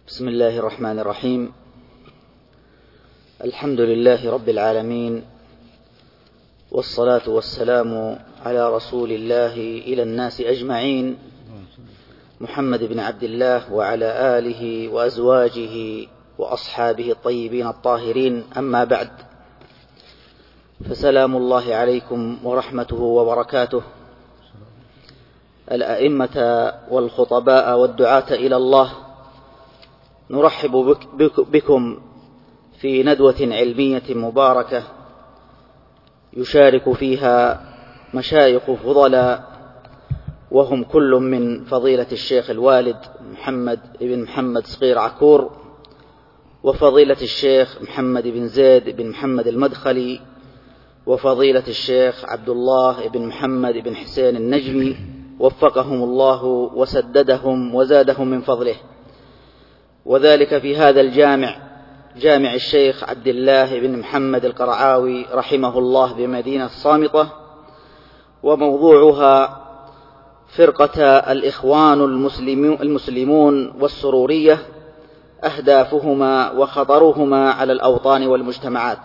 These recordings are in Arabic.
بسم الله الرحمن الرحيم. الحمد لله رب العالمين، والصلاة والسلام على رسول الله إلى الناس أجمعين، محمد بن عبد الله وعلى آله وأزواجه وأصحابه الطيبين الطاهرين. أما بعد، فسلام الله عليكم ورحمته وبركاته. الأئمة والخطباء والدعاة إلى الله، نرحب بكم في ندوة علمية مباركة يشارك فيها مشايخ فضلاء، وهم كل من فضيلة الشيخ الوالد محمد بن محمد صقير عكور، وفضيلة الشيخ محمد بن زيد بن محمد المدخلي، وفضيلة الشيخ عبد الله بن محمد بن حسين النجمي، وفقهم الله وسددهم وزادهم من فضله. وذلك في هذا جامع الشيخ عبد الله بن محمد القرعاوي رحمه الله بمدينة الصامطة، وموضوعها فرقة الإخوان المسلمون والسرورية، أهدافهما وخطرهما على الأوطان والمجتمعات.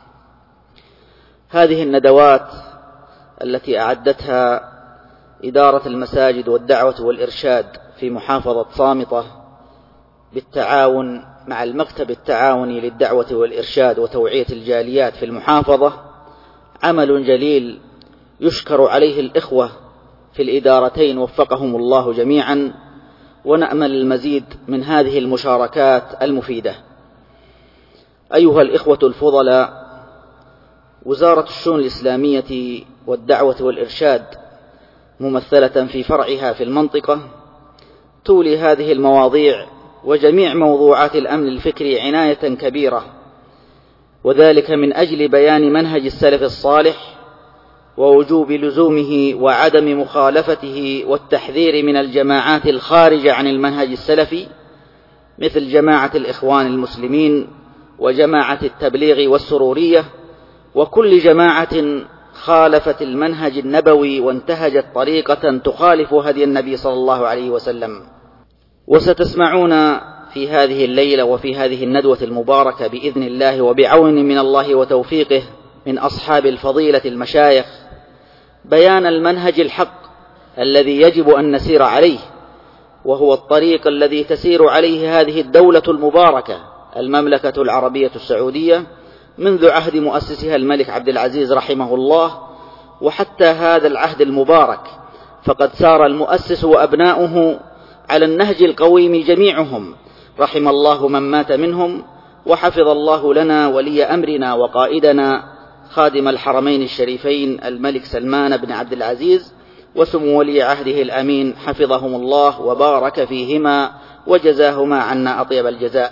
هذه الندوات التي أعدتها إدارة المساجد والدعوة والإرشاد في محافظة صامطة بالتعاون مع المكتب التعاوني للدعوة والإرشاد وتوعية الجاليات في المحافظة، عمل جليل يشكر عليه الإخوة في الإدارتين وفقهم الله جميعا، ونأمل المزيد من هذه المشاركات المفيدة. أيها الإخوة الفضلاء، وزارة الشؤون الإسلامية والدعوة والإرشاد ممثلة في فرعها في المنطقة تولي هذه المواضيع وجميع موضوعات الأمن الفكري عناية كبيرة، وذلك من أجل بيان منهج السلف الصالح ووجوب لزومه وعدم مخالفته، والتحذير من الجماعات الخارجة عن المنهج السلفي مثل جماعة الإخوان المسلمين وجماعة التبليغ والسرورية، وكل جماعة خالفت المنهج النبوي وانتهجت طريقة تخالف هدي النبي صلى الله عليه وسلم. وستسمعون في هذه الليلة وفي هذه الندوة المباركة بإذن الله وبعون من الله وتوفيقه من أصحاب الفضيلة المشايخ بيان المنهج الحق الذي يجب أن نسير عليه، وهو الطريق الذي تسير عليه هذه الدولة المباركة المملكة العربية السعودية منذ عهد مؤسسها الملك عبد العزيز رحمه الله وحتى هذا العهد المبارك، فقد سار المؤسس وأبناؤه على النهج القويم جميعهم، رحم الله من مات منهم، وحفظ الله لنا ولي أمرنا وقائدنا خادم الحرمين الشريفين الملك سلمان بن عبد العزيز وسمو ولي عهده الأمين، حفظهم الله وبارك فيهما وجزاهما عنا أطيب الجزاء.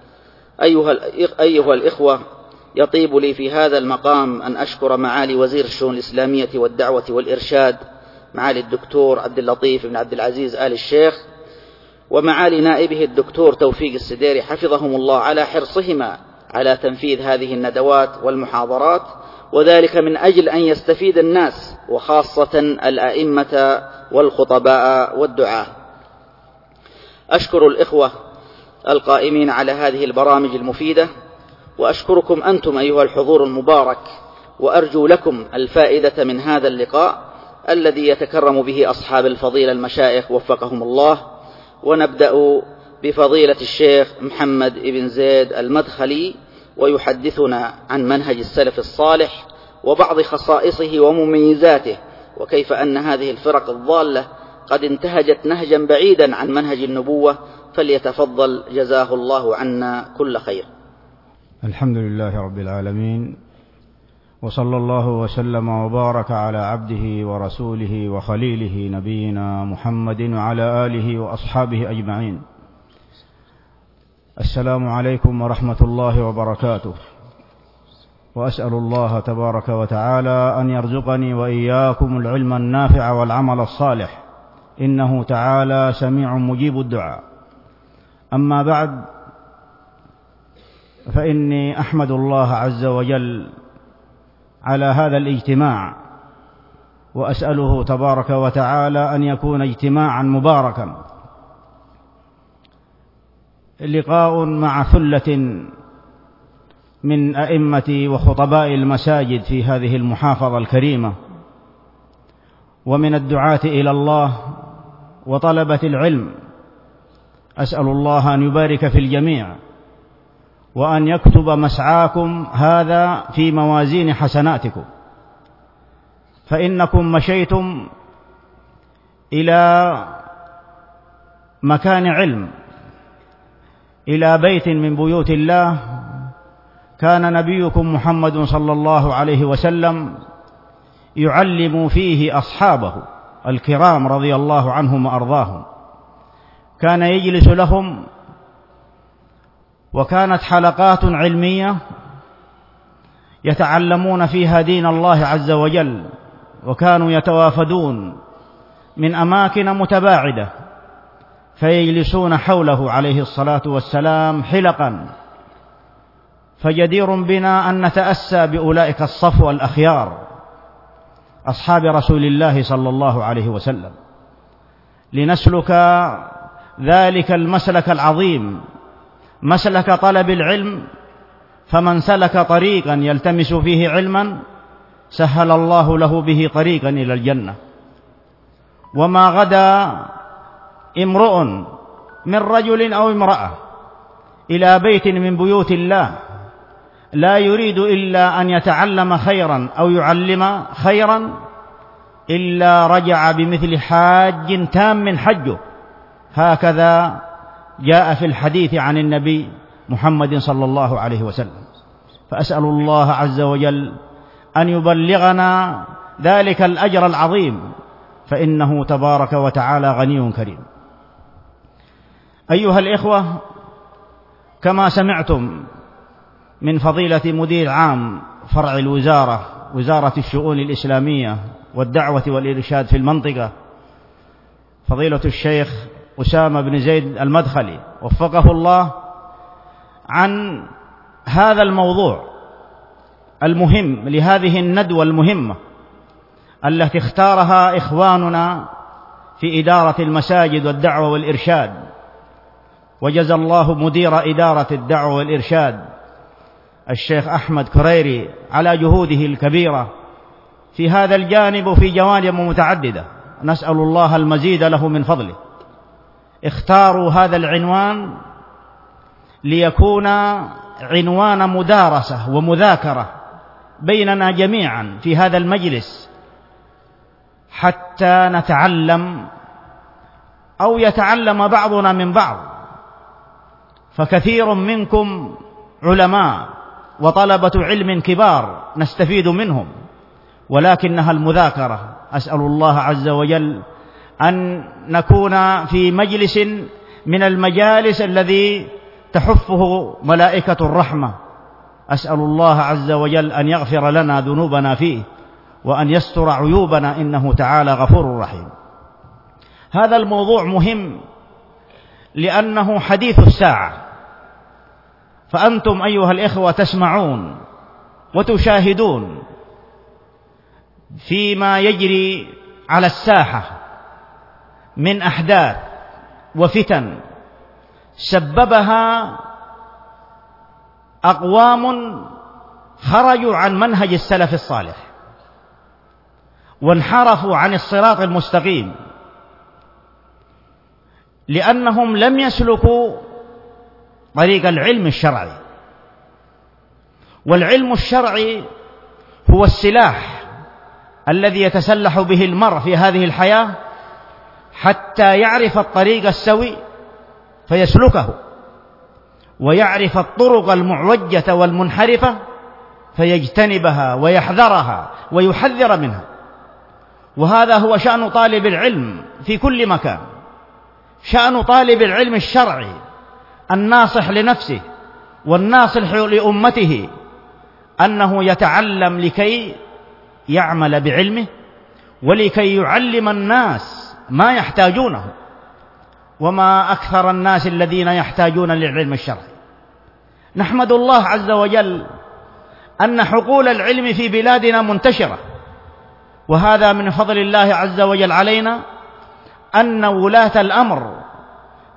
أيها الإخوة، يطيب لي في هذا المقام أن أشكر معالي وزير الشؤون الإسلامية والدعوة والإرشاد معالي الدكتور عبد اللطيف بن عبد العزيز آل الشيخ، ومعالي نائبه الدكتور توفيق السديري حفظهم الله على حرصهما على تنفيذ هذه الندوات والمحاضرات، وذلك من أجل أن يستفيد الناس وخاصة الأئمة والخطباء والدعاة. أشكر الإخوة القائمين على هذه البرامج المفيدة، وأشكركم أنتم أيها الحضور المبارك، وأرجو لكم الفائدة من هذا اللقاء الذي يتكرم به أصحاب الفضيلة المشايخ وفقهم الله. ونبدأ بفضيلة الشيخ محمد بن زيد المدخلي، ويحدثنا عن منهج السلف الصالح وبعض خصائصه ومميزاته، وكيف أن هذه الفرق الضالة قد انتهجت نهجا بعيدا عن منهج النبوة. فليتفضل جزاه الله عنا كل خير. الحمد لله رب العالمين، وصلى الله وسلم وبارك على عبده ورسوله وخليله نبينا محمد وعلى آله وأصحابه أجمعين. السلام عليكم ورحمة الله وبركاته، وأسأل الله تبارك وتعالى أن يرزقني وإياكم العلم النافع والعمل الصالح، إنه تعالى سميع مجيب الدعاء. أما بعد، فإني أحمد الله عز وجل على هذا الاجتماع، وأسأله تبارك وتعالى أن يكون اجتماعا مباركا لقاء مع ثلة من أئمة وخطباء المساجد في هذه المحافظة الكريمة، ومن الدعاة إلى الله وطلبة العلم. أسأل الله أن يبارك في الجميع، وأن يكتب مسعاكم هذا في موازين حسناتكم، فإنكم مشيتم إلى مكان علم، إلى بيت من بيوت الله كان نبيكم محمد صلى الله عليه وسلم يعلم فيه أصحابه الكرام رضي الله عنهم وأرضاهم. كان يجلس لهم، وكانت حلقات علمية يتعلمون فيها دين الله عز وجل، وكانوا يتوافدون من أماكن متباعدة فيجلسون حوله عليه الصلاة والسلام حلقا. فجدير بنا أن نتأسى بأولئك الصفوة الأخيار أصحاب رسول الله صلى الله عليه وسلم، لنسلك ذلك المسلك العظيم، مسلك طلب العلم. فمن سلك طريقا يلتمس فيه علما سهل الله له به طريقا إلى الجنة. وما غدا امرؤ من رجل أو امرأة إلى بيت من بيوت الله لا يريد إلا أن يتعلم خيرا أو يعلم خيرا إلا رجع بمثل حاج تام حجه. هكذا جاء في الحديث عن النبي محمد صلى الله عليه وسلم. فأسأل الله عز وجل أن يبلغنا ذلك الأجر العظيم، فإنه تبارك وتعالى غني كريم. أيها الإخوة، كما سمعتم من فضيلة مدير عام فرع الوزارة، وزارة الشؤون الإسلامية والدعوة والإرشاد في المنطقة، فضيلة الشيخ أسامة بن زيد المدخلي وفقه الله، عن هذا الموضوع المهم لهذه الندوة المهمة التي اختارها إخواننا في إدارة المساجد والدعوة والإرشاد. وجزى الله مدير إدارة الدعوة والإرشاد الشيخ أحمد كريري على جهوده الكبيرة في هذا الجانب وفي جوانب متعددة، نسأل الله المزيد له من فضله. اختاروا هذا العنوان ليكون عنوان مدارسة ومذاكرة بيننا جميعا في هذا المجلس، حتى نتعلم أو يتعلم بعضنا من بعض. فكثير منكم علماء وطلبة علم كبار نستفيد منهم، ولكنها المذاكرة. أسأل الله عز وجل أن نكون في مجلس من المجالس الذي تحفه ملائكة الرحمة. أسأل الله عز وجل أن يغفر لنا ذنوبنا فيه، وأن يستر عيوبنا، إنه تعالى غفور رحيم. هذا الموضوع مهم لأنه حديث الساعة، فأنتم أيها الإخوة تسمعون وتشاهدون فيما يجري على الساحة من أحداث وفتن سببها أقوام خرجوا عن منهج السلف الصالح وانحرفوا عن الصراط المستقيم، لأنهم لم يسلكوا طريق العلم الشرعي. والعلم الشرعي هو السلاح الذي يتسلح به المرء في هذه الحياة حتى يعرف الطريق السوي فيسلكه، ويعرف الطرق المعوجة والمنحرفة فيجتنبها ويحذرها ويحذر منها. وهذا هو شأن طالب العلم في كل مكان. شأن طالب العلم الشرعي الناصح لنفسه والناصح لأمته أنه يتعلم لكي يعمل بعلمه، ولكي يعلم الناس ما يحتاجونه. وما أكثر الناس الذين يحتاجون للعلم الشرعي. نحمد الله عز وجل أن حقول العلم في بلادنا منتشرة، وهذا من فضل الله عز وجل علينا، أن ولاة الأمر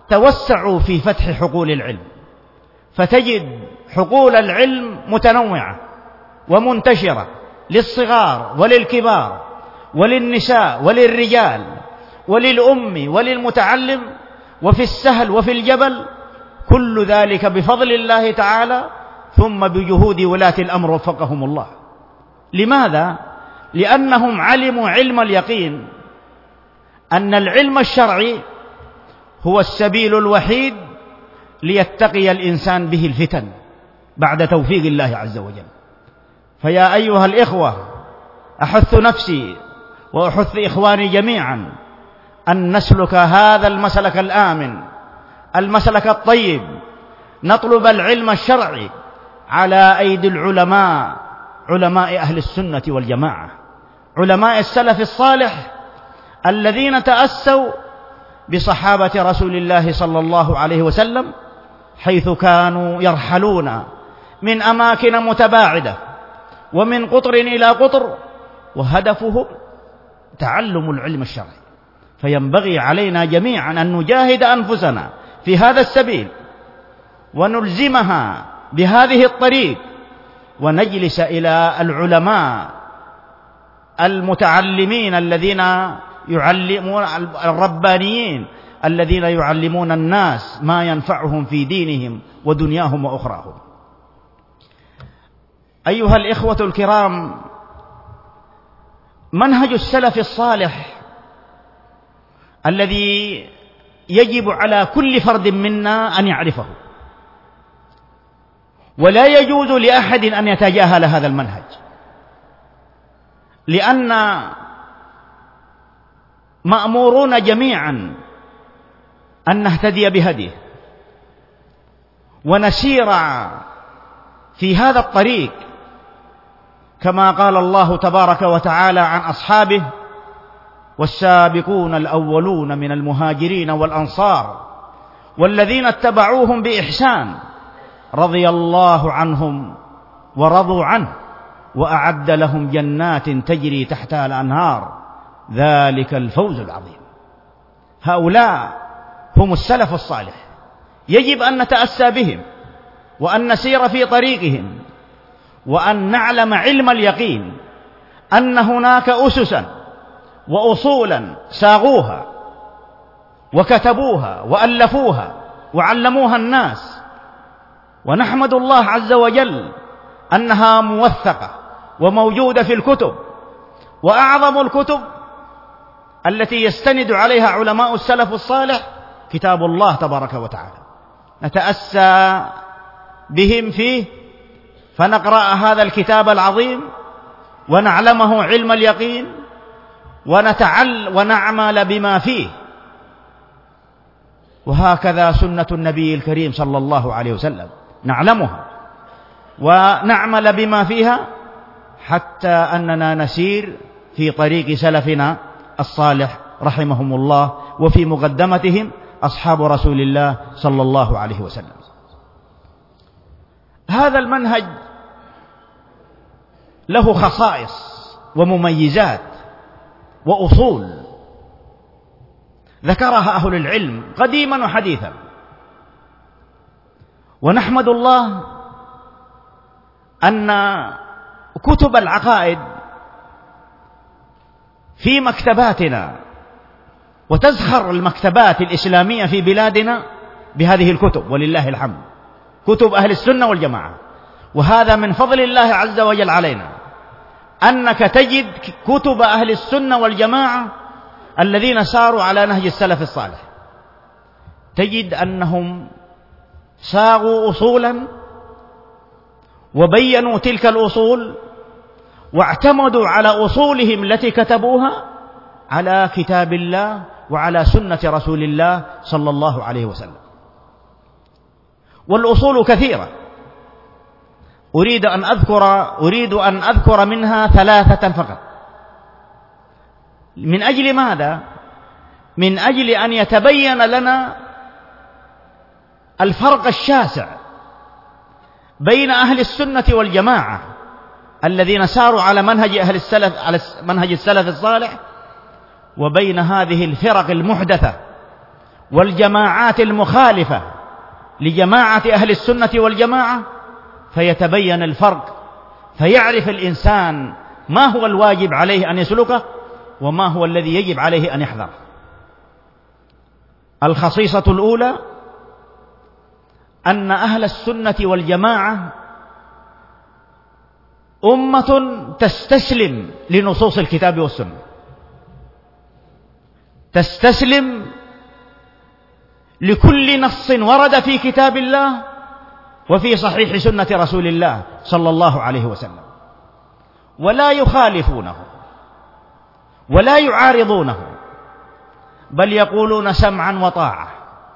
توسعوا في فتح حقول العلم، فتجد حقول العلم متنوعة ومنتشرة للصغار وللكبار وللنساء وللرجال وللأم وللمتعلم، وفي السهل وفي الجبل، كل ذلك بفضل الله تعالى ثم بجهود ولاة الأمر وفقهم الله. لماذا؟ لأنهم علموا علم اليقين أن العلم الشرعي هو السبيل الوحيد ليتقي الإنسان به الفتن بعد توفيق الله عز وجل. فيا أيها الإخوة، أحث نفسي وأحث إخواني جميعا أن نسلك هذا المسلك الآمن، المسلك الطيب، نطلب العلم الشرعي على أيدي العلماء، علماء أهل السنة والجماعة، علماء السلف الصالح الذين تأسوا بصحابة رسول الله صلى الله عليه وسلم، حيث كانوا يرحلون من أماكن متباعدة ومن قطر إلى قطر، وهدفهم تعلم العلم الشرعي. فينبغي علينا جميعا أن نجاهد أنفسنا في هذا السبيل ونلزمها بهذه الطريق، ونجلس إلى العلماء المتعلمين الذين يعلمون، الربانيين الذين يعلمون الناس ما ينفعهم في دينهم ودنياهم وأخراهم. أيها الإخوة الكرام، منهج السلف الصالح الذي يجب على كل فرد منا أن يعرفه، ولا يجوز لأحد أن يتجاهل هذا المنهج، لأن مأمورون جميعا أن نهتدي بهديه ونسير في هذا الطريق، كما قال الله تبارك وتعالى عن أصحابه: والسابقون الأولون من المهاجرين والأنصار والذين اتبعوهم بإحسان رضي الله عنهم ورضوا عنه وأعد لهم جنات تجري تحتها الأنهار ذلك الفوز العظيم. هؤلاء هم السلف الصالح، يجب أن نتأسى بهم وأن نسير في طريقهم، وأن نعلم علم اليقين أن هناك أسسا وأصولا ساغوها وكتبوها وألفوها وعلموها الناس، ونحمد الله عز وجل أنها موثقة وموجودة في الكتب. وأعظم الكتب التي يستند عليها علماء السلف الصالح كتاب الله تبارك وتعالى، نتأسى بهم فيه، فنقرأ هذا الكتاب العظيم ونعلمه علم اليقين ونعمل بما فيه. وهكذا سنة النبي الكريم صلى الله عليه وسلم، نعلمها ونعمل بما فيها حتى أننا نسير في طريق سلفنا الصالح رحمهم الله، وفي مقدمتهم أصحاب رسول الله صلى الله عليه وسلم. هذا المنهج له خصائص ومميزات وأصول ذكرها أهل العلم قديما وحديثا، ونحمد الله أن كتب العقائد في مكتباتنا، وتزخر المكتبات الإسلامية في بلادنا بهذه الكتب ولله الحمد، كتب أهل السنة والجماعة. وهذا من فضل الله عز وجل علينا، أنك تجد كتب أهل السنة والجماعة الذين ساروا على نهج السلف الصالح، تجد أنهم ساغوا أصولا وبينوا تلك الأصول واعتمدوا على أصولهم التي كتبوها على كتاب الله وعلى سنة رسول الله صلى الله عليه وسلم. والأصول كثيرة، أريد أن أذكر منها 3 فقط. من أجل ماذا؟ من أجل أن يتبين لنا الفرق الشاسع بين أهل السنة والجماعة الذين ساروا على منهج منهج السلف الصالح، وبين هذه الفرق المحدثة والجماعات المخالفة لجماعة أهل السنة والجماعة، فيتبين الفرق، فيعرف الإنسان ما هو الواجب عليه أن يسلكه وما هو الذي يجب عليه أن يحذره. الخصيصة الأولى أن أهل السنة والجماعة أمة تستسلم لنصوص الكتاب والسنة، تستسلم لكل نص ورد في كتاب الله وفي صحيح سنة رسول الله صلى الله عليه وسلم، ولا يخالفونه ولا يعارضونه، بل يقولون سمعا وطاعة،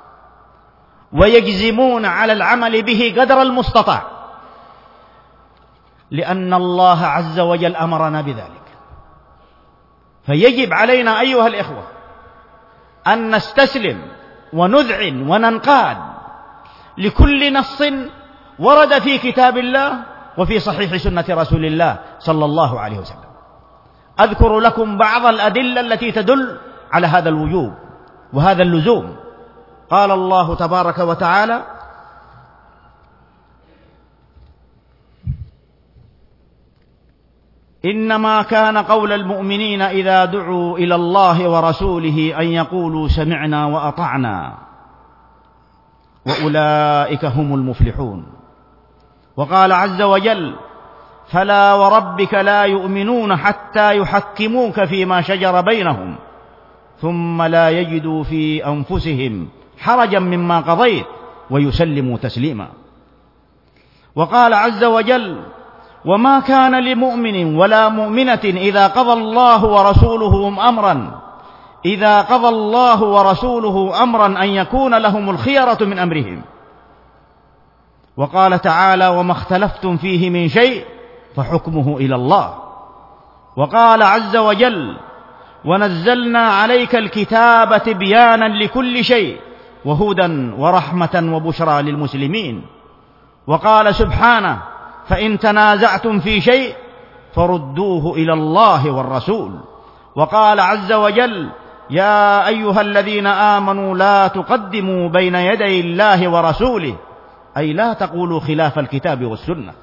ويجزمون على العمل به قدر المستطاع، لأن الله عز وجل أمرنا بذلك. فيجب علينا أيها الإخوة أن نستسلم ونذعن وننقاد لكل نص ورد في كتاب الله وفي صحيح سنة رسول الله صلى الله عليه وسلم. أذكر لكم بعض الأدلة التي تدل على هذا الوجوب وهذا اللزوم. قال الله تبارك وتعالى: إنما كان قول المؤمنين إذا دعوا إلى الله ورسوله أن يقولوا سمعنا وأطعنا وأولئك هم المفلحون. وقال عز وجل: فلا وربك لا يؤمنون حتى يحكموك فيما شجر بينهم ثم لا يجدوا في أنفسهم حرجا مما قضيت ويسلموا تسليما. وقال عز وجل: وما كان لمؤمن ولا مؤمنة إذا قضى الله ورسوله أمرا أن يكون لهم الخيرة من أمرهم. وقال تعالى: وما اختلفتم فيه من شيء فحكمه إلى الله. وقال عز وجل: ونزلنا عليك الكتاب تبيانا لكل شيء وهدى ورحمة وبشرى للمسلمين. وقال سبحانه: فإن تنازعتم في شيء فردوه إلى الله والرسول. وقال عز وجل: يا أيها الذين آمنوا لا تقدموا بين يدي الله ورسوله، أي لا تقولوا خلاف الكتاب والسنة.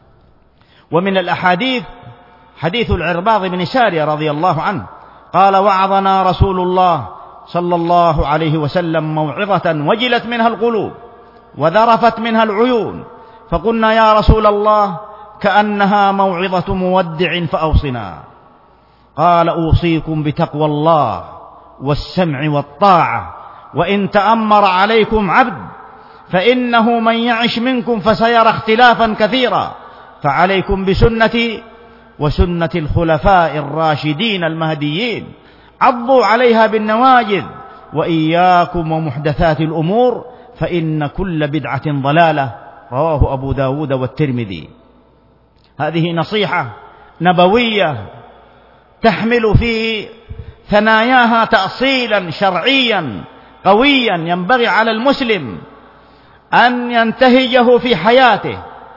ومن الأحاديث حديث العرباض بن سارية رضي الله عنه قال: وعظنا رسول الله صلى الله عليه وسلم موعظة وجلت منها القلوب وذرفت منها العيون، فقلنا يا رسول الله كأنها موعظة مودع فأوصنا. قال: أوصيكم بتقوى الله والسمع والطاعة، وإن تأمر عليكم عبد فإنه من يعش منكم فسيرى اختلافا كثيرا، فعليكم بسنتي وسنة الخلفاء الراشدين المهديين، عضوا عليها بالنواجذ، وإياكم ومحدثات الأمور فإن كل بدعة ضلالة. رواه أبو داود والترمذي. هذه نصيحة نبوية تحمل في ثناياها تأصيلا شرعيا قويا ينبغي على المسلم أن ينتهجه في حياته،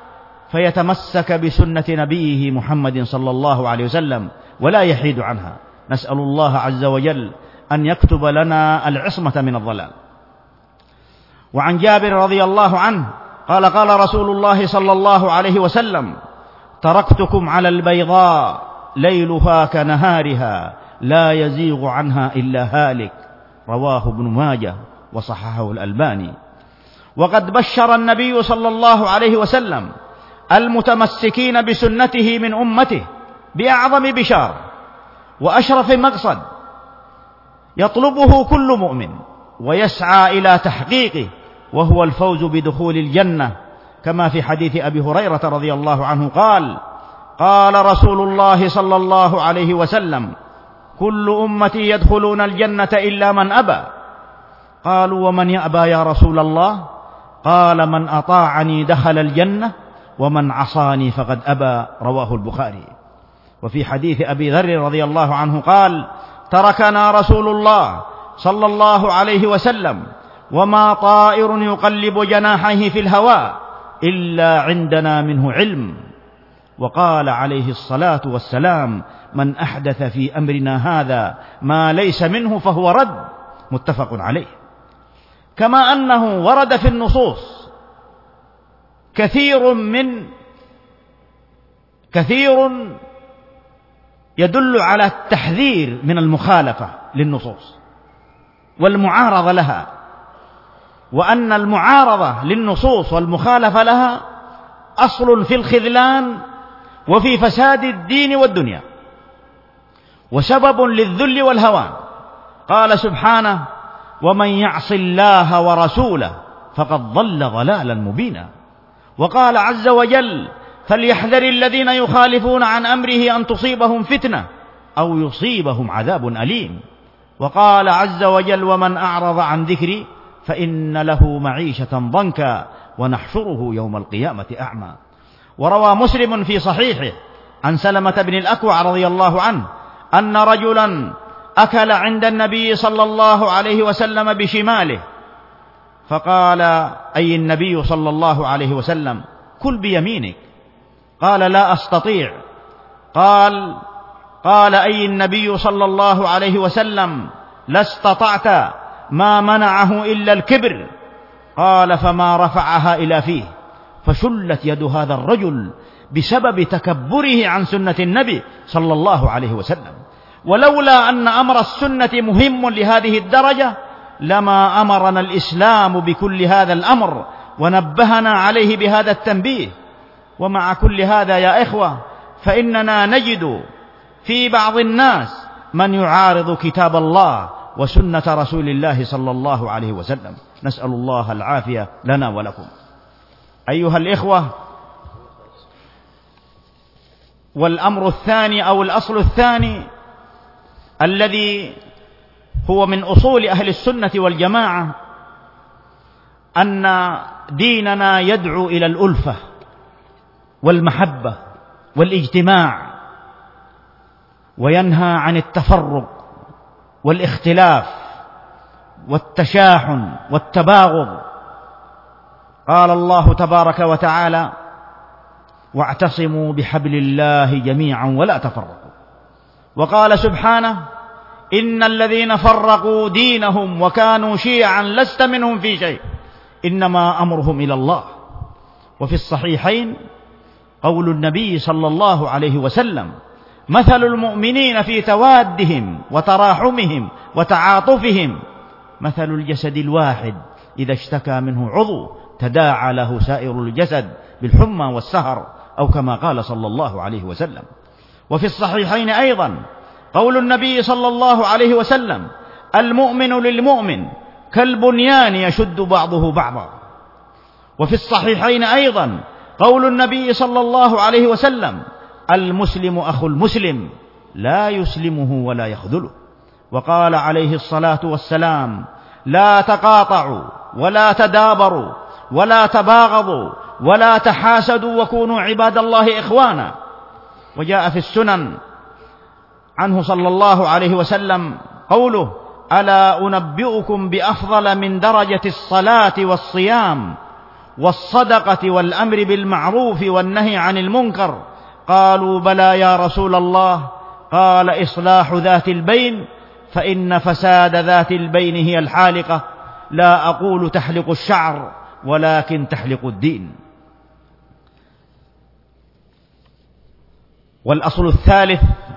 فيتمسك بسنة نبيه محمد صلى الله عليه وسلم ولا يحيد عنها. نسأل الله عز وجل أن يكتب لنا العصمة من الضلال. وعن جابر رضي الله عنه قال: قال رسول الله صلى الله عليه وسلم: تركتكم على البيضاء ليلها كنهارها لا يزيغ عنها إلا هالك. رواه ابن ماجه وصححه الألباني. وقد بشر النبي صلى الله عليه وسلم المتمسكين بسنته من أمته بأعظم بشار وأشرف مقصد يطلبه كل مؤمن ويسعى إلى تحقيقه، وهو الفوز بدخول الجنة، كما في حديث أبي هريرة رضي الله عنه قال: قال رسول الله صلى الله عليه وسلم: كل أمتي يدخلون الجنة إلا من أبى. قالوا: ومن يأبى يا رسول الله؟ قال: من أطاعني دخل الجنة ومن عصاني فقد أبى. رواه البخاري. وفي حديث أبي ذر رضي الله عنه قال: تركنا رسول الله صلى الله عليه وسلم وما طائر يقلب جناحيه في الهواء إلا عندنا منه علم. وقال عليه الصلاة والسلام: من أحدث في أمرنا هذا ما ليس منه فهو رد. متفق عليه. كما أنه ورد في النصوص كثير يدل على التحذير من المخالفة للنصوص والمعارضة لها، وأن المعارضة للنصوص والمخالفة لها أصل في الخذلان وفي فساد الدين والدنيا وسبب للذل والهوان. قال سبحانه: ومن يعص الله ورسوله فقد ضل ضلالا مبينا. وقال عز وجل: فليحذر الذين يخالفون عن أمره أن تصيبهم فتنة أو يصيبهم عذاب أليم. وقال عز وجل: ومن أعرض عن ذكري فإن له معيشة ضنكا ونحشره يوم القيامة أعمى. وروى مسلم في صحيحه عن سلمة بن الأكوع رضي الله عنه أن رجلا أكل عند النبي صلى الله عليه وسلم بشماله، فقال: أي النبي صلى الله عليه وسلم: كل بيمينك. قال: لا أستطيع. قال: أي النبي صلى الله عليه وسلم: لا استطعت. ما منعه إلا الكبر. قال: فما رفعها إلى فيه، فشلت يد هذا الرجل بسبب تكبره عن سنة النبي صلى الله عليه وسلم. ولولا أن أمر السنة مهم لهذه الدرجة لما أمرنا الإسلام بكل هذا الأمر ونبهنا عليه بهذا التنبيه. ومع كل هذا يا إخوة، فإننا نجد في بعض الناس من يعارض كتاب الله وسنة رسول الله صلى الله عليه وسلم، نسأل الله العافية لنا ولكم. أيها الإخوة، والأمر الثاني أو الأصل الثاني الذي هو من أصول أهل السنة والجماعة أن ديننا يدعو إلى الألفة والمحبة والاجتماع، وينهى عن التفرق والاختلاف والتشاحن والتباغض. قال الله تبارك وتعالى: واعتصموا بحبل الله جميعا ولا تفرقوا. وقال سبحانه: إن الذين فرقوا دينهم وكانوا شيعا لست منهم في شيء إنما أمرهم إلى الله. وفي الصحيحين قول النبي صلى الله عليه وسلم: مثل المؤمنين في توادهم وتراحمهم وتعاطفهم مثل الجسد الواحد إذا اشتكى منه عضو تداعى له سائر الجسد بالحمى والسهر، أو كما قال صلى الله عليه وسلم. وفي الصحيحين أيضا قول النبي صلى الله عليه وسلم: المؤمن للمؤمن كالبنيان يشد بعضه بعضا. وفي الصحيحين أيضا قول النبي صلى الله عليه وسلم: المسلم أخو المسلم لا يسلمه ولا يخذله. وقال عليه الصلاة والسلام: لا تقاطعوا ولا تدابروا ولا تباغضوا ولا تحاسدوا وكونوا عباد الله إخوانا. وجاء في السنن عنه صلى الله عليه وسلم قوله: ألا أنبئكم بأفضل من درجة الصلاة والصيام والصدقة والأمر بالمعروف والنهي عن المنكر؟ قالوا: بلى يا رسول الله. قال: إصلاح ذات البين، فإن فساد ذات البين هي الحالقة، لا أقول تحلق الشعر ولكن تحلق الدين. والأصل الثالث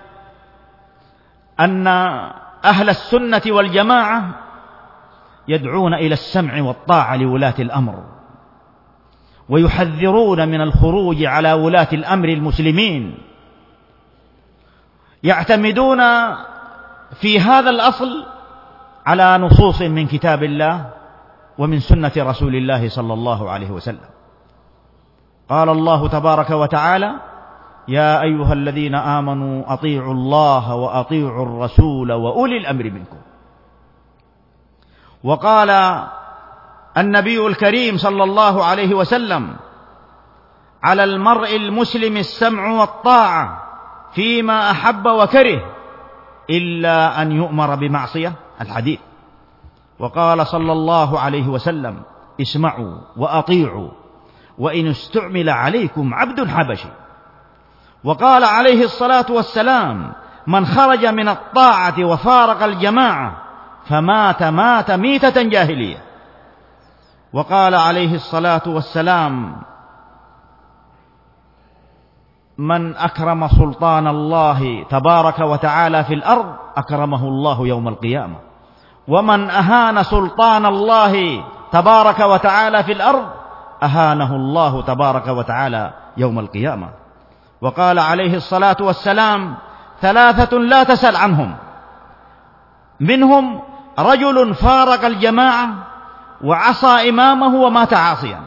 أن أهل السنة والجماعة يدعون إلى السمع والطاعة لولاة الأمر، ويحذرون من الخروج على ولاة الأمر المسلمين. يعتمدون في هذا الأصل على نصوص من كتاب الله ومن سنة رسول الله صلى الله عليه وسلم. قال الله تبارك وتعالى: يا أيها الذين آمنوا أطيعوا الله وأطيعوا الرسول وأولي الأمر منكم. وقال النبي الكريم صلى الله عليه وسلم: على المرء المسلم السمع والطاعة فيما أحب وكره إلا أن يؤمر بمعصية، الحديث. وقال صلى الله عليه وسلم: اسمعوا وأطيعوا وإن استعمل عليكم عبد حبشي. وقال عليه الصلاة والسلام: من خرج من الطاعة وفارق الجماعة فمات ميتة جاهلية. وقال عليه الصلاة والسلام: من أكرم سلطان الله تبارك وتعالى في الأرض أكرمه الله يوم القيامة، ومن أهان سلطان الله تبارك وتعالى في الأرض أهانه الله تبارك وتعالى يوم القيامة. وقال عليه الصلاة والسلام: ثلاثة لا تسأل عنهم، منهم رجل فارق الجماعة وعصى إمامه ومات عاصيا.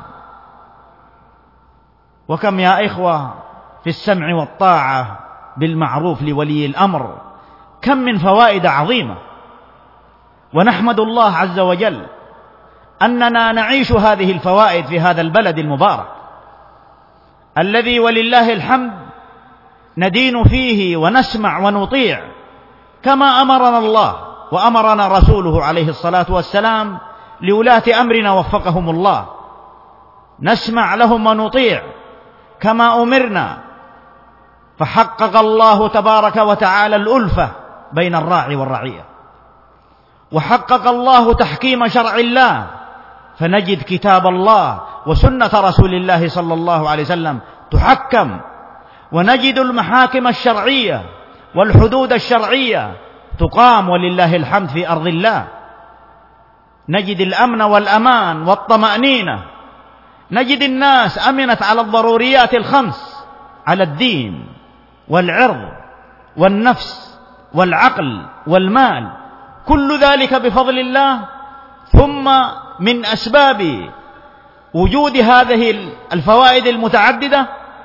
وكم يا إخوة في السمع والطاعة بالمعروف لولي الأمر، كم من فوائد عظيمة، ونحمد الله عز وجل أننا نعيش هذه الفوائد في هذا البلد المبارك الذي ولله الحمد ندين فيه ونسمع ونطيع كما أمرنا الله وأمرنا رسوله عليه الصلاة والسلام لولاة أمرنا وفقهم الله، نسمع لهم ونطيع كما أمرنا. فحقق الله تبارك وتعالى الألفة بين الراعي والرعية، وحقق الله تحكيم شرع الله، فنجد كتاب الله وسنة رسول الله صلى الله عليه وسلم تحكم، ونجد المحاكم الشرعية والحدود الشرعية تقام ولله الحمد في أرض الله، نجد الأمن والأمان والطمأنينة، نجد الناس أمنت على الضروريات الخمس، على الدين والعرض والنفس والعقل والمال، كل ذلك بفضل الله. ثم من أسباب وجود هذه الفوائد المتعددة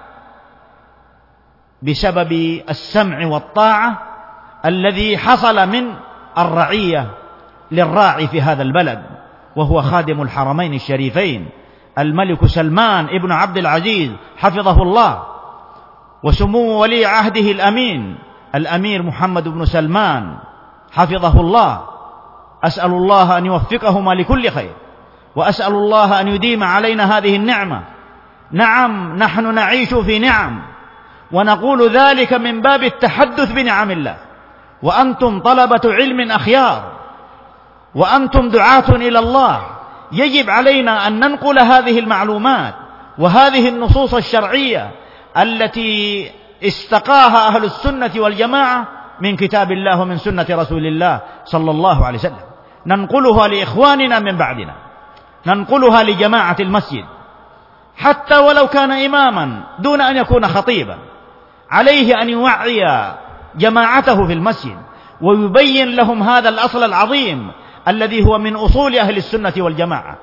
بسبب السمع والطاعة الذي حصل من الرعية للراعي في هذا البلد، وهو خادم الحرمين الشريفين الملك سلمان ابن عبد العزيز حفظه الله، وسمو ولي عهده الأمير محمد بن سلمان حفظه الله. أسأل الله أن يوفقهما لكل خير، وأسأل الله أن يديم علينا هذه النعمة. نعم، نحن نعيش في نعم، ونقول ذلك من باب التحدث بنعم الله، وأنتم طلبة علم أخيار، وأنتم دعاة إلى الله، يجب علينا أن ننقل هذه المعلومات وهذه النصوص الشرعية التي استقاها أهل السنة والجماعة من كتاب الله ومن سنة رسول الله صلى الله عليه وسلم، ننقلها لإخواننا من بعدنا، ننقلها لجماعة المسجد، حتى ولو كان إماما دون أن يكون خطيبا، عليه أن يوعي جماعته في المسجد ويبين لهم هذا الأصل العظيم الذي هو من أصول أهل السنة والجماعة.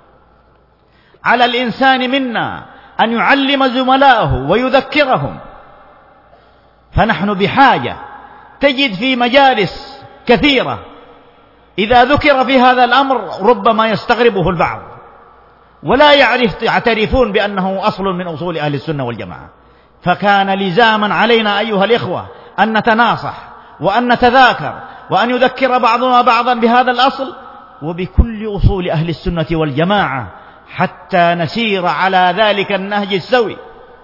على الإنسان منا أن يعلم زملائه ويذكرهم، فنحن بحاجة. تجد في مجالس كثيرة إذا ذكر في هذا الأمر ربما يستغربه البعض ولا يعترفون بأنه أصل من أصول أهل السنة والجماعة. فكان لزاما علينا أيها الإخوة أن نتناصح وأن نتذاكر وأن يذكر بعضنا بعضا بهذا الأصل وبكل أصول أهل السنة والجماعة، حتى نسير على ذلك النهج السوي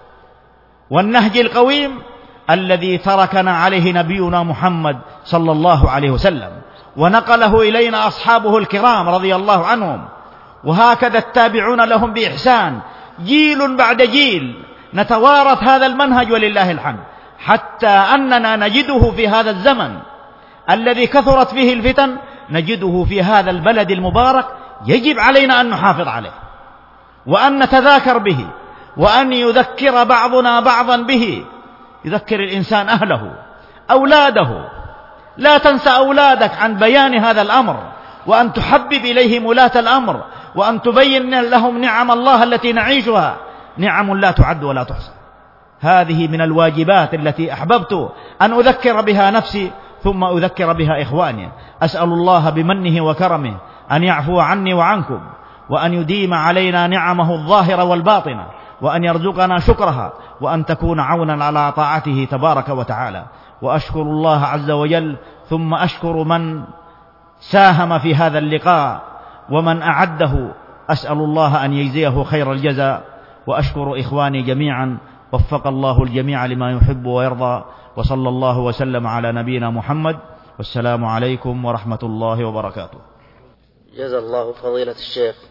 والنهج القويم الذي تركنا عليه نبينا محمد صلى الله عليه وسلم، ونقله إلينا أصحابه الكرام رضي الله عنهم، وهكذا التابعون لهم بإحسان، جيل بعد جيل نتوارث هذا المنهج ولله الحمد، حتى أننا نجده في هذا الزمن الذي كثرت فيه الفتن، نجده في هذا البلد المبارك. يجب علينا أن نحافظ عليه وأن نتذاكر به وأن يذكر بعضنا بعضا به. يذكر الإنسان أهله أولاده، لا تنسى أولادك عن بيان هذا الأمر، وأن تحبب إليهم ولاة الأمر، وأن تبين لهم نعم الله التي نعيشها، نعم لا تعد ولا تحصى. هذه من الواجبات التي أحببت أن أذكر بها نفسي ثم أذكر بها إخواني. أسأل الله بمنه وكرمه أن يعفو عني وعنكم، وأن يديم علينا نعمه الظاهرة والباطنة، وأن يرزقنا شكرها، وأن تكون عونا على طاعته تبارك وتعالى. وأشكر الله عز وجل، ثم أشكر من ساهم في هذا اللقاء ومن أعده، أسأل الله أن يجزيه خير الجزاء. وأشكر إخواني جميعا، وفق الله الجميع لما يحب ويرضى، وصلى الله وسلم على نبينا محمد، والسلام عليكم ورحمة الله وبركاته. جزا الله فضيلة الشيخ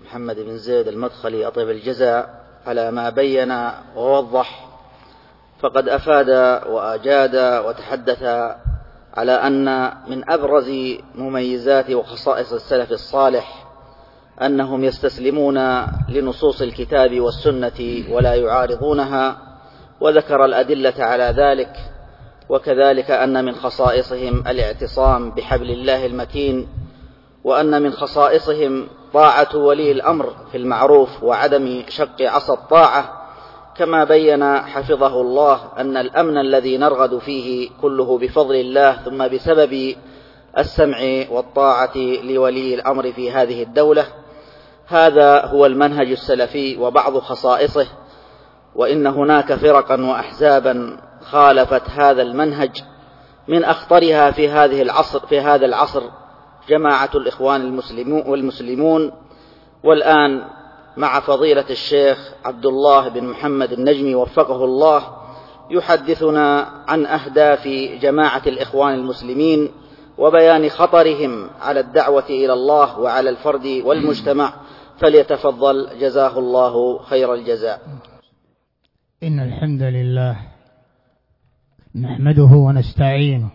محمد بن زيد المدخلي أطيب الجزاء على ما بين ووضح، فقد أفاد وأجاد وتحدث على أن من أبرز مميزات وخصائص السلف الصالح أنهم يستسلمون لنصوص الكتاب والسنة ولا يعارضونها، وذكر الأدلة على ذلك. وكذلك أن من خصائصهم الاعتصام بحبل الله المتين، وأن من خصائصهم طاعة ولي الأمر في المعروف وعدم شق عصا الطاعة، كما بين حفظه الله أن الأمن الذي نرغد فيه كله بفضل الله ثم بسبب السمع والطاعة لولي الأمر في هذه الدولة. هذا هو المنهج السلفي وبعض خصائصه. وإن هناك فرقا وأحزابا خالفت هذا المنهج، من أخطرها في هذا العصر جماعة الإخوان والمسلمون. والآن مع فضيلة الشيخ عبد الله بن محمد النجمي وفقه الله يحدثنا عن أهداف جماعة الإخوان المسلمين وبيان خطرهم على الدعوة إلى الله وعلى الفرد والمجتمع، فليتفضل جزاه الله خير الجزاء. إن الحمد لله نحمده ونستعينه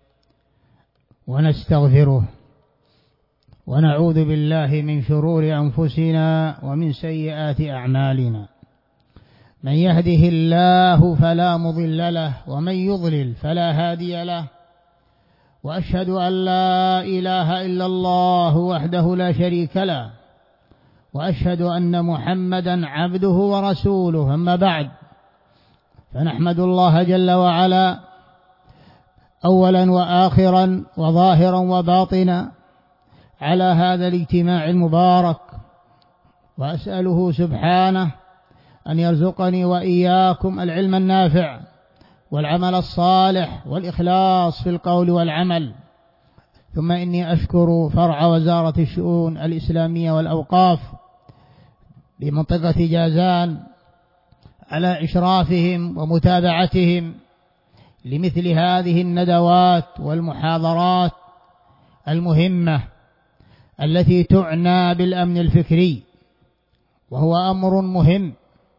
ونستغفره ونعوذ بالله من شرور أنفسنا ومن سيئات أعمالنا. من يهده الله فلا مضل له ومن يضلل فلا هادي له، وأشهد أن لا إله إلا الله وحده لا شريك له، وأشهد أن محمدا عبده ورسوله. أما بعد، فنحمد الله جل وعلا أولا وآخرا وظاهرا وباطنا على هذا الاجتماع المبارك، وأسأله سبحانه أن يرزقني وإياكم العلم النافع والعمل الصالح والإخلاص في القول والعمل. ثم إني أشكر فرع وزارة الشؤون الإسلامية والأوقاف بمنطقة جازان على إشرافهم ومتابعتهم لمثل هذه الندوات والمحاضرات المهمة التي تعنى بالأمن الفكري، وهو أمر مهم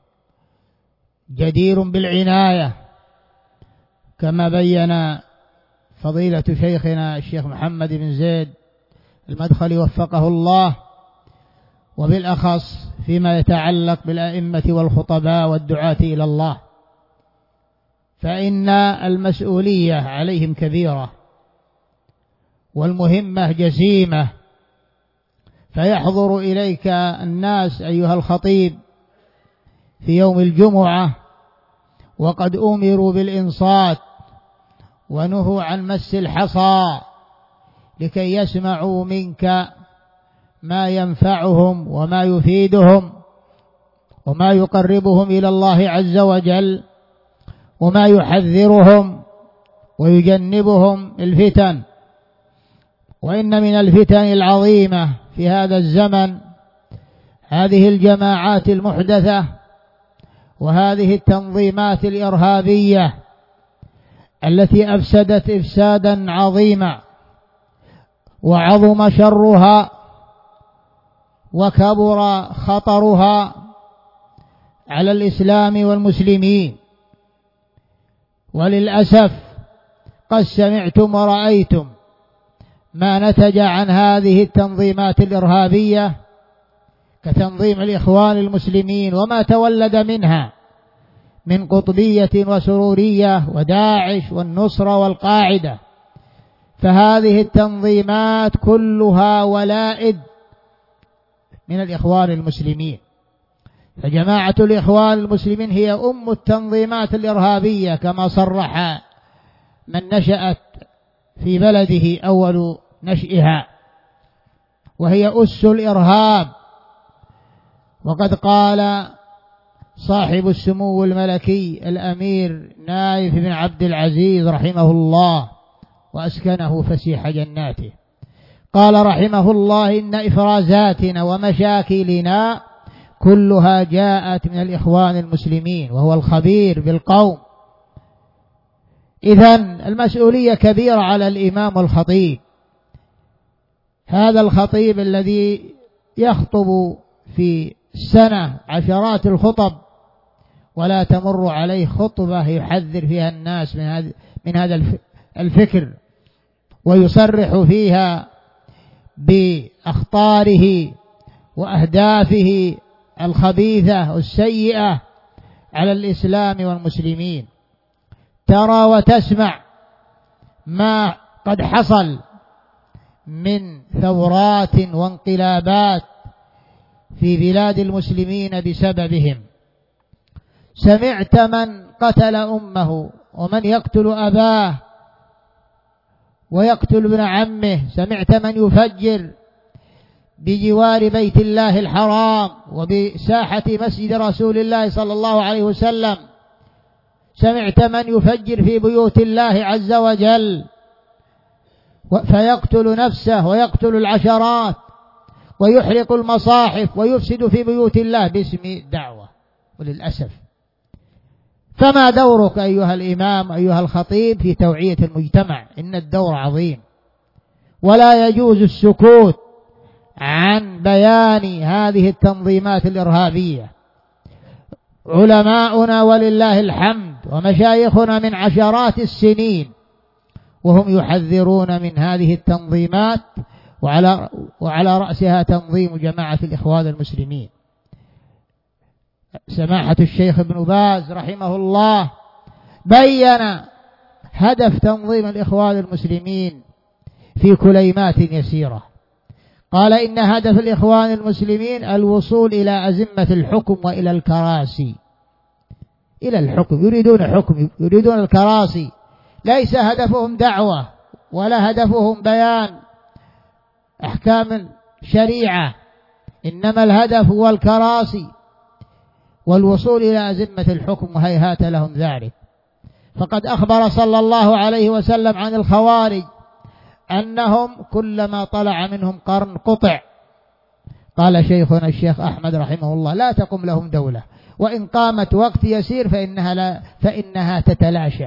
جدير بالعناية، كما بين فضيلة شيخنا الشيخ محمد بن زيد المدخلي وفقه الله، وبالأخص فيما يتعلق بالأئمة والخطباء والدعاة إلى الله، فإن المسؤولية عليهم كبيرة والمهمة جسيمة. فيحضر إليك الناس أيها الخطيب في يوم الجمعة وقد أمروا بالإنصات ونهوا عن مس الحصى لكي يسمعوا منك ما ينفعهم وما يفيدهم وما يقربهم إلى الله عز وجل، وما يحذرهم ويجنبهم الفتن. وإن من الفتن العظيمة في هذا الزمن هذه الجماعات المحدثة وهذه التنظيمات الإرهابية التي أفسدت إفسادا عظيما وعظم شرها وكبر خطرها على الإسلام والمسلمين. وللأسف قد سمعتم ورأيتم ما نتج عن هذه التنظيمات الإرهابية كتنظيم الإخوان المسلمين وما تولد منها من قطبية وسرورية وداعش والنصرة والقاعدة. فهذه التنظيمات كلها ولائد من الإخوان المسلمين، فجماعة الإخوان المسلمين هي أم التنظيمات الإرهابية كما صرح من نشأت في بلده أول نشئها، وهي أس الإرهاب. وقد قال صاحب السمو الملكي الأمير نايف بن عبد العزيز رحمه الله وأسكنه فسيح جناته، قال رحمه الله: إن إفرازاتنا ومشاكلنا كلها جاءت من الإخوان المسلمين، وهو الخبير بالقوم. إذن المسؤولية كبيرة على الإمام الخطيب، هذا الخطيب الذي يخطب في السنة عشرات الخطب، ولا تمر عليه خطبة يحذر فيها الناس من هذا الفكر، ويصرح فيها بأخطاره وأهدافه الخبيثة والسيئة على الإسلام والمسلمين. ترى وتسمع ما قد حصل من ثورات وانقلابات في بلاد المسلمين بسببهم. سمعت من قتل أمه، ومن يقتل أباه ويقتل ابن عمه. سمعت من يفجر بجوار بيت الله الحرام وبساحة مسجد رسول الله صلى الله عليه وسلم. سمعت من يفجر في بيوت الله عز وجل فيقتل نفسه ويقتل العشرات ويحرق المصاحف ويفسد في بيوت الله باسم الدعوة. وللأسف، فما دورك أيها الإمام أيها الخطيب في توعية المجتمع؟ إن الدور عظيم، ولا يجوز السكوت عن بيان هذه التنظيمات الإرهابية. علماؤنا ولله الحمد ومشايخنا من عشرات السنين وهم يحذرون من هذه التنظيمات، وعلى رأسها تنظيم جماعة الإخوان المسلمين. سماحة الشيخ ابن باز رحمه الله بيّن هدف تنظيم الإخوان المسلمين في كلمات يسيرة. قال إن هدف الإخوان المسلمين الوصول إلى أزمة الحكم وإلى الكراسي. إلى الحكم، يريدون حكم، يريدون الكراسي. ليس هدفهم دعوة ولا هدفهم بيان أحكام الشريعة، إنما الهدف هو الكراسي والوصول إلى أزمة الحكم، وهيهات لهم ذلك. فقد أخبر صلى الله عليه وسلم عن الخوارج أنهم كلما طلع منهم قرن قطع. قال شيخنا الشيخ أحمد رحمه الله لا تقم لهم دولة، وإن قامت وقت يسير فإنها تتلاشى.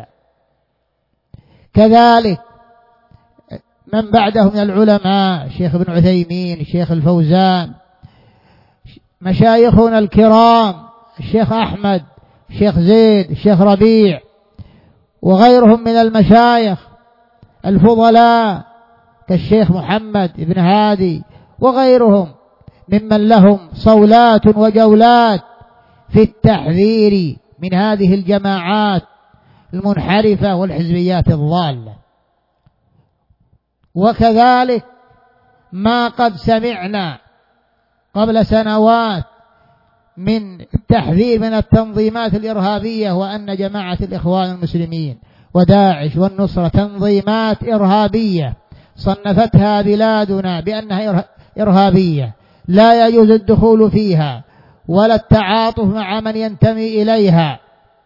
كذلك من بعدهم من العلماء الشيخ ابن عثيمين، الشيخ الفوزان، مشايخنا الكرام الشيخ أحمد، الشيخ زيد، الشيخ ربيع، وغيرهم من المشايخ الفضلاء كالشيخ محمد بن هادي وغيرهم ممن لهم صولات وجولات في التحذير من هذه الجماعات المنحرفة والحزبيات الضالة. وكذلك ما قد سمعنا قبل سنوات من التحذير من التنظيمات الإرهابية، وأن جماعة الإخوان المسلمين وداعش والنصرة تنظيمات إرهابية صنفتها بلادنا بأنها إرهابية لا يجوز الدخول فيها ولا التعاطف مع من ينتمي إليها،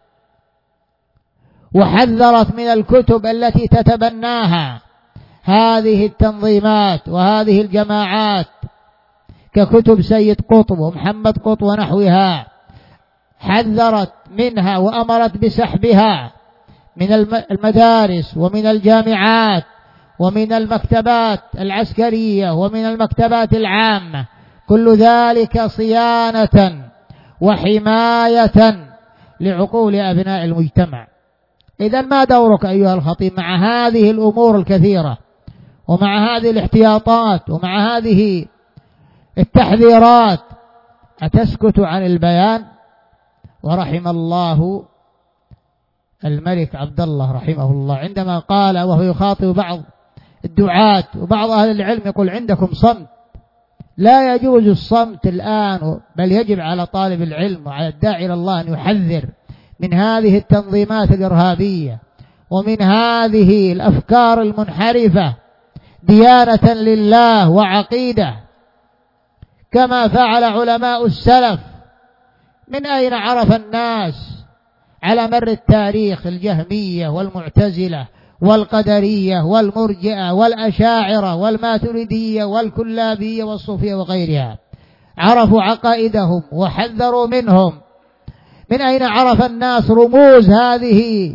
وحذرت من الكتب التي تتبناها هذه التنظيمات وهذه الجماعات ككتب سيد قطب ومحمد قطب ونحوها. حذرت منها وأمرت بسحبها من المدارس ومن الجامعات ومن المكتبات العسكرية ومن المكتبات العامة، كل ذلك صيانة وحماية لعقول أبناء المجتمع. إذن ما دورك أيها الخطيب مع هذه الأمور الكثيرة ومع هذه الاحتياطات ومع هذه التحذيرات؟ أتسكت عن البيان؟ ورحم الله الملك عبد الله رحمه الله عندما قال وهو يخاطب بعض الدعاة وبعض أهل العلم يقول عندكم صمت. لا يجوز الصمت الآن، بل يجب على طالب العلم وعلى الداعي إلى الله أن يحذر من هذه التنظيمات الإرهابية ومن هذه الأفكار المنحرفة ديانة لله وعقيدة، كما فعل علماء السلف. من أين عرف الناس على مر التاريخ الجهمية والمعتزلة والقدرية والمرجئة والأشاعرة والماتريدية والكلابية والصوفية وغيرها؟ عرفوا عقائدهم وحذروا منهم. من أين عرف الناس رموز هذه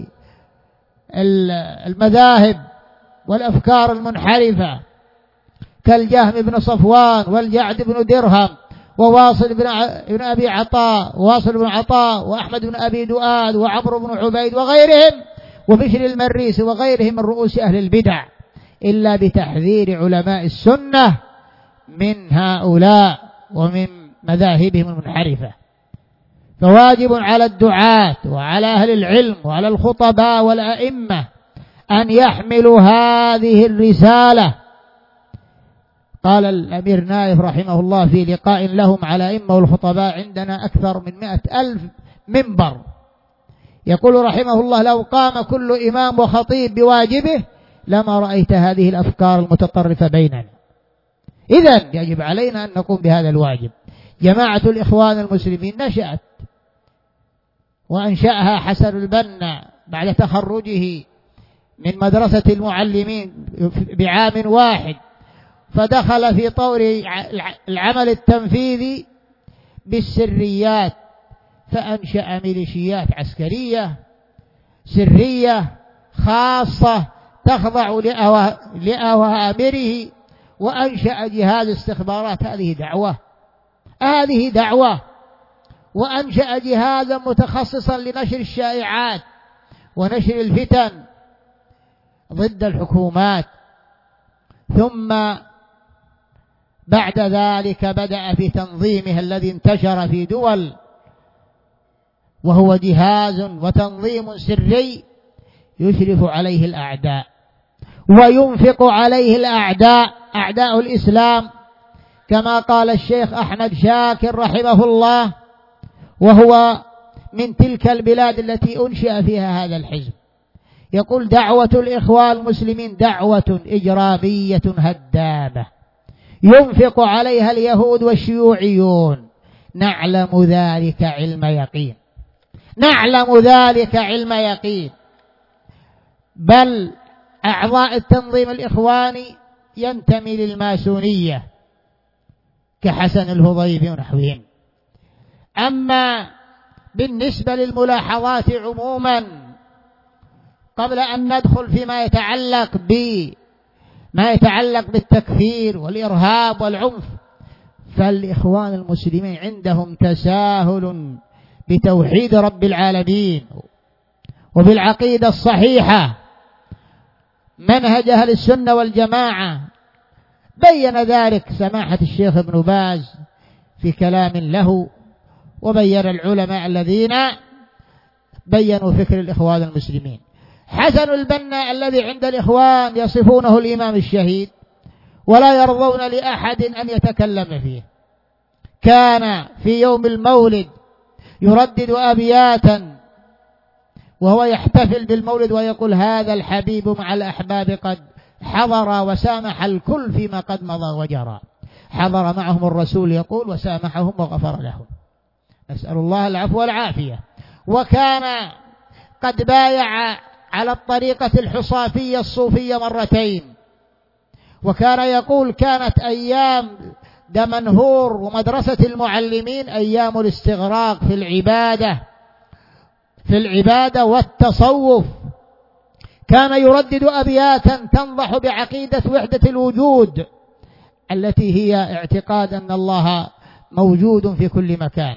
المذاهب والأفكار المنحرفة كالجهم بن صفوان والجعد بن درهم وواصل بن أبي عطاء، واصل بن عطاء، وأحمد بن أبي دؤاد، وعمرو بن عبيد وغيرهم، وبشر المريسي وغيرهم من رؤوس أهل البدع، إلا بتحذير علماء السنة من هؤلاء ومن مذاهبهم المنحرفة. فواجب على الدعاة وعلى أهل العلم وعلى الخطباء والأئمة أن يحملوا هذه الرسالة. قال الأمير نايف رحمه الله في لقاء لهم على أئمة والخطباء: عندنا أكثر من 100,000 منبر. يقول رحمه الله: لو قام كل إمام وخطيب بواجبه لما رأيت هذه الأفكار المتطرفة بيننا. إذن يجب علينا أن نقوم بهذا الواجب. جماعة الإخوان المسلمين نشأت وأنشأها حسن البنا بعد تخرجه من مدرسة المعلمين بعام واحد، فدخل في طور العمل التنفيذي بالسريات، فأنشأ ميليشيات عسكرية سرية خاصة تخضع لأوامره، وأنشأ جهاز استخبارات. هذه دعوة، وأنشأ جهازا متخصصا لنشر الشائعات ونشر الفتن ضد الحكومات. ثم بعد ذلك بدأ في تنظيمه الذي انتشر في دول، وهو جهاز وتنظيم سري يشرف عليه الأعداء وينفق عليه الأعداء، أعداء الإسلام، كما قال الشيخ أحمد شاكر رحمه الله، وهو من تلك البلاد التي أنشأ فيها هذا الحزب. يقول: دعوة الإخوان المسلمين دعوة إجرامية هدامة ينفق عليها اليهود والشيوعيون، نعلم ذلك علم يقين، نعلم ذلك علم يقين. بل أعضاء التنظيم الإخواني ينتمي للماسونية كحسن الهضيبي ونحوهم. أما بالنسبة للملاحظات عموما، قبل أن ندخل فيما يتعلق بالتكفير والإرهاب والعنف، فالإخوان المسلمين عندهم تساهل بتوحيد رب العالمين وبالعقيدة الصحيحة، منهج أهل السنة والجماعة. بين ذلك سماحة الشيخ ابن باز في كلام له، وبين العلماء الذين بينوا فكر الإخوان المسلمين. حسن البنا الذي عند الإخوان يصفونه الإمام الشهيد ولا يرضون لأحد أن يتكلم فيه، كان في يوم المولد يردد أبياتا وهو يحتفل بالمولد ويقول: هذا الحبيب مع الأحباب قد حضر وسامح الكل فيما قد مضى وجرى. حضر معهم الرسول يقول وسامحهم وغفر لهم، نسأل الله العفو والعافية. وكان قد بايع على الطريقة الحصافية الصوفية مرتين، وكان يقول: كانت أيام دمنهور ومدرسة المعلمين أيام الاستغراق في العبادة والتصوف. كان يردد أبياتا تنضح بعقيدة وحدة الوجود التي هي اعتقاد أن الله موجود في كل مكان،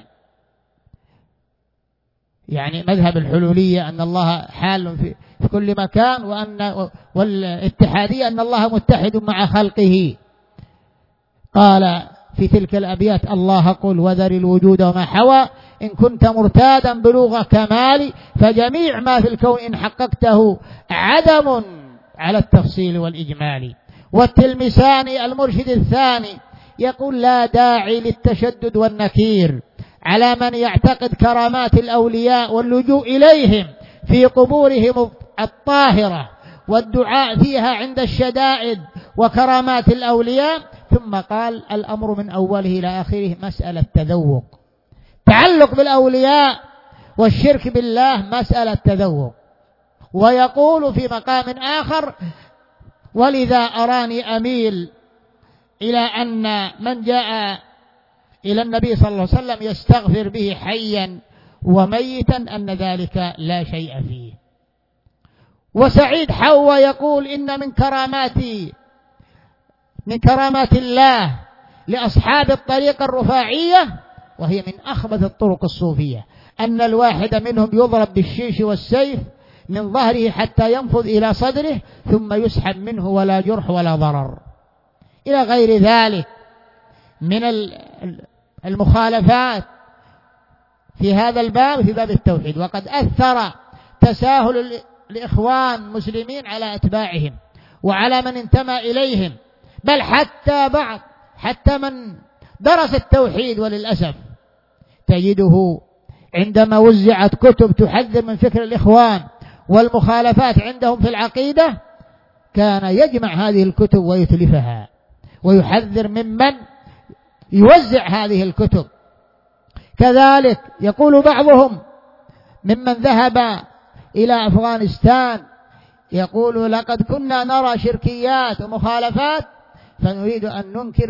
يعني مذهب الحلولية أن الله حال في كل مكان، والاتحادية أن الله متحد مع خلقه. قال في تلك الأبيات: الله قل وذر الوجود وما حوى، إن كنت مرتادا بلوغ كمالي، فجميع ما في الكون إن حققته عدم على التفصيل والإجمال. والتلمساني المرشد الثاني يقول: لا داعي للتشدد والنكير على من يعتقد كرامات الأولياء واللجوء إليهم في قبورهم الطاهرة والدعاء فيها عند الشدائد وكرامات الأولياء. ثم قال: الأمر من أوله إلى آخره مسألة تذوق، تعلق بالأولياء والشرك بالله مسألة تذوق. ويقول في مقام آخر: ولذا أراني أميل إلى أن من جاء إلى النبي صلى الله عليه وسلم يستغفر به حيا وميتا أن ذلك لا شيء فيه. وسعيد حوى يقول: إن من كرامات الله لأصحاب الطريقة الرفاعية، وهي من أخبث الطرق الصوفية، أن الواحد منهم يضرب بالشيش والسيف من ظهره حتى ينفذ إلى صدره ثم يسحب منه ولا جرح ولا ضرر، إلى غير ذلك من المخالفات في هذا الباب، في باب التوحيد. وقد أثر تساهل الإخوان المسلمين على أتباعهم وعلى من انتمى إليهم، بل حتى من درس التوحيد، وللأسف تجده عندما وزعت كتب تحذر من فكر الإخوان والمخالفات عندهم في العقيدة، كان يجمع هذه الكتب ويتلفها ويحذر ممن يوزع هذه الكتب. كذلك يقول بعضهم ممن ذهب إلى أفغانستان، يقول لقد كنا نرى شركيات ومخالفات فنريد أن ننكر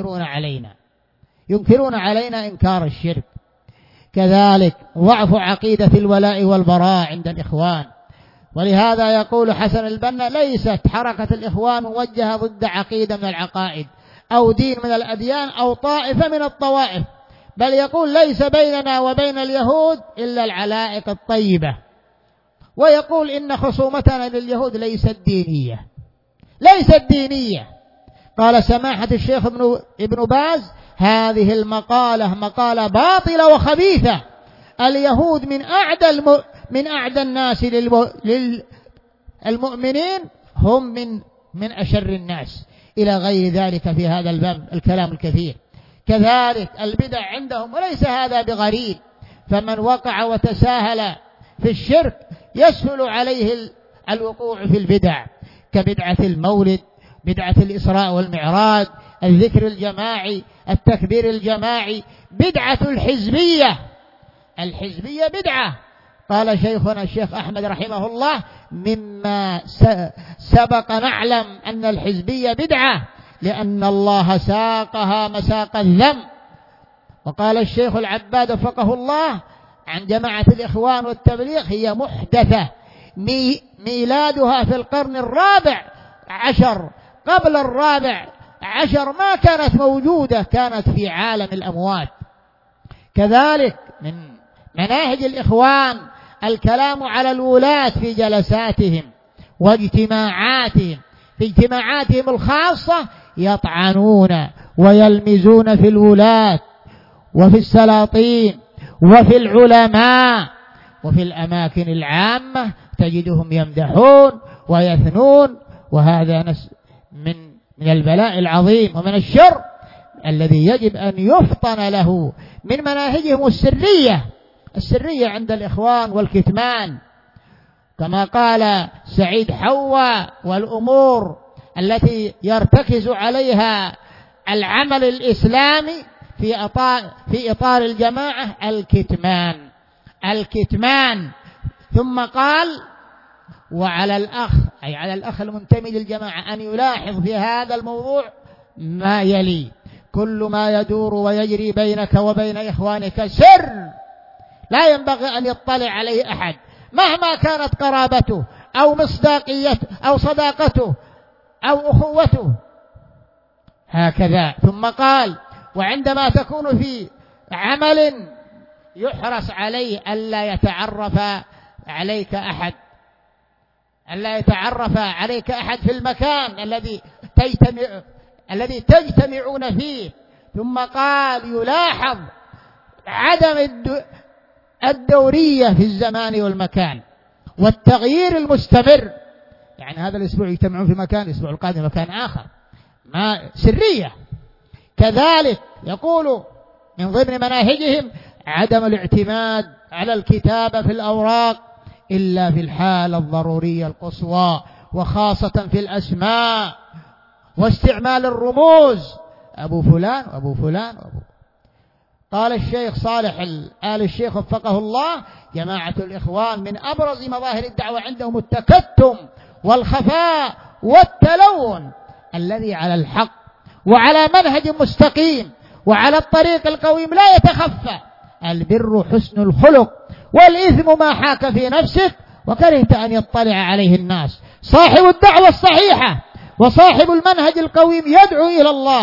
ينكرون علينا إنكار الشرك. كذلك ضعف عقيدة الولاء والبراء عند الإخوان، ولهذا يقول حسن البنا: ليست حركة الإخوان موجهة ضد عقيدة من العقائد أو دين من الأديان أو طائفة من الطوائف، بل يقول ليس بيننا وبين اليهود إلا العلائق الطيبة، ويقول إن خصومتنا لليهود ليست دينية. قال سماحة الشيخ ابن باز: هذه المقالة مقالة باطلة وخبيثة، اليهود من أعدى الناس للمؤمنين، هم من أشر الناس، إلى غير ذلك في هذا الباب الكلام الكثير. كذلك البدع عندهم، وليس هذا بغريب، فمن وقع وتساهل في الشرك يسهل عليه الوقوع في البدع، كبدعة المولد، بدعة الإسراء والمعراج، الذكر الجماعي، التكبير الجماعي، بدعة الحزبية بدعة. قال شيخنا الشيخ أحمد رحمه الله: مما سبق نعلم أن الحزبية بدعة لأن الله ساقها مساق الذم. وقال الشيخ العباد وفقه الله عن جماعة الإخوان والتبليغ: هي محدثة، ميلادها في القرن 14، قبل 14 ما كانت موجودة، كانت في عالم الأموات. كذلك من مناهج الإخوان الكلام على الولاة في جلساتهم واجتماعاتهم، في اجتماعاتهم الخاصة يطعنون ويلمزون في الولاة وفي السلاطين وفي العلماء، وفي الأماكن العامة تجدهم يمدحون ويثنون، وهذا من البلاء العظيم ومن الشر الذي يجب أن يفطن له. من مناهجهم السرية عند الإخوان والكتمان، كما قال سعيد حوا: والأمور التي يرتكز عليها العمل الإسلامي في إطار الجماعة الكتمان. ثم قال: وعلى الأخ، أي على الأخ المنتمي للجماعة، أن يلاحظ في هذا الموضوع ما يلي: كل ما يدور ويجري بينك وبين إخوانك سر، لا ينبغي أن يطلع عليه أحد، مهما كانت قرابته أو مصداقيته أو صداقته أو أخوته، هكذا. ثم قال: وعندما تكون في عمل يحرص عليه ألا يتعرف عليك أحد في المكان الذي تجتمعون فيه. ثم قال: يلاحظ عدم الدورية في الزمان والمكان والتغيير المستمر، يعني هذا الأسبوع يجتمعون في مكان، الأسبوع القادم مكان آخر، ما سرية. كذلك يقول من ضمن مناهجهم عدم الاعتماد على الكتابة في الأوراق إلا في الحالة الضرورية القصوى، وخاصة في الأسماء، واستعمال الرموز: أبو فلان وأبو فلان وأبو. قال الشيخ صالح آل الشيخ وفقه الله: جماعة الإخوان من أبرز مظاهر الدعوة عندهم التكتم والخفاء والتلون الذي على الحق وعلى منهج مستقيم وعلى الطريق القويم لا يتخفى. البر حسن الخلق، والإثم ما حاك في نفسك وكرهت أن يطلع عليه الناس. صاحب الدعوة الصحيحة وصاحب المنهج القويم يدعو إلى الله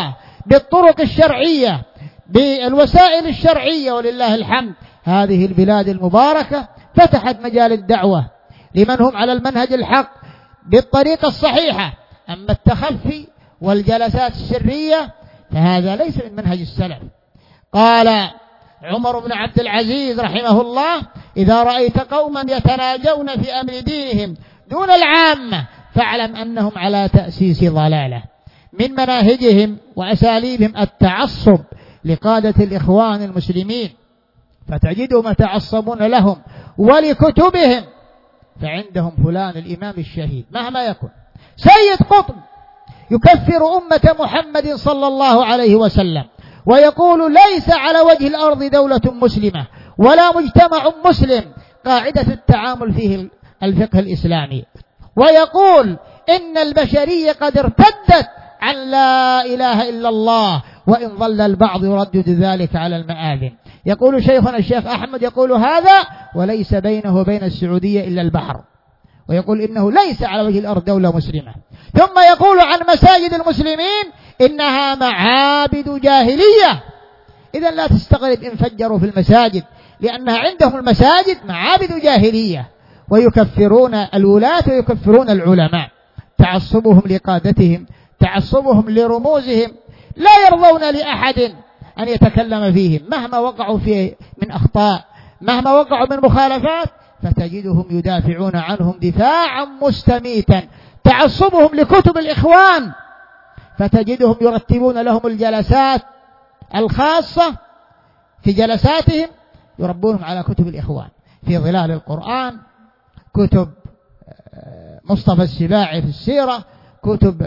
بالطرق الشرعية بالوسائل الشرعية، ولله الحمد هذه البلاد المباركة فتحت مجال الدعوة لمن هم على المنهج الحق بالطريقة الصحيحة. أما التخفي والجلسات السرية فهذا ليس من منهج السلف. قال عمر بن عبد العزيز رحمه الله: إذا رأيت قوما يتناجون في أمر دينهم دون العامة فاعلم أنهم على تأسيس ضلالة. من مناهجهم وأساليبهم التعصب لقادة الإخوان المسلمين، فتجدهم يتعصبون لهم ولكتبهم، فعندهم فلان الإمام الشهيد مهما يكن سيد قطب يكفر أمة محمد صلى الله عليه وسلم، ويقول ليس على وجه الأرض دولة مسلمة ولا مجتمع مسلم قاعدة التعامل فيه الفقه الإسلامي، ويقول إن البشرية قد ارتدت عن لا إله إلا الله، وإن ظل البعض يردد ذلك على المآذن. يقول شيخنا الشيخ أحمد يقول هذا وليس بينه وبين السعودية إلا البحر، ويقول إنه ليس على وجه الأرض دولة مسلمة. ثم يقول عن مساجد المسلمين إنها معابد جاهلية. إذن لا تستغرب إن فجروا في المساجد، لأنها عندهم المساجد معابد جاهلية، ويكفرون الولاة ويكفرون العلماء. تعصبهم لقادتهم، تعصبهم لرموزهم، لا يرضون لأحد أن يتكلم فيهم مهما وقعوا فيه من أخطاء، مهما وقعوا من مخالفات، فتجدهم يدافعون عنهم دفاعا مستميتا. تعصبهم لكتب الإخوان، فتجدهم يرتبون لهم الجلسات الخاصة، في جلساتهم يربونهم على كتب الإخوان، في ظلال القرآن، كتب مصطفى السباعي في السيرة، كتب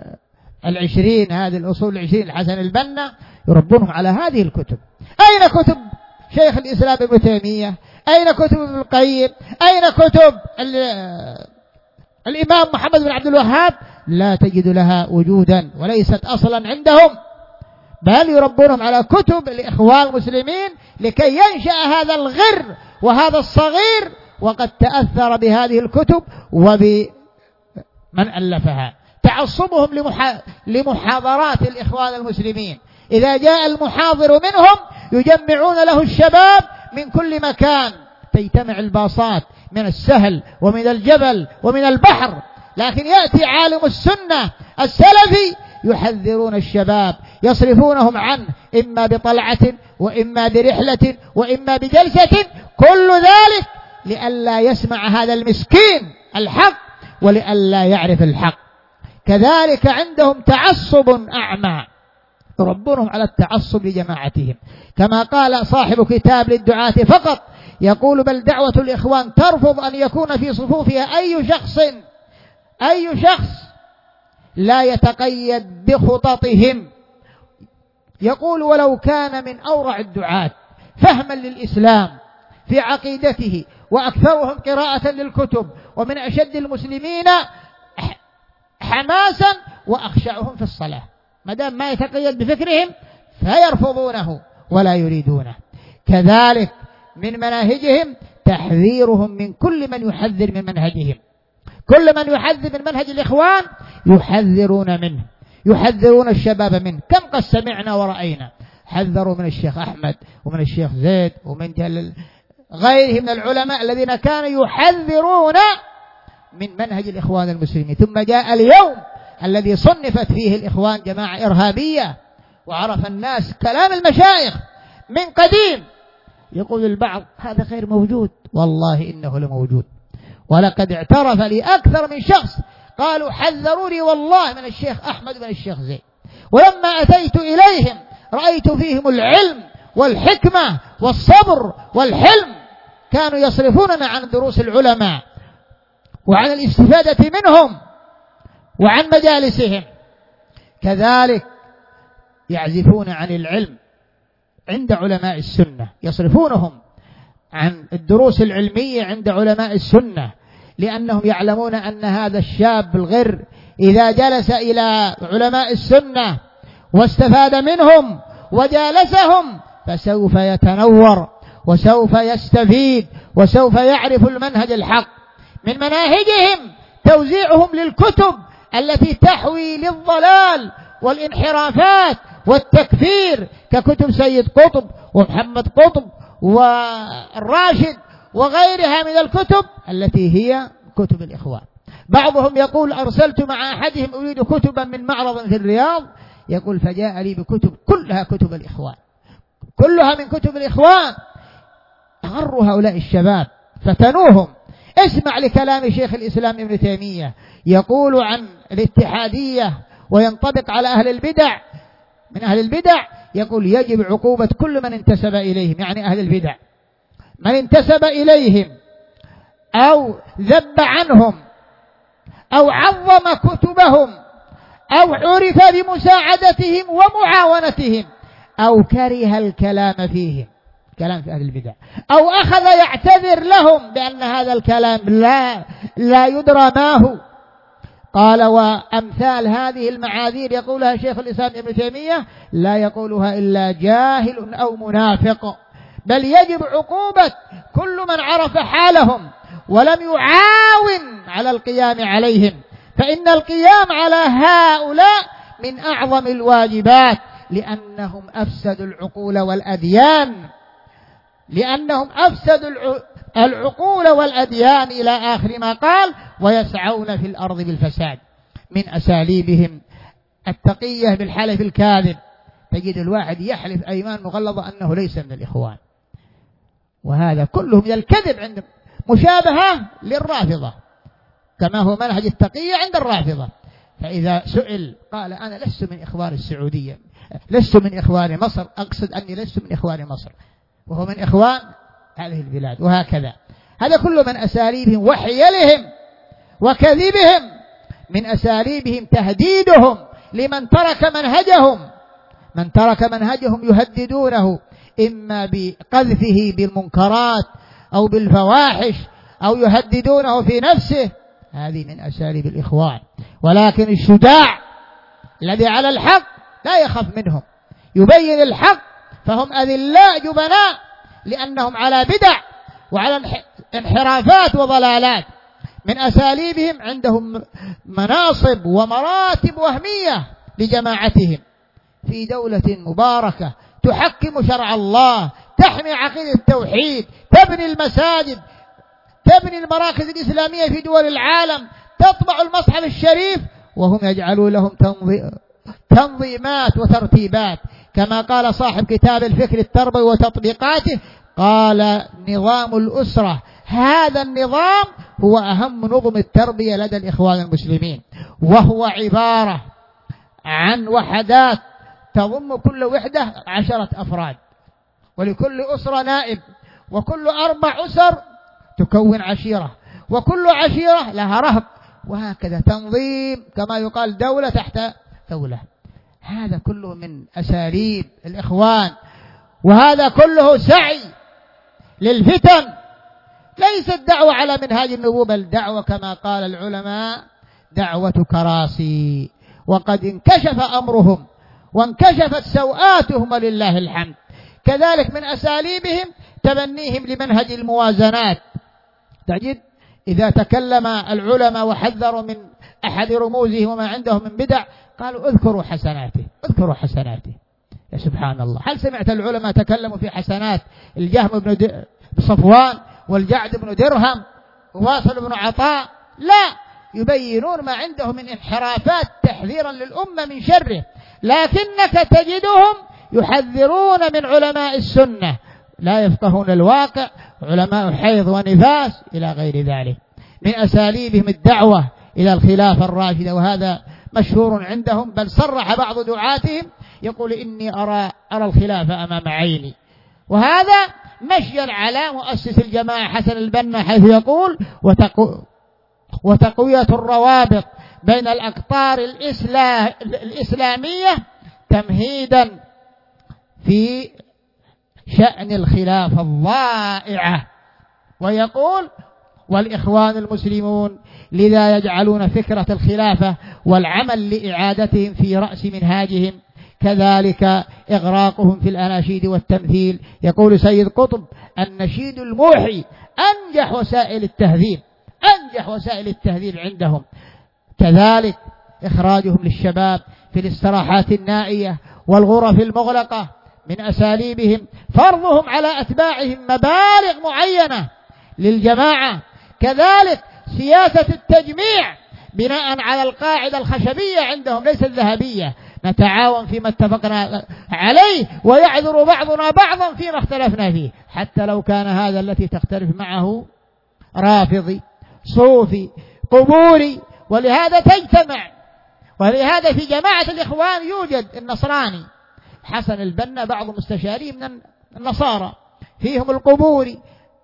20 هذه الأصول 20 الحسن البنا، يربونهم على هذه الكتب. أين كتب شيخ الإسلام ابن تيمية؟ أين كتب ابن القيم؟ أين كتب الإمام محمد بن عبد الوهاب؟ لا تجد لها وجودا وليست أصلا عندهم، بل يربونهم على كتب الإخوان المسلمين لكي ينشأ هذا الغر وهذا الصغير وقد تأثر بهذه الكتب وبمن ألفها. تعصبهم لمحاضرات الإخوان المسلمين، إذا جاء المحاضر منهم يجمعون له الشباب من كل مكان، تجتمع الباصات من السهل ومن الجبل ومن البحر، لكن يأتي عالم السنة السلفي يحذرون الشباب، يصرفونهم عنه إما بطلعة وإما برحلة وإما بجلسة، كل ذلك لئلا يسمع هذا المسكين الحق ولئلا يعرف الحق. كذلك عندهم تعصب أعمى، يربونهم على التعصب لجماعتهم، كما قال صاحب كتاب للدعاة فقط، يقول بل دعوة الإخوان ترفض أن يكون في صفوفها أي شخص لا يتقيد بخططهم. يقول ولو كان من أورع الدعاة فهما للإسلام في عقيدته وأكثرهم قراءة للكتب ومن أشد المسلمين حماسا وأخشعهم في الصلاة، ما دام ما يتقيد بفكرهم فيرفضونه ولا يريدونه. كذلك من مناهجهم تحذيرهم من كل من يحذر من منهجهم، كل من يحذر من منهج الإخوان يحذرون منه، يحذرون الشباب منه. كم قد سمعنا ورأينا حذروا من الشيخ أحمد ومن الشيخ زيد ومن غيرهم من العلماء الذين كانوا يحذرون من منهج الإخوان المسلمين. ثم جاء اليوم الذي صنفت فيه الإخوان جماعة إرهابية، وعرف الناس كلام المشايخ من قديم. يقول البعض هذا غير موجود، والله إنه لموجود، ولقد اعترف لي أكثر من شخص قالوا حذروني والله من الشيخ أحمد ومن الشيخ زيد، ولما أتيت إليهم رأيت فيهم العلم والحكمة والصبر والحلم، كانوا يصرفوننا عن دروس العلماء وعن الاستفادة منهم وعن مجالسهم. كذلك يعزفون عن العلم عند علماء السنة، يصرفونهم عن الدروس العلمية عند علماء السنة، لأنهم يعلمون أن هذا الشاب الغر إذا جلس إلى علماء السنة واستفاد منهم وجالسهم فسوف يتنور وسوف يستفيد وسوف يعرف المنهج الحق. من مناهجهم توزيعهم للكتب التي تحوي للضلال والانحرافات والتكفير ككتب سيد قطب ومحمد قطب والراشد وغيرها من الكتب التي هي كتب الإخوان. بعضهم يقول أرسلت مع أحدهم أريد كتبا من معرض في الرياض، يقول فجاء لي بكتب كلها كتب الإخوان، كلها من كتب الإخوان. أغروا هؤلاء الشباب، فتنوهم. اسمع لكلام شيخ الإسلام ابن تيمية يقول عن الاتحادية وينطبق على أهل البدع. من أهل البدع يقول يجب عقوبة كل من انتسب إليهم، يعني أهل البدع من انتسب إليهم أو ذب عنهم أو عظم كتبهم أو عرف بمساعدتهم ومعاونتهم أو كره الكلام فيهم، كلام في أهل البدع، أو أخذ يعتذر لهم بأن هذا الكلام لا يدرى ما هو. قال وأمثال هذه المعاذير يقولها شيخ الإسلام ابن تيمية لا يقولها إلا جاهل أو منافق، بل يجب عقوبة كل من عرف حالهم ولم يعاون على القيام عليهم، فإن القيام على هؤلاء من أعظم الواجبات، لأنهم أفسدوا العقول والأديان، لأنهم أفسدوا العقول والأديان إلى آخر ما قال ويسعون في الأرض بالفساد. من أساليبهم التقية بالحلف الكاذب، تجد الواحد يحلف أيمان مغلظة أنه ليس من الإخوان، وهذا كله من الكذب عندهم، مشابهة للرافضة كما هو منهج التقية عند الرافضة. فإذا سئل قال أنا لست من إخوان السعودية، لست من إخوان مصر، أقصد أني لست من إخوان مصر، وهو من إخوان هذه البلاد، وهكذا. هذا كله من أساليبهم وحيلهم وكذبهم، من أساليبهم تهديدهم لمن ترك منهجهم. من ترك منهجهم يهددونه إما بقذفه بالمنكرات أو بالفواحش أو يهددونه في نفسه. هذه من أساليب الإخوان. ولكن الشجاع الذي على الحق لا يخاف منهم، يبين الحق، فهم أذلاء جبناء لأنهم على بدع وعلى انحرافات وضلالات. من أساليبهم عندهم مناصب ومراتب وهمية لجماعتهم في دولة مباركة تحكم شرع الله، تحمي عقيدة التوحيد، تبني المساجد، تبني المراكز الإسلامية في دول العالم، تطبع المصحف الشريف، وهم يجعلون لهم تنظيمات وترتيبات. كما قال صاحب كتاب الفكر التربوي وتطبيقاته، قال نظام الأسرة هذا النظام هو أهم نظم التربية لدى الإخوان المسلمين، وهو عبارة عن وحدات تضم كل وحدة 10 أفراد، ولكل أسرة نائب، وكل 4 أسر تكون عشيرة، وكل عشيرة لها رهط، وهكذا تنظيم كما يقال دولة تحت دولة. هذا كله من أساليب الإخوان، وهذا كله سعي للفتن، ليست دعوة على منهاج النبوة، بل دعوة كما قال العلماء دعوة كراسي، وقد انكشف أمرهم وانكشفت سوآتهم ولله الحمد. كذلك من أساليبهم تبنيهم لمنهج الموازنات. تجد إذا تكلم العلماء وحذروا من أحد رموزهم وما عندهم من بدع قالوا اذكروا حسناته، اذكروا حسناته. يا سبحان الله، هل سمعت العلماء تكلموا في حسنات الجهم بن صفوان والجعد بن درهم وواصل بن عطاء؟ لا، يبينون ما عندهم من انحرافات تحذيرا للأمة من شره، لكنك تجدهم يحذرون من علماء السنة، لا يفقهون الواقع، علماء حيض ونفاس إلى غير ذلك. من أساليبهم الدعوة إلى الخلافة الراشدة، وهذا مشهور عندهم، بل صرح بعض دعاتهم يقول إني أرى الخلافة أمام عيني. وهذا مشيا على مؤسس الجماعة حسن البنا، حيث يقول وتقوية الروابط بين الأقطار الإسلامية تمهيدا في شأن الخلافة الضائعة. ويقول والإخوان المسلمون لذا يجعلون فكرة الخلافة والعمل لإعادتهم في رأس منهاجهم، كذلك إغراقهم في الأناشيد والتمثيل. يقول سيد قطب النشيد الموحي أنجح وسائل التهذيب، أنجح وسائل التهذيب عندهم. كذلك إخراجهم للشباب في الاستراحات النائية والغرف المغلقة من أساليبهم فرضهم على أتباعهم مبالغ معينة للجماعة. كذلك سياسة التجميع بناء على القاعدة الخشبية عندهم ليس الذهبية، نتعاون فيما اتفقنا عليه ويعذر بعضنا بعضا فيما اختلفنا فيه، حتى لو كان هذا التي تختلف معه رافضي صوفي قبوري. ولهذا تجتمع، ولهذا في جماعة الإخوان يوجد النصراني حسن البنا بعض مستشاريه من النصارى، فيهم القبوري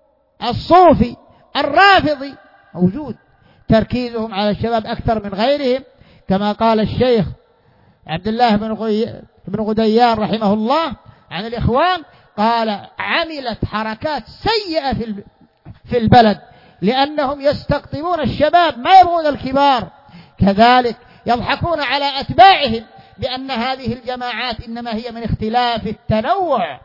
الصوفي الرافضي موجود، تركيزهم على الشباب أكثر من غيرهم. كما قال الشيخ عبد الله بن غديان رحمه الله عن الإخوان، قال عملت حركات سيئة في البلد لأنهم يستقطبون الشباب ما يبغون الكبار. كذلك يضحكون على أتباعهم بأن هذه الجماعات إنما هي من اختلاف التنوع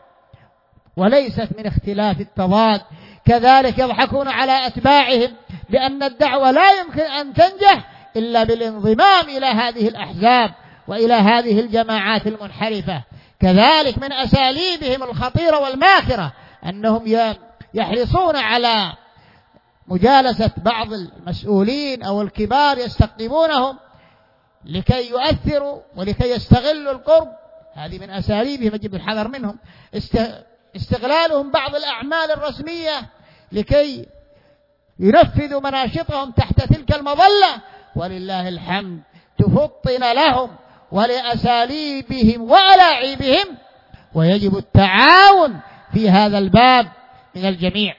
وليست من اختلاف التضاد. كذلك يضحكون على أتباعهم بأن الدعوة لا يمكن أن تنجح إلا بالانضمام إلى هذه الأحزاب وإلى هذه الجماعات المنحرفة. كذلك من أساليبهم الخطيرة والماكرة أنهم يحرصون على مجالسة بعض المسؤولين أو الكبار يستقطبونهم لكي يؤثروا ولكي يستغلوا القرب. هذه من أساليبهم يجب الحذر منهم. استغلالهم بعض الأعمال الرسمية لكي ينفذوا مناشطهم تحت تلك المظلة، ولله الحمد تفطن لهم ولأساليبهم وألاعيبهم، ويجب التعاون في هذا الباب من الجميع.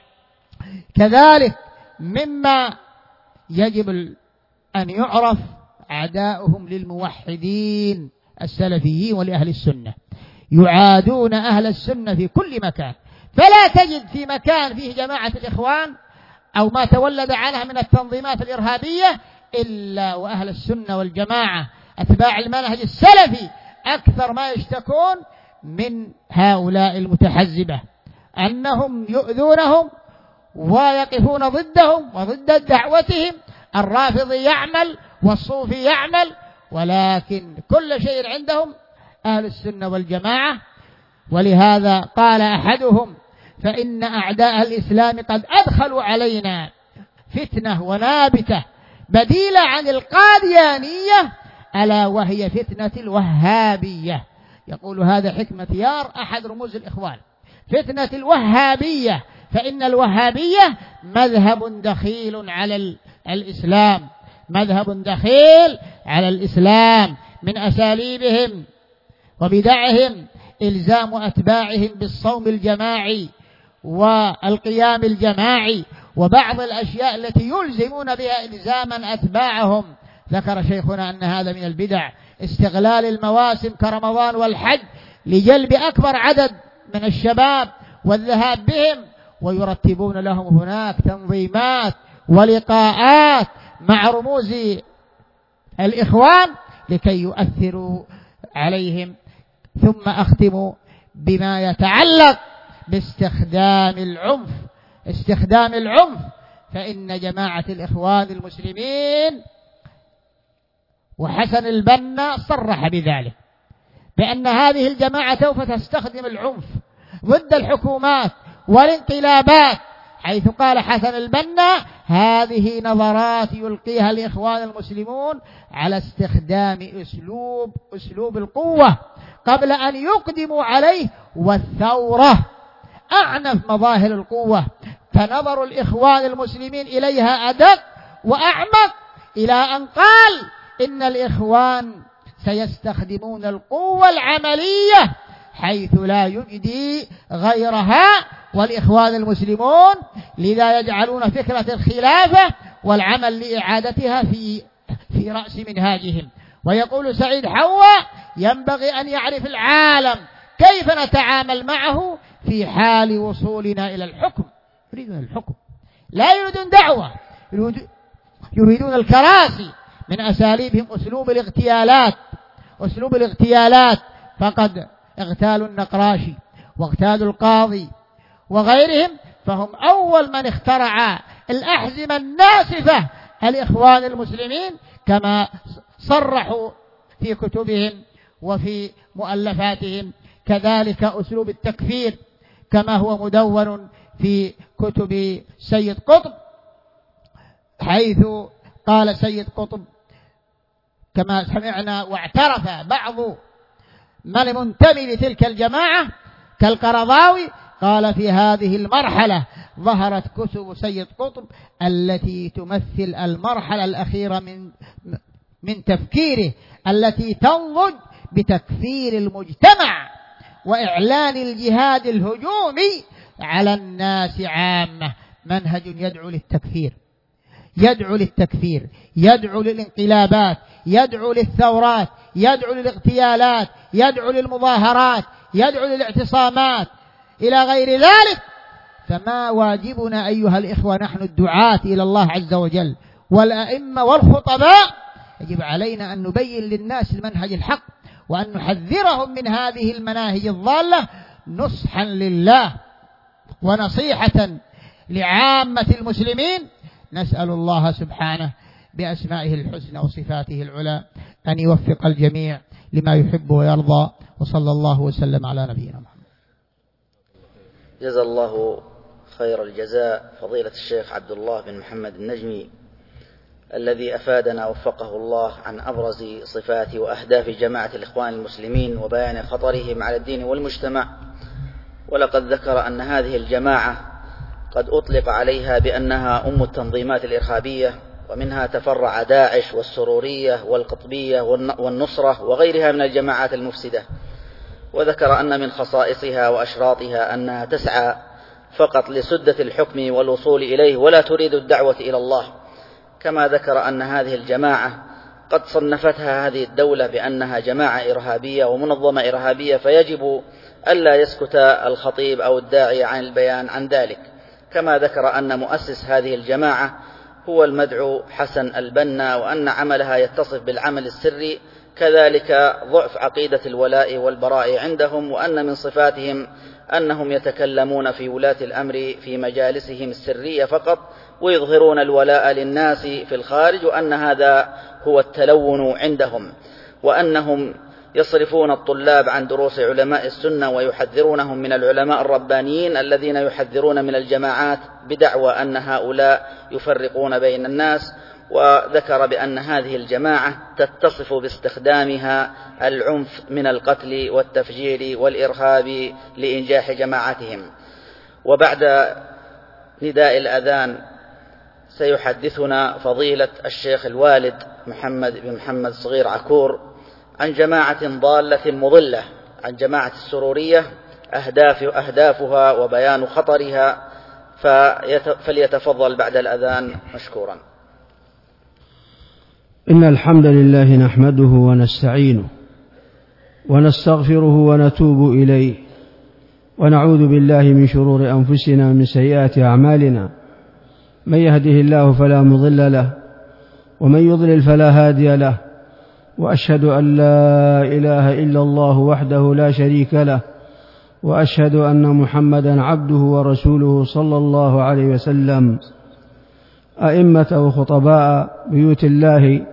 كذلك مما يجب أن يعرف أعداؤهم للموحدين السلفيين ولأهل السنة، يعادون أهل السنة في كل مكان، فلا تجد في مكان فيه جماعة الإخوان أو ما تولد عنها من التنظيمات الإرهابية إلا وأهل السنة والجماعة أتباع المنهج السلفي أكثر ما يشتكون من هؤلاء المتحزبة أنهم يؤذونهم ويقفون ضدهم وضد دعوتهم. الرافضي يعمل والصوفي يعمل، ولكن كل شيء عندهم أهل السنة والجماعة. ولهذا قال أحدهم فإن أعداء الإسلام قد أدخلوا علينا فتنة ونابتة بديلة عن القاديانية ألا وهي فتنة الوهابية. يقول هذا حكمة يار أحد رموز الإخوان، فتنة الوهابية، فإن الوهابية مذهب دخيل على الإسلام، مذهب دخيل على الإسلام. من أساليبهم وبدعهم إلزام أتباعهم بالصوم الجماعي والقيام الجماعي وبعض الأشياء التي يلزمون بها إلزاما أتباعهم. ذكر شيخنا أن هذا من البدع استغلال المواسم كرمضان والحج لجلب أكبر عدد من الشباب والذهاب بهم، ويرتبون لهم هناك تنظيمات ولقاءات مع رموز الإخوان لكي يؤثروا عليهم. ثم أختم بما يتعلق باستخدام العنف. استخدام العنف، فإن جماعة الإخوان المسلمين وحسن البنا صرح بذلك بأن هذه الجماعة سوف تستخدم العنف ضد الحكومات والانقلابات، حيث قال حسن البنا هذه نظرات يلقيها الإخوان المسلمون على استخدام أسلوب القوة قبل أن يقدموا عليه، والثورة أعنف مظاهر القوة، فنظر الإخوان المسلمين إليها أدق وأعمق، إلى أن قال إن الإخوان سيستخدمون القوة العملية حيث لا يجدي غيرها والإخوان المسلمون، لذا يجعلون فكرة الخلافة والعمل لإعادتها في رأس منهاجهم. ويقول سعيد حواء ينبغي أن يعرف العالم كيف نتعامل معه في حال وصولنا إلى الحكم. يريدون الحكم، لا يريدون دعوة، يريدون الكراسي. من أساليبهم أسلوب الاغتيالات، فقد اغتالوا النقراشي واغتالوا القاضي وغيرهم، فهم أول من اخترع الأحزمة الناسفة الإخوان المسلمين كما صرحوا في كتبهم وفي مؤلفاتهم، كذلك أسلوب التكفير كما هو مدون في كتب سيد قطب، حيث قال سيد قطب كما سمعنا واعترف بعض من منتمي لتلك الجماعة كالقرضاوي، قال في هذه المرحلة ظهرت كتب سيد قطب التي تمثل المرحلة الأخيرة من تفكيره، التي تنضج بتكفير المجتمع وإعلان الجهاد الهجومي على الناس عامة. منهج يدعو للتكفير، يدعو للتكفير، يدعو للانقلابات، يدعو للثورات، يدعو للاغتيالات، يدعو للمظاهرات، يدعو للاعتصامات إلى غير ذلك. فما واجبنا أيها الإخوة نحن الدعاة إلى الله عز وجل والأئمة والخطباء؟ يجب علينا أن نبين للناس المنهج الحق، وأن نحذرهم من هذه المناهج الضالة نصحا لله ونصيحة لعامة المسلمين. نسأل الله سبحانه بأسمائه الحسنى وصفاته العلى أن يوفق الجميع لما يحب ويرضى، وصلى الله وسلم على نبينا محمد. جزا الله خير الجزاء فضيلة الشيخ عبد الله بن محمد النجمي الذي أفادنا وفقه الله عن أبرز صفات وأهداف جماعة الإخوان المسلمين وبيان خطرهم على الدين والمجتمع. ولقد ذكر أن هذه الجماعة قد أطلق عليها بأنها أم التنظيمات الإرهابية، ومنها تفرع داعش والسرورية والقطبية والنصرة وغيرها من الجماعات المفسدة. وذكر أن من خصائصها وأشراطها أنها تسعى فقط لسدة الحكم والوصول إليه ولا تريد الدعوة إلى الله. كما ذكر أن هذه الجماعة قد صنفتها هذه الدولة بأنها جماعة إرهابية ومنظمة إرهابية، فيجب ألا يسكت الخطيب أو الداعي عن البيان عن ذلك. كما ذكر أن مؤسس هذه الجماعة هو المدعو حسن البنا، وأن عملها يتصف بالعمل السري، كذلك ضعف عقيدة الولاء والبراء عندهم، وأن من صفاتهم أنهم يتكلمون في ولاة الأمر في مجالسهم السرية فقط، ويظهرون الولاء للناس في الخارج، وأن هذا هو التلون عندهم، وأنهم يصرفون الطلاب عن دروس علماء السنة ويحذرونهم من العلماء الربانيين الذين يحذرون من الجماعات بدعوى أن هؤلاء يفرقون بين الناس. وذكر بأن هذه الجماعة تتصف باستخدامها العنف من القتل والتفجير والإرهاب لإنجاح جماعتهم. وبعد نداء الأذان سيحدثنا فضيلة الشيخ الوالد محمد بن محمد صغير عكور عن جماعة ضالة مضلة، عن جماعة السرورية، أهدافها وبيان خطرها، فليتفضل بعد الأذان مشكورا. إن الحمد لله نحمده ونستعينه ونستغفره ونتوب إليه، ونعوذ بالله من شرور أنفسنا ومن سيئات أعمالنا. من يهده الله فلا مضل له، ومن يضلل فلا هادي له، وأشهد أن لا إله إلا الله وحده لا شريك له، وأشهد أن محمدا عبده ورسوله صلى الله عليه وسلم. أئمة وخطباء بيوت الله،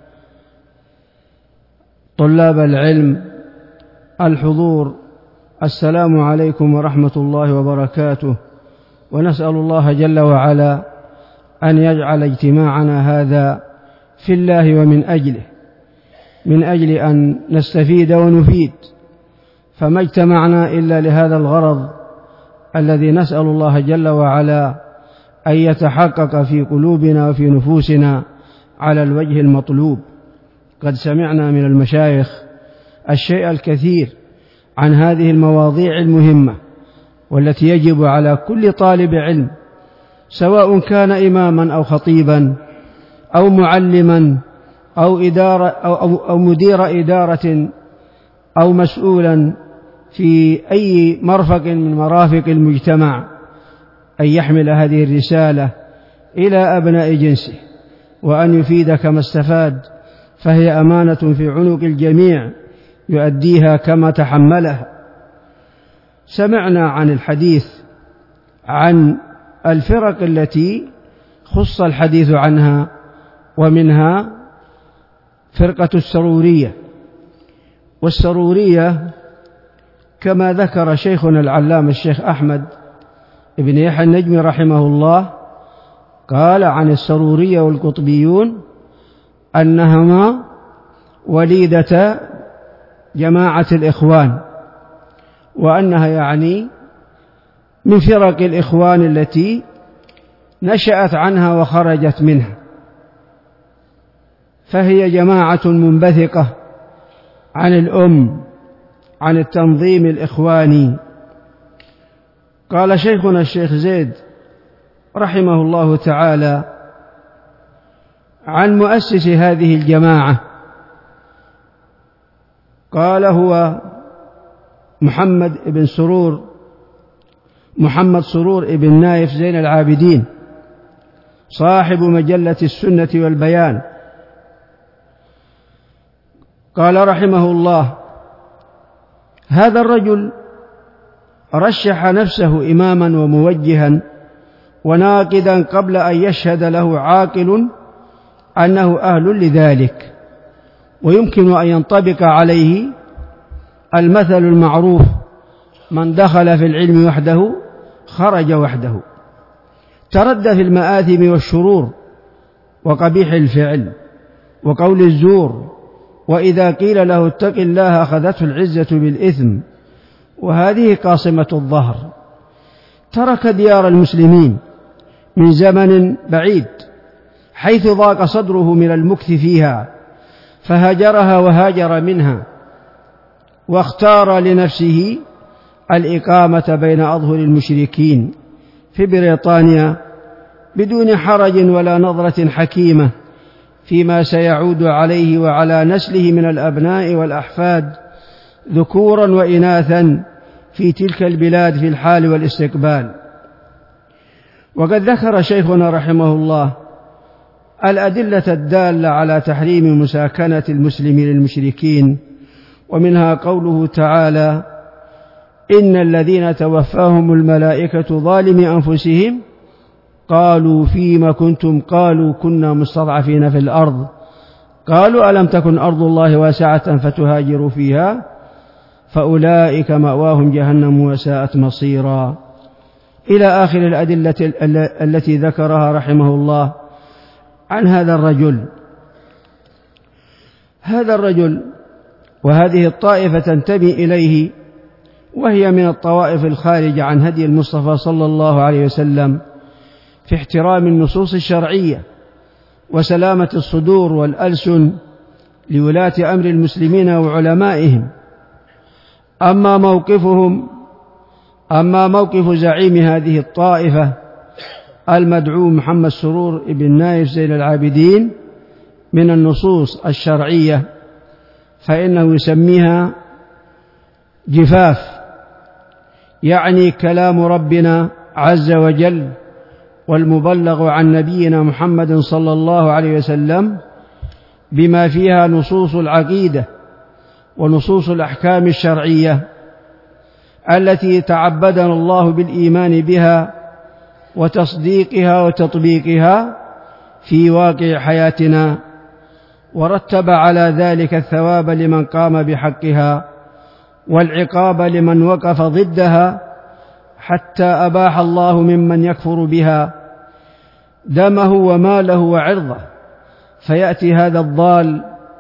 طلاب العلم، الحضور، السلام عليكم ورحمة الله وبركاته. ونسأل الله جل وعلا أن يجعل اجتماعنا هذا في الله ومن أجله، من أجل أن نستفيد ونفيد، فما اجتمعنا إلا لهذا الغرض الذي نسأل الله جل وعلا أن يتحقق في قلوبنا وفي نفوسنا على الوجه المطلوب. قد سمعنا من المشايخ الشيء الكثير عن هذه المواضيع المهمة، والتي يجب على كل طالب علم، سواء كان إماما أو خطيبا أو معلما أو مدير إدارة أو مسؤولا في أي مرفق من مرافق المجتمع، أن يحمل هذه الرسالة إلى أبناء جنسه، وأن يفيد كما استفاد، فهي أمانة في عنق الجميع يؤديها كما تحملها. سمعنا عن الحديث عن الفرق التي خص الحديث عنها، ومنها فرقة السرورية، والسرورية كما ذكر شيخنا العلامة الشيخ أحمد بن يحيى النجمي رحمه الله، قال عن السرورية والقطبيون أنهما وليدة جماعة الإخوان، وأنها يعني من فرق الإخوان التي نشأت عنها وخرجت منها، فهي جماعة منبثقة عن عن التنظيم الإخواني. قال شيخنا الشيخ زيد رحمه الله تعالى عن مؤسس هذه الجماعة، قال هو محمد سرور ابن نايف زين العابدين، صاحب مجلة السنة والبيان. قال رحمه الله: هذا الرجل رشح نفسه إماما وموجها وناقدا قبل أن يشهد له عاقل أنه أهل لذلك، ويمكن أن ينطبق عليه المثل المعروف: من دخل في العلم وحده خرج وحده. تردى في المآثم والشرور وقبيح الفعل وقول الزور، وإذا قيل له اتق الله أخذته العزة بالإثم، وهذه قاصمة الظهر. ترك ديار المسلمين من زمن بعيد حيث ضاق صدره من المكث فيها، فهاجرها وهاجر منها، واختار لنفسه الإقامة بين أظهر المشركين في بريطانيا بدون حرج ولا نظرة حكيمة فيما سيعود عليه وعلى نسله من الأبناء والأحفاد ذكورا وإناثا في تلك البلاد في الحال والاستقبال. وقد ذكر شيخنا رحمه الله الأدلة الدالة على تحريم مساكنة المسلمين للمشركين، ومنها قوله تعالى: إن الذين توفاهم الملائكة ظالمي أنفسهم قالوا فيما كنتم قالوا كنا مستضعفين في الأرض قالوا ألم تكن أرض الله واسعة فتهاجروا فيها فأولئك مأواهم جهنم وساءت مصيرا، إلى آخر الأدلة التي ذكرها رحمه الله عن هذا الرجل. وهذه الطائفة تنتمي إليه، وهي من الطوائف الخارجة عن هدي المصطفى صلى الله عليه وسلم في احترام النصوص الشرعية وسلامة الصدور والألسن لولاة أمر المسلمين وعلمائهم. أما موقف زعيم هذه الطائفة المدعو محمد سرور ابن نايف زين العابدين من النصوص الشرعية، فإنه يسميها جفاف، يعني كلام ربنا عز وجل والمبلغ عن نبينا محمد صلى الله عليه وسلم بما فيها نصوص العقيدة ونصوص الأحكام الشرعية التي تعبدنا الله بالإيمان بها وتصديقها وتطبيقها في واقع حياتنا، ورتب على ذلك الثواب لمن قام بحقها والعقاب لمن وقف ضدها، حتى أباح الله ممن يكفر بها دمه وماله وعرضه. فيأتي هذا الضال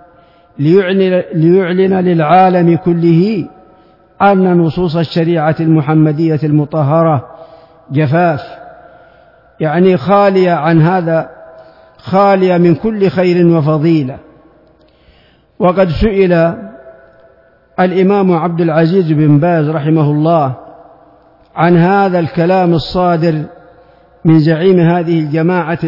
ليعلن للعالم كله أن نصوص الشريعة المحمدية المطهرة جفاف، يعني خالية عن هذا، خالية من كل خير وفضيلة. وقد سئل الإمام عبد العزيز بن باز رحمه الله عن هذا الكلام الصادر من زعيم هذه الجماعة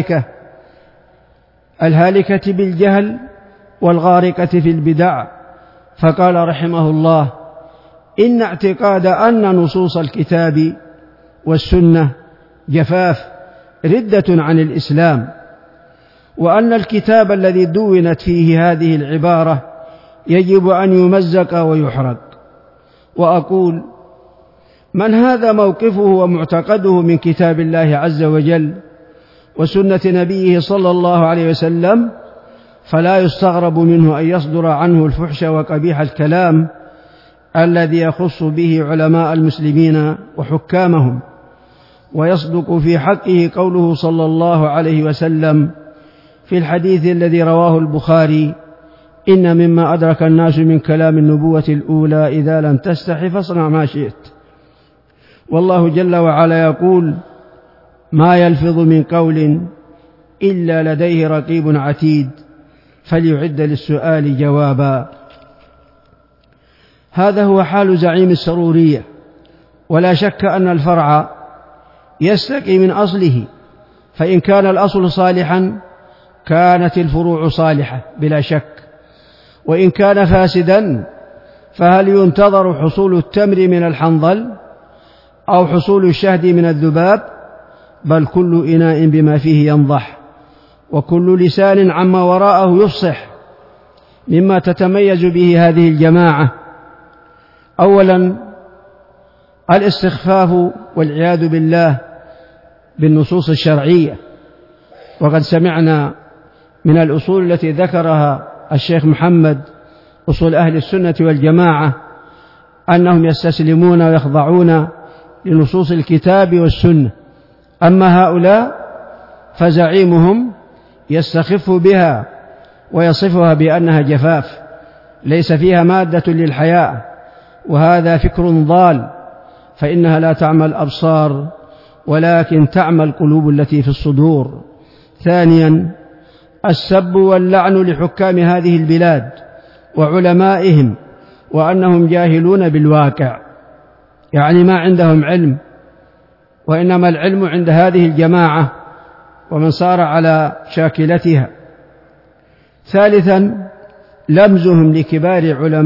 الهالكة بالجهل والغارقة في البدع، فقال رحمه الله: إن اعتقاد أن نصوص الكتاب والسنة جفاف ردة عن الإسلام، وأن الكتاب الذي دونت فيه هذه العبارة يجب أن يمزق ويحرق. وأقول: من هذا موقفه ومعتقده من كتاب الله عز وجل وسنة نبيه صلى الله عليه وسلم، فلا يستغرب منه أن يصدر عنه الفحش وقبيح الكلام الذي يخص به علماء المسلمين وحكامهم. ويصدق في حقه قوله صلى الله عليه وسلم في الحديث الذي رواه البخاري: إن مما أدرك الناس من كلام النبوة الأولى إذا لم تستح فاصنع ما شئت. والله جل وعلا يقول: ما يلفظ من قول إلا لديه رقيب عتيد فليعد للسؤال جوابا. هذا هو حال زعيم السرورية، ولا شك أن الفرع يستقي من أصله، فإن كان الأصل صالحا كانت الفروع صالحة بلا شك، وإن كان فاسدا فهل ينتظر حصول التمر من الحنظل أو حصول الشهد من الذباب؟ بل كل إناء بما فيه ينضح، وكل لسان عما وراءه يفصح. مما تتميز به هذه الجماعة: أولا الاستخفاف والعياذ بالله بالنصوص الشرعية، وقد سمعنا من الأصول التي ذكرها الشيخ محمد أصول أهل السنة والجماعة أنهم يستسلمون ويخضعون لنصوص الكتاب والسنة. أما هؤلاء فزعيمهم يستخف بها ويصفها بأنها جفاف ليس فيها مادة للحياء، وهذا فكر ضال، فإنها لا تعمى الأبصار ولكن تعمى القلوب التي في الصدور. ثانيا السب واللعن لحكام هذه البلاد وعلمائهم، وأنهم جاهلون بالواقع، يعني ما عندهم علم، وإنما العلم عند هذه الجماعة ومن صار على شاكلتها. ثالثا لمزهم لكبار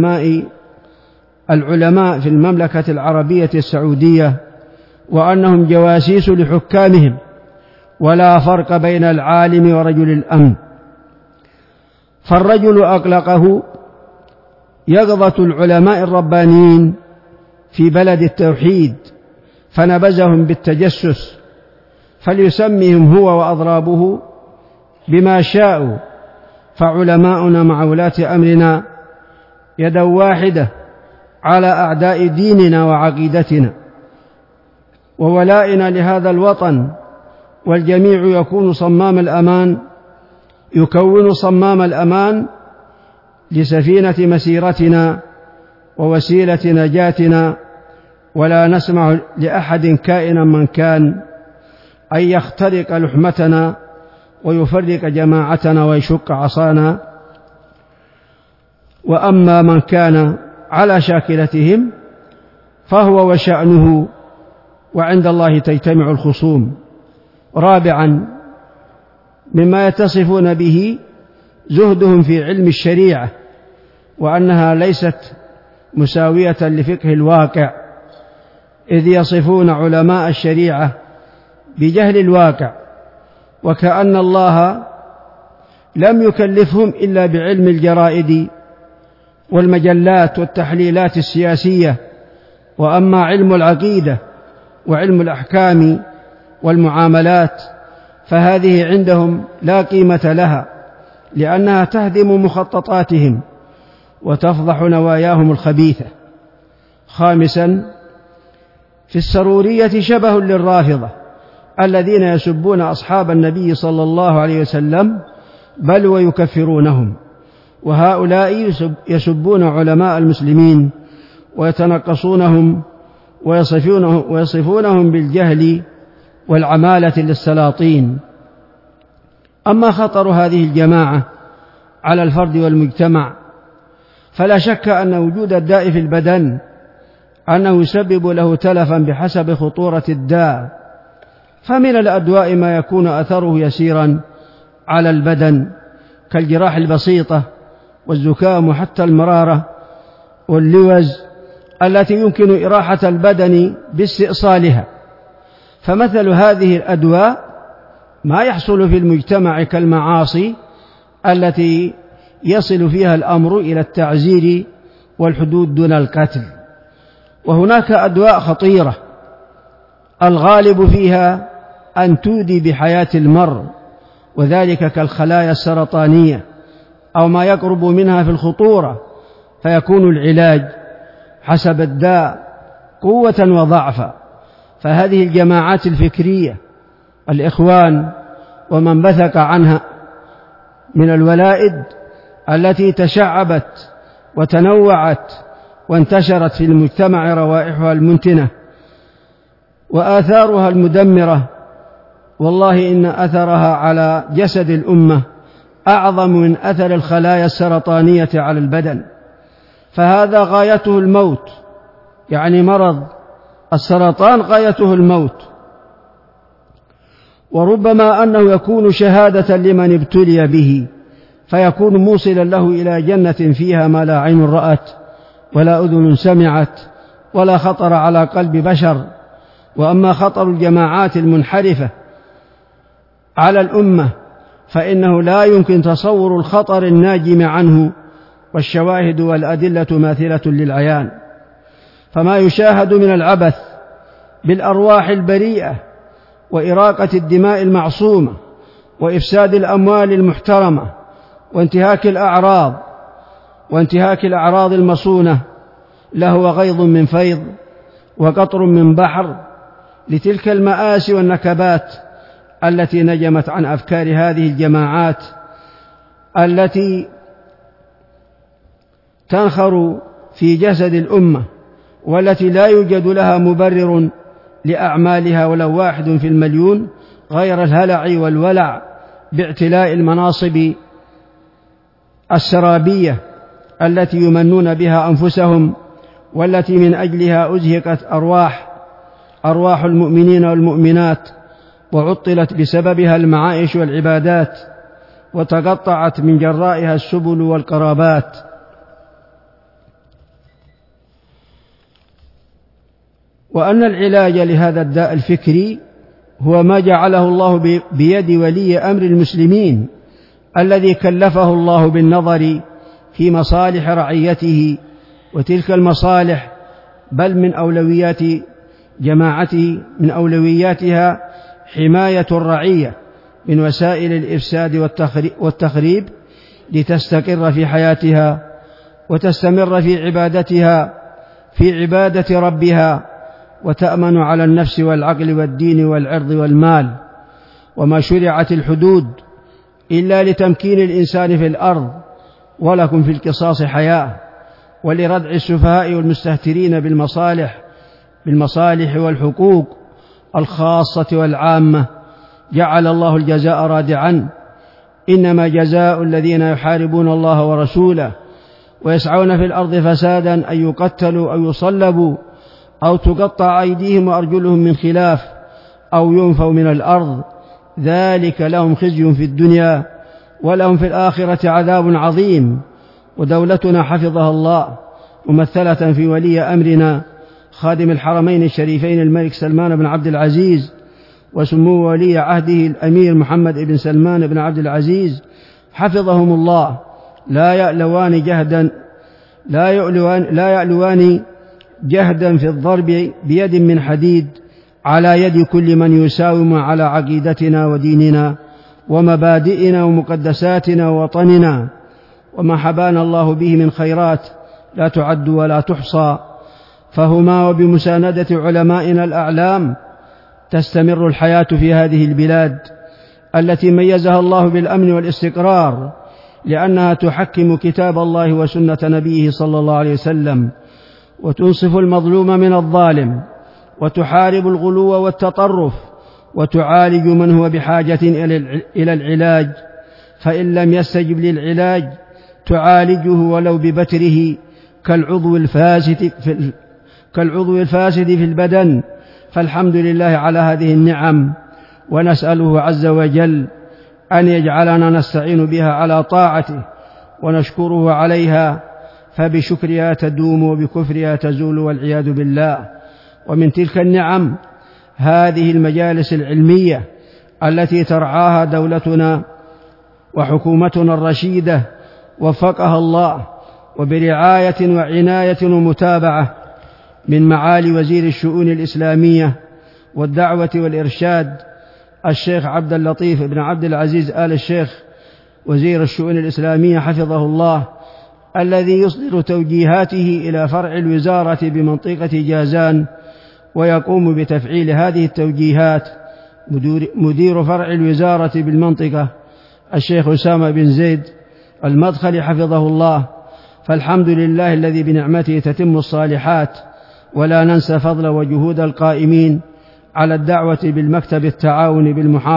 العلماء في المملكة العربية السعودية، وأنهم جواسيس لحكامهم، ولا فرق بين العالم ورجل الأمن. فالرجل أقلقه يغضة العلماء الربانيين في بلد التوحيد فنبذهم بالتجسس، فليسميهم هو وأضرابه بما شاءوا، فعلماؤنا مع ولاة أمرنا يدا واحدة على أعداء ديننا وعقيدتنا وولائنا لهذا الوطن، والجميع يكون صمام الأمان لسفينة مسيرتنا ووسيلة نجاتنا. ولا نسمع لأحد كائنا من كان أن يخترق لحمتنا ويفرق جماعتنا ويشق عصانا. وأما من كان على شاكلتهم فهو وشأنه، وعند الله تجتمع الخصوم. رابعا مما يتصفون به زهدهم في علم الشريعة، وأنها ليست مساوية لفقه الواقع، إذ يصفون علماء الشريعة بجهل الواقع، وكأن الله لم يكلفهم إلا بعلم الجرائد والمجلات والتحليلات السياسية. وأما علم العقيدة وعلم الأحكام والمعاملات فهذه عندهم لا قيمة لها، لأنها تهدم مخططاتهم وتفضح نواياهم الخبيثة. خامسا في السرورية شبه للرافضة الذين يسبون أصحاب النبي صلى الله عليه وسلم بل ويكفرونهم، وهؤلاء يسبون علماء المسلمين ويتنقصونهم ويصفونهم بالجهل والعمالة للسلاطين. أما خطر هذه الجماعة على الفرد والمجتمع فلا شك أن وجود الداء في البدن أنه يسبب له تلفا بحسب خطورة الداء، فمن الأدواء ما يكون أثره يسيرا على البدن كالجراح البسيطة والزكام وحتى المرارة واللوز التي يمكن إراحة البدن باستئصالها. فمثل هذه الأدواء ما يحصل في المجتمع كالمعاصي التي يصل فيها الأمر إلى التعزير والحدود دون القتل. وهناك أدواء خطيرة الغالب فيها أن تودي بحياة المرء، وذلك كالخلايا السرطانية أو ما يقرب منها في الخطورة، فيكون العلاج حسب الداء قوة وضعفا. فهذه الجماعات الفكرية الإخوان ومن بثق عنها من الولائد التي تشعبت وتنوعت وانتشرت في المجتمع روائحها المنتنة وآثارها المدمرة، والله إن أثرها على جسد الأمة أعظم من أثر الخلايا السرطانية على البدن. فهذا غايته الموت، يعني مرض السرطان غايته الموت، وربما أنه يكون شهادة لمن ابتلي به، فيكون موصلا له إلى جنة فيها ما لا عين رأت ولا أذن سمعت ولا خطر على قلب بشر. وأما خطر الجماعات المنحرفة على الأمة فإنه لا يمكن تصور الخطر الناجم عنه، والشواهد والأدلة ماثلة للعيان. فما يشاهد من العبث بالأرواح البريئة وإراقة الدماء المعصومة وإفساد الأموال المحترمة وانتهاك الأعراض المصونة لهو غيظ من فيض وقطر من بحر لتلك المآسي والنكبات التي نجمت عن أفكار هذه الجماعات التي تنخر في جسد الأمة، والتي لا يوجد لها مبرر لأعمالها ولو 1 في المليون غير الهلع والولع باعتلاء المناصب السرابية التي يمنون بها أنفسهم، والتي من أجلها أزهقت أرواح المؤمنين والمؤمنات، وعطلت بسببها المعائش والعبادات، وتقطعت من جرائها السبل والقرابات. وأن العلاج لهذا الداء الفكري هو ما جعله الله بيد ولي أمر المسلمين الذي كلفه الله بالنظر في مصالح رعيته، وتلك المصالح بل من أولويات جماعته من أولوياتها حماية الرعية من وسائل الإفساد والتخريب لتستقر في حياتها وتستمر في عبادة ربها، وتأمن على النفس والعقل والدين والعرض والمال. وما شرعت الحدود إلا لتمكين الإنسان في الأرض، ولكم في القصاص حياة، ولردع السفهاء والمستهترين بالمصالح والحقوق الخاصة والعامة. جعل الله الجزاء رادعا: إنما جزاء الذين يحاربون الله ورسوله ويسعون في الأرض فسادا أن يقتلوا أو يصلبوا أو تقطع أيديهم وأرجلهم من خلاف أو ينفوا من الأرض، ذلك لهم خزي في الدنيا ولهم في الآخرة عذاب عظيم. ودولتنا حفظها الله ممثلة في ولي أمرنا خادم الحرمين الشريفين الملك سلمان بن عبد العزيز، وسمو ولي عهده الأمير محمد بن سلمان بن عبد العزيز حفظهم الله، لا يألوان جهدا في الضرب بيد من حديد على يد كل من يساوم على عقيدتنا وديننا ومبادئنا ومقدساتنا ووطننا. وما حبانا الله به من خيرات لا تعد ولا تحصى، فهما وبمساندة علمائنا الأعلام تستمر الحياة في هذه البلاد التي ميزها الله بالأمن والاستقرار، لأنها تحكم كتاب الله وسنة نبيه صلى الله عليه وسلم، وتنصف المظلوم من الظالم، وتحارب الغلو والتطرف، وتعالج من هو بحاجة إلى العلاج، فإن لم يستجب للعلاج تعالجه ولو ببتره كالعضو الفاسد في البدن. فالحمد لله على هذه النعم، ونسأله عز وجل أن يجعلنا نستعين بها على طاعته ونشكره عليها، فبشكرها تدوم وبكفرها تزول والعياذ بالله. ومن تلك النعم هذه المجالس العلمية التي ترعاها دولتنا وحكومتنا الرشيدة وفقها الله، وبرعاية وعناية ومتابعة من معالي وزير الشؤون الإسلامية والدعوة والإرشاد الشيخ عبد اللطيف بن عبد العزيز آل الشيخ وزير الشؤون الإسلامية حفظه الله، الذي يصدر توجيهاته إلى فرع الوزارة بمنطقة جازان، ويقوم بتفعيل هذه التوجيهات مدير فرع الوزارة بالمنطقة الشيخ أسامة بن زيد المدخلي حفظه الله. فالحمد لله الذي بنعمته تتم الصالحات، ولا ننسى فضل وجهود القائمين على الدعوة بالمكتب التعاوني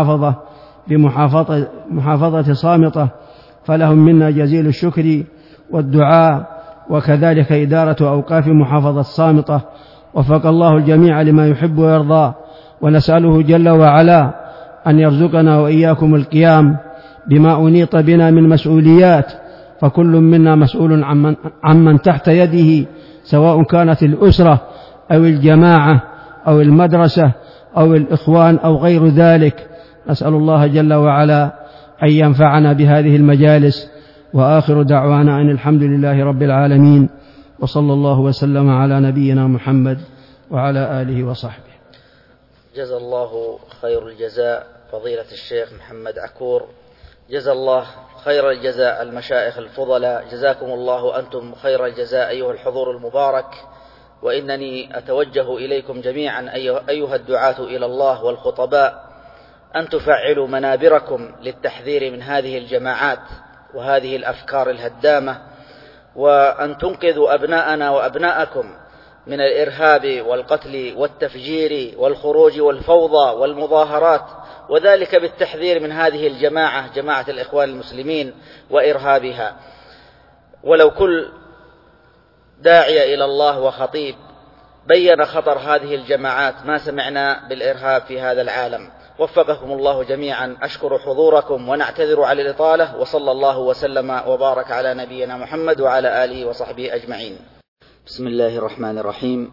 بمحافظة صامطة، فلهم منا جزيل الشكر والدعاء، وكذلك إدارة أوقاف محافظة صامطة. وفق الله الجميع لما يحب ويرضى، ونسأله جل وعلا أن يرزقنا وإياكم القيام بما أنيط بنا من مسؤوليات، فكل منا مسؤول عمن تحت يده، سواء كانت الأسرة أو الجماعة أو المدرسة أو الإخوان أو غير ذلك. نسأل الله جل وعلا أن ينفعنا بهذه المجالس، وآخر دعوانا أن الحمد لله رب العالمين، وصلى الله وسلم على نبينا محمد وعلى آله وصحبه. جزا الله خير الجزاء فضيلة الشيخ محمد عكور، جزا الله خير الجزاء المشايخ الفضلاء، جزاكم الله أنتم خير الجزاء أيها الحضور المبارك. وإنني أتوجه إليكم جميعا أيها الدعاة إلى الله والخطباء أن تفعلوا منابركم للتحذير من هذه الجماعات وهذه الأفكار الهدامة، وأن تنقذوا أبناءنا وأبناءكم من الإرهاب والقتل والتفجير والخروج والفوضى والمظاهرات، وذلك بالتحذير من هذه الجماعة، جماعة الإخوان المسلمين وإرهابها. ولو كل داعية إلى الله وخطيب بين خطر هذه الجماعات ما سمعنا بالإرهاب في هذا العالم. وفقكم الله جميعا، أشكر حضوركم ونعتذر على الإطالة، وصلى الله وسلم وبارك على نبينا محمد وعلى آله وصحبه أجمعين. بسم الله الرحمن الرحيم.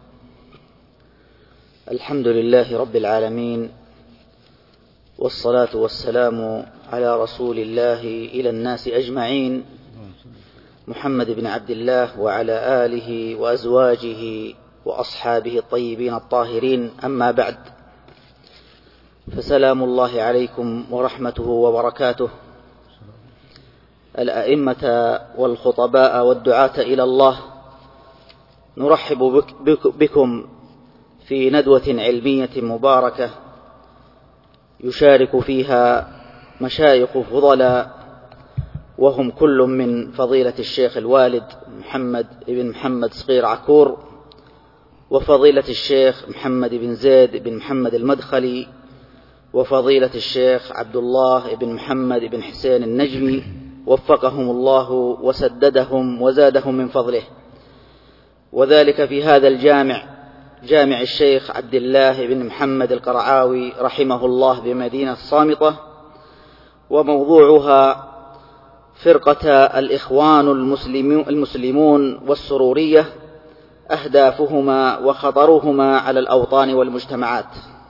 الحمد لله رب العالمين، والصلاة والسلام على رسول الله إلى الناس أجمعين، محمد بن عبد الله وعلى آله وأزواجه وأصحابه الطيبين الطاهرين. أما بعد، فسلام الله عليكم ورحمته وبركاته. الأئمة والخطباء والدعاة إلى الله، نرحب بكم في ندوة علمية مباركة يشارك فيها مشايخ فضلاء، وهم كل من فضيلة الشيخ الوالد محمد بن محمد صقير عكور، وفضيلة الشيخ محمد بن زيد بن محمد المدخلي، وفضيلة الشيخ عبد الله بن محمد بن حسين النجمي، وفقهم الله وسددهم وزادهم من فضله. وذلك في هذا الجامع، جامع الشيخ عبد الله بن محمد القرعاوي رحمه الله بمدينة صامطة، وموضوعها فرقة الإخوان المسلمون والسرورية، أهدافهما وخطرهما على الأوطان والمجتمعات.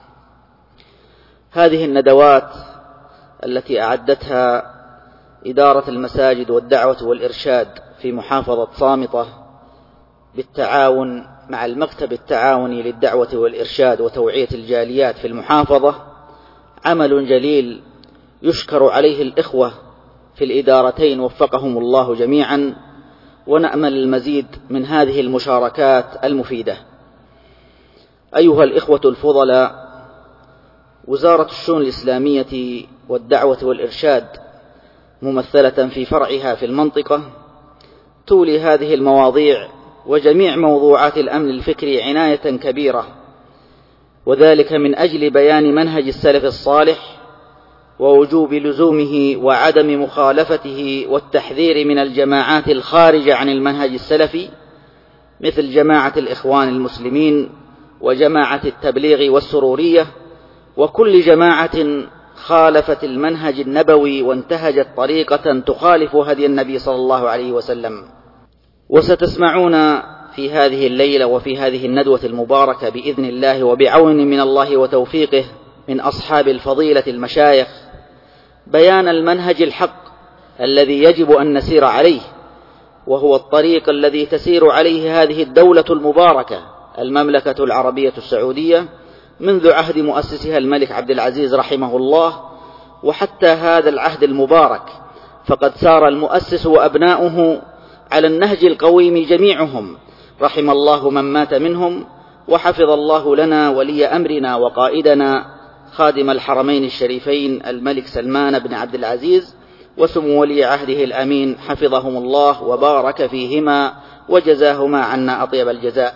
هذه الندوات التي أعدتها إدارة المساجد والدعوة والإرشاد في محافظة صامطة بالتعاون مع المكتب التعاوني للدعوة والإرشاد وتوعية الجاليات في المحافظة عمل جليل يشكر عليه الإخوة في الإدارتين، وفقهم الله جميعا، ونأمل المزيد من هذه المشاركات المفيدة. أيها الإخوة الفضلاء، وزارة الشؤون الإسلامية والدعوة والإرشاد ممثلة في فرعها في المنطقة تولي هذه المواضيع وجميع موضوعات الأمن الفكري عناية كبيرة، وذلك من أجل بيان منهج السلف الصالح ووجوب لزومه وعدم مخالفته، والتحذير من الجماعات الخارجة عن المنهج السلفي مثل جماعة الإخوان المسلمين وجماعة التبليغ والسرورية، وكل جماعة خالفت المنهج النبوي وانتهجت طريقة تخالف هدي النبي صلى الله عليه وسلم. وستسمعون في هذه الليلة وفي هذه الندوة المباركة بإذن الله وبعون من الله وتوفيقه من أصحاب الفضيلة المشايخ بيان المنهج الحق الذي يجب أن نسير عليه، وهو الطريق الذي تسير عليه هذه الدولة المباركة المملكة العربية السعودية منذ عهد مؤسسها الملك عبد العزيز رحمه الله وحتى هذا العهد المبارك، فقد سار المؤسس وأبناؤه على النهج القويم جميعهم، رحم الله من مات منهم، وحفظ الله لنا ولي أمرنا وقائدنا خادم الحرمين الشريفين الملك سلمان بن عبد العزيز وسمو ولي عهده الأمين، حفظهم الله وبارك فيهما وجزاهما عنا أطيب الجزاء.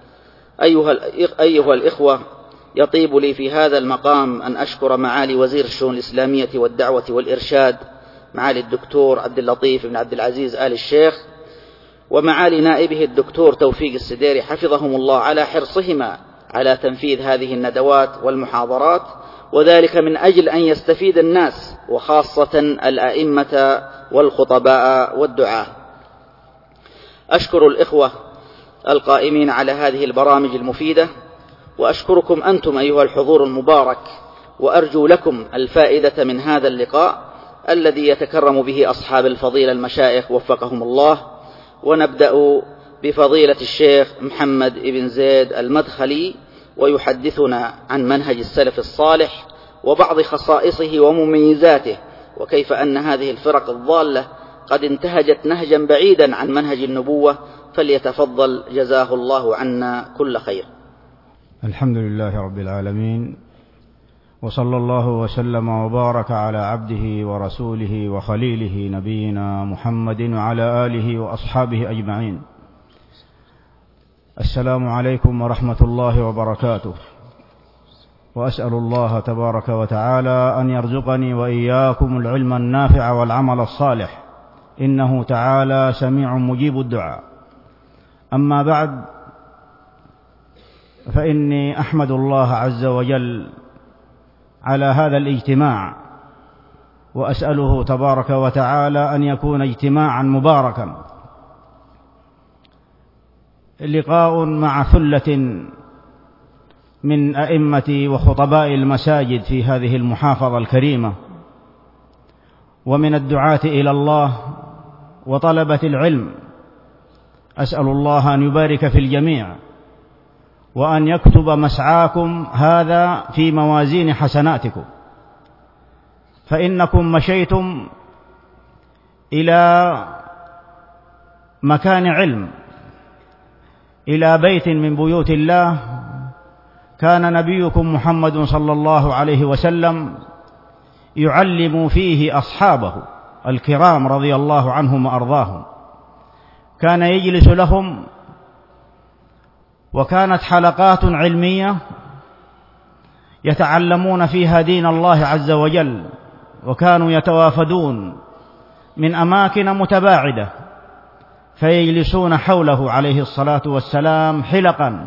أيها الإخوة، يطيب لي في هذا المقام أن أشكر معالي وزير الشؤون الإسلامية والدعوة والإرشاد معالي الدكتور عبد اللطيف بن عبد العزيز آل الشيخ، ومعالي نائبه الدكتور توفيق السديري حفظهم الله على حرصهما على تنفيذ هذه الندوات والمحاضرات، وذلك من أجل أن يستفيد الناس وخاصة الأئمة والخطباء والدعاة. أشكر الإخوة القائمين على هذه البرامج المفيدة، وأشكركم أنتم أيها الحضور المبارك، وأرجو لكم الفائدة من هذا اللقاء الذي يتكرم به أصحاب الفضيلة المشايخ وفقهم الله. ونبدأ بفضيلة الشيخ محمد بن زيد المدخلي، ويحدثنا عن منهج السلف الصالح وبعض خصائصه ومميزاته، وكيف أن هذه الفرق الضالة قد انتهجت نهجا بعيدا عن منهج النبوة. فليتفضل جزاه الله عنا كل خير. الحمد لله رب العالمين، وصلى الله وسلم وبارك على عبده ورسوله وخليله نبينا محمد وعلى آله وأصحابه أجمعين. السلام عليكم ورحمة الله وبركاته. وأسأل الله تبارك وتعالى أن يرزقني وإياكم العلم النافع والعمل الصالح، إنه تعالى سميع مجيب الدعاء. أما بعد، فإني أحمد الله عز وجل على هذا الاجتماع، وأسأله تبارك وتعالى أن يكون اجتماعا مباركا، لقاء مع ثلة من أئمة وخطباء المساجد في هذه المحافظة الكريمة، ومن الدعاة إلى الله وطلبة العلم. أسأل الله أن يبارك في الجميع، وأن يكتب مسعاكم هذا في موازين حسناتكم، فإنكم مشيتم إلى مكان علم، إلى بيت من بيوت الله كان نبيكم محمد صلى الله عليه وسلم يعلم فيه أصحابه الكرام رضي الله عنهم وأرضاهم. كان يجلس لهم، وكانت حلقات علمية يتعلمون فيها دين الله عز وجل، وكانوا يتوافدون من أماكن متباعدة فيجلسون حوله عليه الصلاة والسلام حلقا.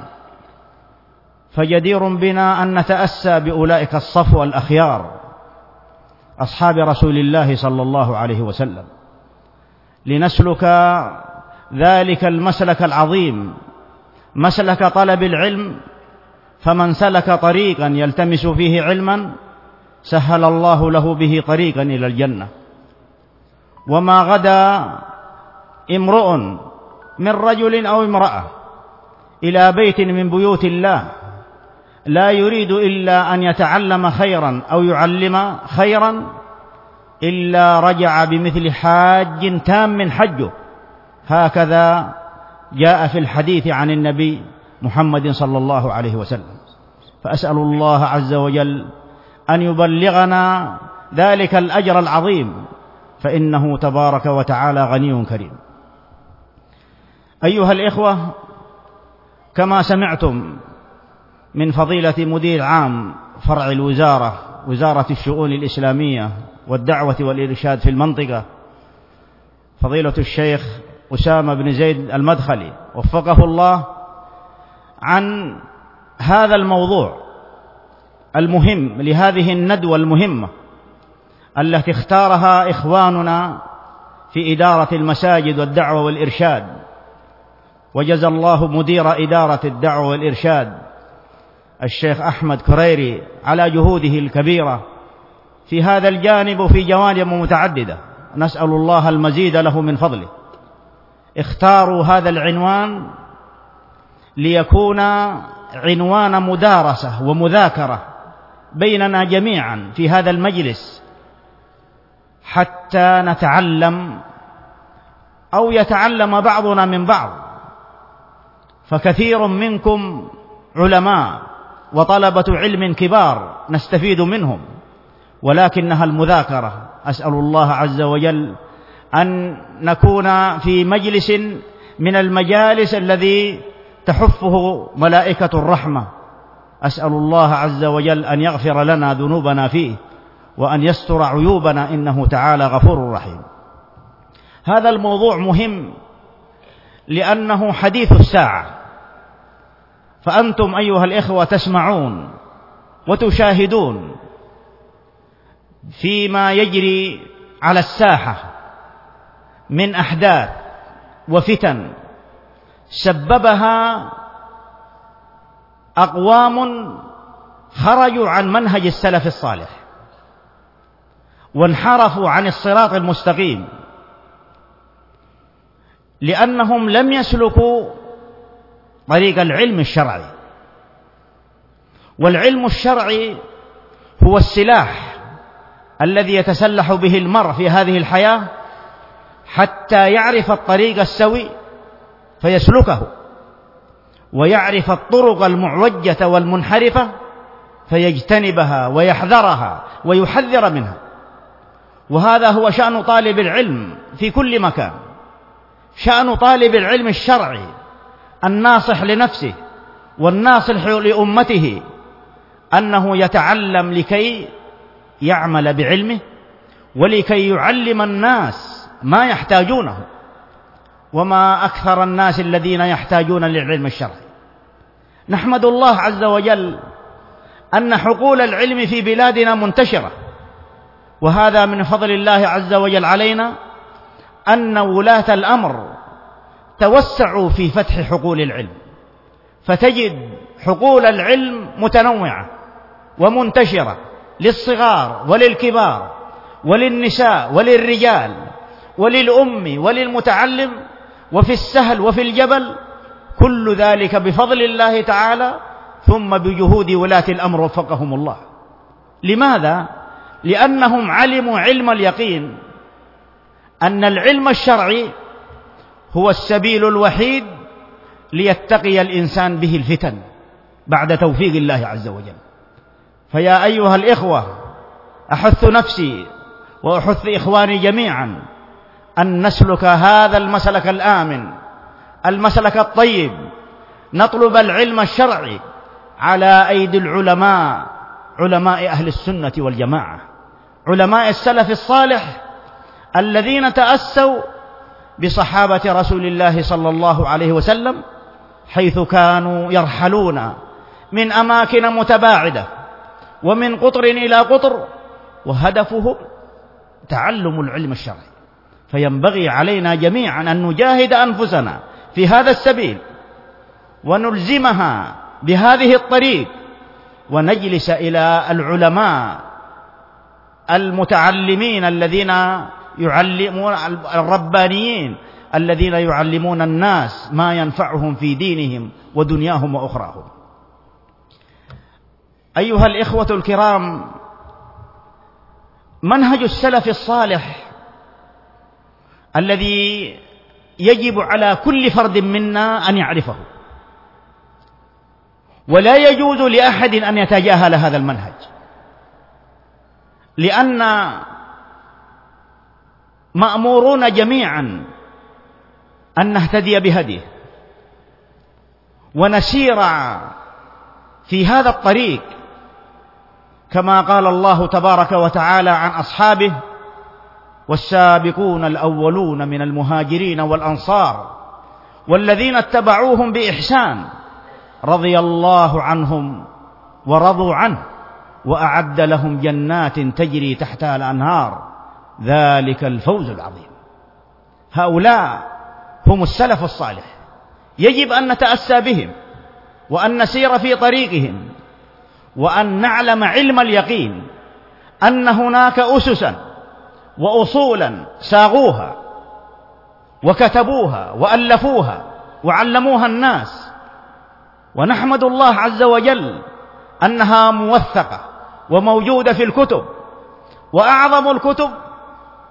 فجدير بنا أن نتأسى بأولئك الصفوة الأخيار أصحاب رسول الله صلى الله عليه وسلم، لنسلك ذلك المسلك العظيم، مسلك طلب العلم. فمن سلك طريقا يلتمس فيه علما سهل الله له به طريقا إلى الجنة. وما غدا امرؤ من رجل أو امرأة إلى بيت من بيوت الله لا يريد إلا أن يتعلم خيرا أو يعلم خيرا إلا رجع بمثل حاج تام حجه. هكذا جاء في الحديث عن النبي محمد صلى الله عليه وسلم. فأسأل الله عز وجل أن يبلغنا ذلك الأجر العظيم، فإنه تبارك وتعالى غني كريم. أيها الإخوة، كما سمعتم من فضيلة مدير عام فرع الوزارة، وزارة الشؤون الإسلامية والدعوة والإرشاد في المنطقة، فضيلة الشيخ أسامة بن زيد المدخلي وفقه الله، عن هذا الموضوع المهم لهذه الندوة المهمة التي اختارها إخواننا في إدارة المساجد والدعوة والإرشاد. وجزى الله مدير إدارة الدعوة والإرشاد الشيخ أحمد كريري على جهوده الكبيرة في هذا الجانب وفي جوانب متعددة، نسأل الله المزيد له من فضله. اختاروا هذا العنوان ليكون عنوان مدارسة ومذاكرة بيننا جميعا في هذا المجلس، حتى نتعلم أو يتعلم بعضنا من بعض، فكثير منكم علماء وطلبة علم كبار نستفيد منهم، ولكنها المذاكرة. أسأل الله عز وجل أن نكون في مجلس من المجالس الذي تحفه ملائكة الرحمة. أسأل الله عز وجل أن يغفر لنا ذنوبنا فيه وأن يستر عيوبنا، إنه تعالى غفور رحيم. هذا الموضوع مهم لأنه حديث الساعة، فأنتم أيها الإخوة تسمعون وتشاهدون فيما يجري على الساحة من أحداث وفتن سببها أقوام خرجوا عن منهج السلف الصالح وانحرفوا عن الصراط المستقيم، لأنهم لم يسلكوا طريق العلم الشرعي. والعلم الشرعي هو السلاح الذي يتسلح به المرء في هذه الحياة حتى يعرف الطريق السوي فيسلكه، ويعرف الطرق المعوجة والمنحرفة فيجتنبها ويحذرها ويحذر منها. وهذا هو شأن طالب العلم في كل مكان. شأن طالب العلم الشرعي الناصح لنفسه والناصح لأمته أنه يتعلم لكي يعمل بعلمه ولكي يعلم الناس ما يحتاجونه. وما أكثر الناس الذين يحتاجون للعلم الشرعي. نحمد الله عز وجل أن حقول العلم في بلادنا منتشرة، وهذا من فضل الله عز وجل علينا أن ولاة الأمر توسعوا في فتح حقول العلم، فتجد حقول العلم متنوعة ومنتشرة للصغار وللكبار وللنساء وللرجال وللأم وللمتعلم، وفي السهل وفي الجبل، كل ذلك بفضل الله تعالى ثم بجهود ولاة الأمر وفقهم الله. لماذا؟ لأنهم علموا علم اليقين أن العلم الشرعي هو السبيل الوحيد ليتقي الإنسان به الفتن بعد توفيق الله عز وجل. فيا أيها الإخوة، أحث نفسي وأحث إخواني جميعا أن نسلك هذا المسلك الآمن، المسلك الطيب، نطلب العلم الشرعي على أيدي العلماء، علماء أهل السنة والجماعة، علماء السلف الصالح الذين تأسوا بصحابة رسول الله صلى الله عليه وسلم، حيث كانوا يرحلون من أماكن متباعدة ومن قطر إلى قطر، وهدفهم تعلم العلم الشرعي. فينبغي علينا جميعا أن نجاهد أنفسنا في هذا السبيل ونلزمها بهذه الطريق، ونجلس إلى العلماء المتعلمين الذين يعلمون، الربانيين الذين يعلمون الناس ما ينفعهم في دينهم ودنياهم وأخراهم. أيها الإخوة الكرام، منهج السلف الصالح الذي يجب على كل فرد منا أن يعرفه، ولا يجوز لأحد أن يتجاهل هذا المنهج، لأن مأمورون جميعا أن نهتدي بهديه ونسير في هذا الطريق، كما قال الله تبارك وتعالى عن أصحابه: والسابقون الأولون من المهاجرين والأنصار والذين اتبعوهم بإحسان رضي الله عنهم ورضوا عنه وأعد لهم جنات تجري تحتها الأنهار ذلك الفوز العظيم. هؤلاء هم السلف الصالح، يجب أن نتأسى بهم وأن نسير في طريقهم، وأن نعلم علم اليقين أن هناك أسسا وأصولا ساغوها وكتبوها وألفوها وعلموها الناس، ونحمد الله عز وجل أنها موثقة وموجودة في الكتب. وأعظم الكتب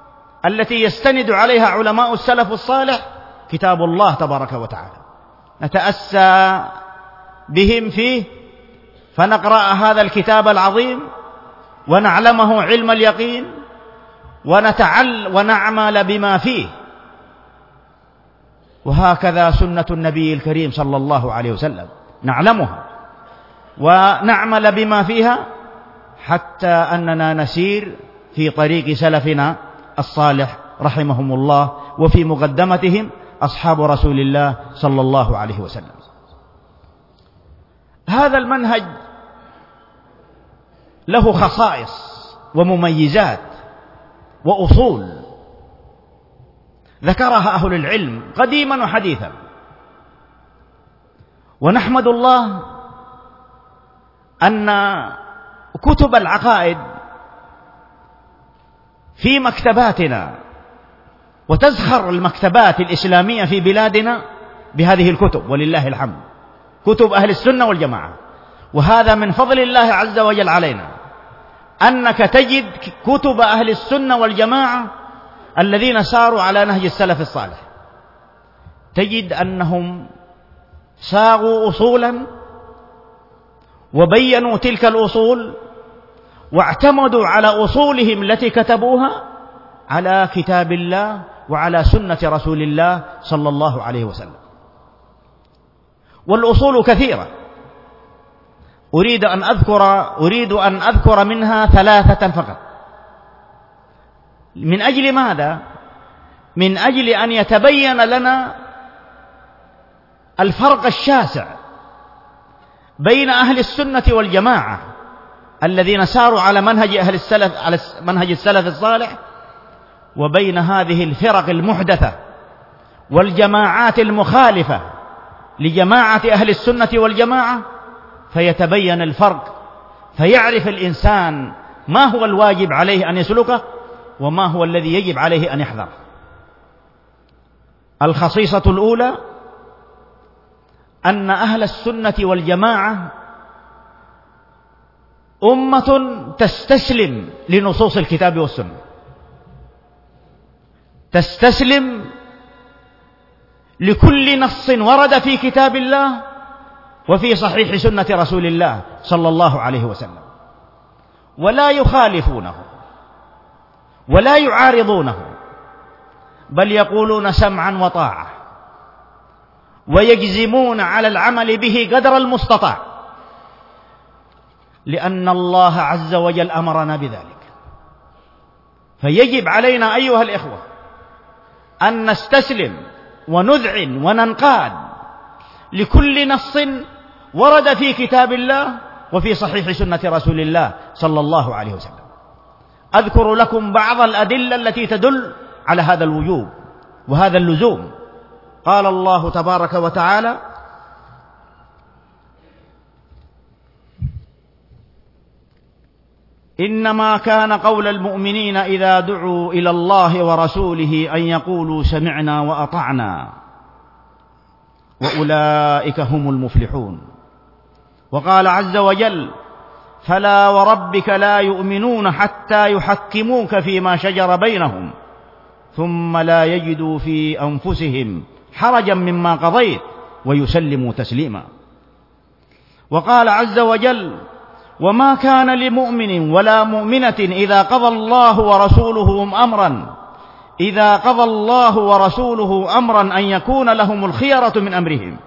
التي يستند عليها علماء السلف الصالح كتاب الله تبارك وتعالى، نتأسى بهم فيه فنقرأ هذا الكتاب العظيم ونعلمه علم اليقين ونعمل بما فيه. وهكذا سنة النبي الكريم صلى الله عليه وسلم، نعلمها ونعمل بما فيها حتى أننا نسير في طريق سلفنا الصالح رحمهم الله، وفي مقدمتهم أصحاب رسول الله صلى الله عليه وسلم. هذا المنهج له خصائص ومميزات وأصول ذكرها أهل العلم قديما وحديثا، ونحمد الله أن كتب العقائد في مكتباتنا، وتزخر المكتبات الإسلامية في بلادنا بهذه الكتب ولله الحمد، كتب أهل السنة والجماعة. وهذا من فضل الله عز وجل علينا، أنك تجد كتب أهل السنة والجماعة الذين ساروا على نهج السلف الصالح، تجد أنهم ساغوا أصولا وبينوا تلك الأصول واعتمدوا على أصولهم التي كتبوها على كتاب الله وعلى سنة رسول الله صلى الله عليه وسلم. والأصول كثيرة، أريد أن أذكر منها 3 فقط. من أجل ماذا؟ من أجل أن يتبين لنا الفرق الشاسع بين أهل السنة والجماعة الذين ساروا على منهج السلف الصالح، وبين هذه الفرق المحدثة والجماعات المخالفة لجماعة أهل السنة والجماعة، فيتبين الفرق، فيعرف الإنسان ما هو الواجب عليه أن يسلكه وما هو الذي يجب عليه أن يحذره. الخصيصة الأولى أن أهل السنة والجماعة أمة تستسلم لنصوص الكتاب والسنة، تستسلم لكل نص ورد في كتاب الله وفي صحيح سنة رسول الله صلى الله عليه وسلم، ولا يخالفونه ولا يعارضونه، بل يقولون سمعا وطاعة، ويجزمون على العمل به قدر المستطاع، لأن الله عز وجل أمرنا بذلك. فيجب علينا أيها الإخوة أن نستسلم ونذعن وننقاد لكل نص ورد في كتاب الله وفي صحيح سنة رسول الله صلى الله عليه وسلم. أذكر لكم بعض الأدلة التي تدل على هذا الوجوب وهذا اللزوم. قال الله تبارك وتعالى: إنما كان قول المؤمنين إذا دعوا إلى الله ورسوله أن يقولوا سمعنا وأطعنا وأولئك هم المفلحون. وقال عز وجل: فلا وربك لا يؤمنون حتى يحكموك فيما شجر بينهم ثم لا يجدوا في أنفسهم حرجا مما قضيت ويسلموا تسليما. وقال عز وجل: وما كان لمؤمن ولا مؤمنة إذا قضى الله ورسوله أمرا أن يكون لهم الخيرة من أمرهم.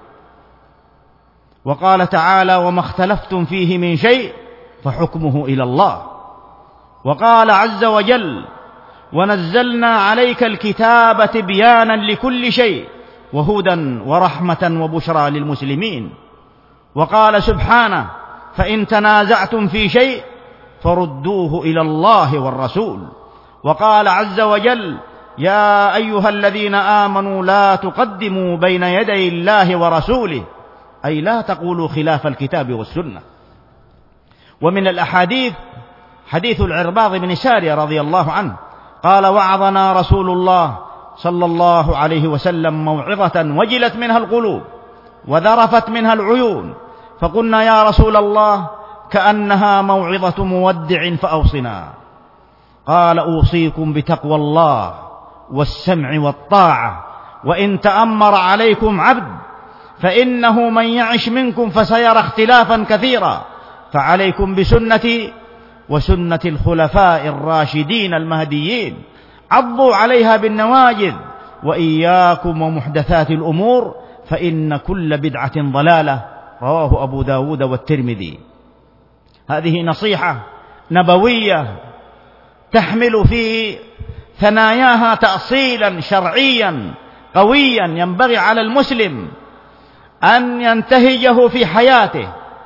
وقال تعالى: وما اختلفتم فيه من شيء فحكمه إلى الله. وقال عز وجل: ونزلنا عليك الكتاب تبيانا لكل شيء وهدى ورحمة وبشرى للمسلمين. وقال سبحانه: فإن تنازعتم في شيء فردوه إلى الله والرسول. وقال عز وجل: يا أيها الذين آمنوا لا تقدموا بين يدي الله ورسوله، أي لا تقولوا خلاف الكتاب والسنة. ومن الأحاديث حديث العرباض بن سارية رضي الله عنه قال: وعظنا رسول الله صلى الله عليه وسلم موعظة وجلت منها القلوب وذرفت منها العيون، فقلنا يا رسول الله كأنها موعظة مودع فأوصنا. قال: أوصيكم بتقوى الله والسمع والطاعة، وإن تأمر عليكم عبد فإنه من يعش منكم فسيرى اختلافا كثيرا، فعليكم بسنتي وسنة الخلفاء الراشدين المهديين، عضوا عليها بالنواجذ، وإياكم ومحدثات الأمور فإن كل بدعة ضلالة. رواه أبو داود والترمذي. هذه نصيحة نبوية تحمل في ثناياها تأصيلا شرعيا قويا ينبغي على المسلم أن ينتهجه في حياته،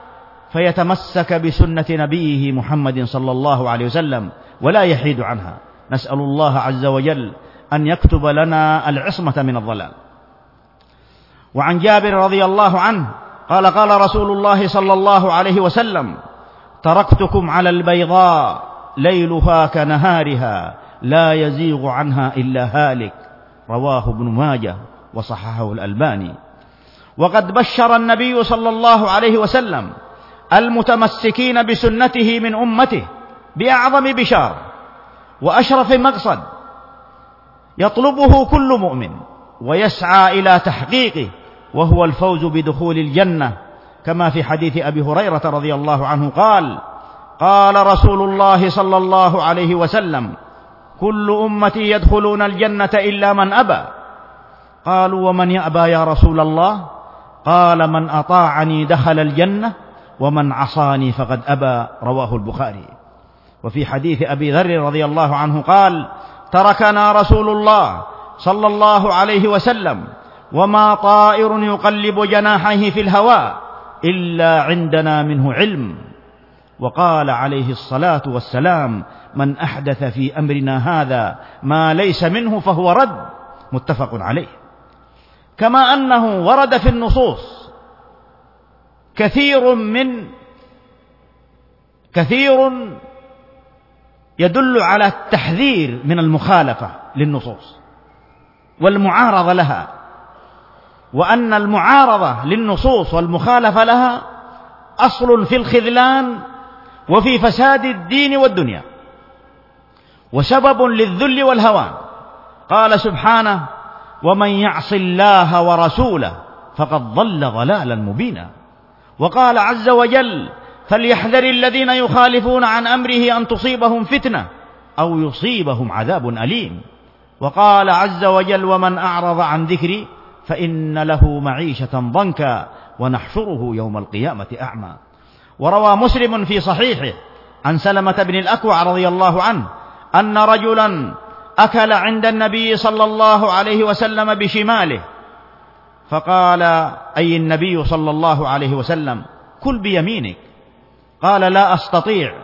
فيتمسك بسنة نبيه محمد صلى الله عليه وسلم ولا يحيد عنها. نسأل الله عز وجل أن يكتب لنا العصمة من الضلال. وعن جابر رضي الله عنه قال: قال رسول الله صلى الله عليه وسلم: تركتكم على البيضاء ليلها كنهارها لا يزيغ عنها إلا هالك. رواه ابن ماجه وصححه الألباني. وقد بشر النبي صلى الله عليه وسلم المتمسكين بسنته من أمته بأعظم بشار وأشرف مقصد يطلبه كل مؤمن ويسعى إلى تحقيقه، وهو الفوز بدخول الجنة، كما في حديث أبي هريرة رضي الله عنه قال: قال رسول الله صلى الله عليه وسلم: كل أمتي يدخلون الجنة إلا من أبى. قالوا: ومن يأبى يا رسول الله؟ قال: من أطاعني دخل الجنة ومن عصاني فقد أبى. رواه البخاري. وفي حديث أبي ذر رضي الله عنه قال: تركنا رسول الله صلى الله عليه وسلم وما طائر يقلب جناحيه في الهواء إلا عندنا منه علم. وقال عليه الصلاة والسلام: من أحدث في أمرنا هذا ما ليس منه فهو رد. متفق عليه. كما أنه ورد في النصوص كثير يدل على التحذير من المخالفة للنصوص والمعارضة لها، وأن المعارضة للنصوص والمخالفة لها أصل في الخذلان وفي فساد الدين والدنيا وسبب للذل والهوان. قال سبحانه: ومن يعص الله ورسوله فقد ضل ضلالا مبينا. وقال عز وجل: فليحذر الذين يخالفون عن أمره أن تصيبهم فتنة أو يصيبهم عذاب أليم. وقال عز وجل: ومن أعرض عن ذكري فإن له معيشة ضنكا ونحشره يوم القيامة أعمى. وروى مسلم في صحيحه عن سلمة بن الأكوع رضي الله عنه أن رجلا أكل عند النبي صلى الله عليه وسلم بشماله، فقال: أي النبي صلى الله عليه وسلم: كل بيمينك. قال: لا أستطيع.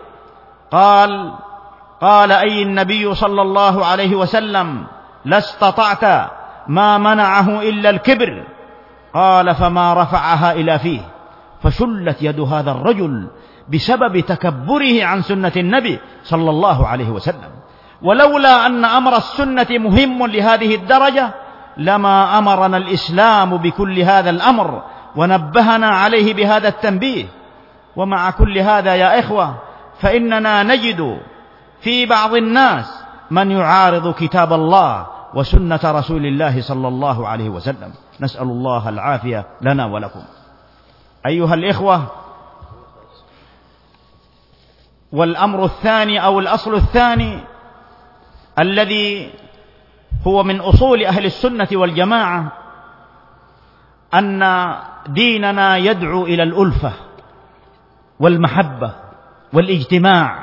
قال: أي النبي صلى الله عليه وسلم: لا استطعت. ما منعه إلا الكبر. قال: فما رفعها إلى فيه. فشلت يد هذا الرجل بسبب تكبره عن سنة النبي صلى الله عليه وسلم. ولولا أن أمر السنة مهم لهذه الدرجة لما أمرنا الإسلام بكل هذا الأمر ونبهنا عليه بهذا التنبيه. ومع كل هذا يا إخوة، فإننا نجد في بعض الناس من يعارض كتاب الله وسنة رسول الله صلى الله عليه وسلم. نسأل الله العافية لنا ولكم. أيها الإخوة، والأمر الثاني أو الأصل الثاني الذي هو من أصول أهل السنة والجماعة أن ديننا يدعو إلى الألفة والمحبة والاجتماع،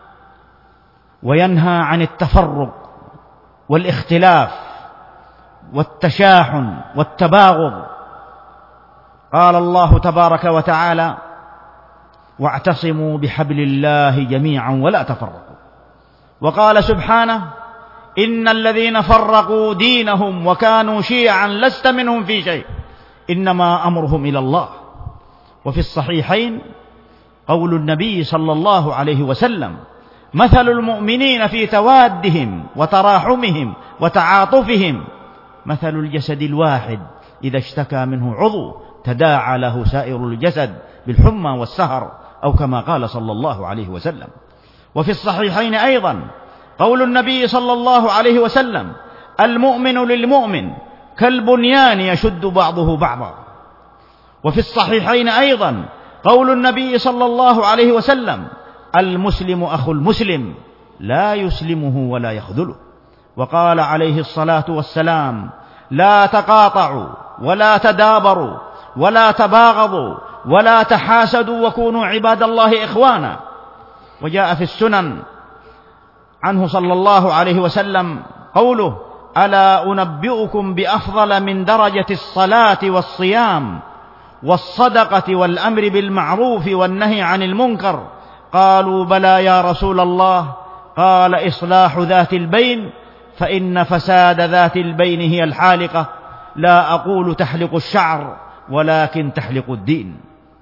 وينهى عن التفرق والاختلاف والتشاحن والتباغض. قال الله تبارك وتعالى: واعتصموا بحبل الله جميعا ولا تفرقوا. وقال سبحانه: إن الذين فرقوا دينهم وكانوا شيعا لست منهم في شيء إنما أمرهم إلى الله. وفي الصحيحين قول النبي صلى الله عليه وسلم: مثل المؤمنين في توادهم وتراحمهم وتعاطفهم مثل الجسد الواحد إذا اشتكى منه عضو تداعى له سائر الجسد بالحمى والسهر، أو كما قال صلى الله عليه وسلم. وفي الصحيحين أيضا قول النبي صلى الله عليه وسلم: المؤمن للمؤمن كالبنيان يشد بعضه بعضا. وفي الصحيحين أيضا قول النبي صلى الله عليه وسلم: المسلم أخو المسلم لا يسلمه ولا يخذله. وقال عليه الصلاة والسلام: لا تقاطعوا ولا تدابروا ولا تباغضوا ولا تحاسدوا وكونوا عباد الله إخوانا. وجاء في السنن عنه صلى الله عليه وسلم قوله: ألا أنبئكم بأفضل من درجة الصلاة والصيام والصدقة والأمر بالمعروف والنهي عن المنكر؟ قالوا: بلى يا رسول الله. قال: إصلاح ذات البين، فإن فساد ذات البين هي الحالقة. لا أقول تحلق الشعر ولكن تحلق الدين.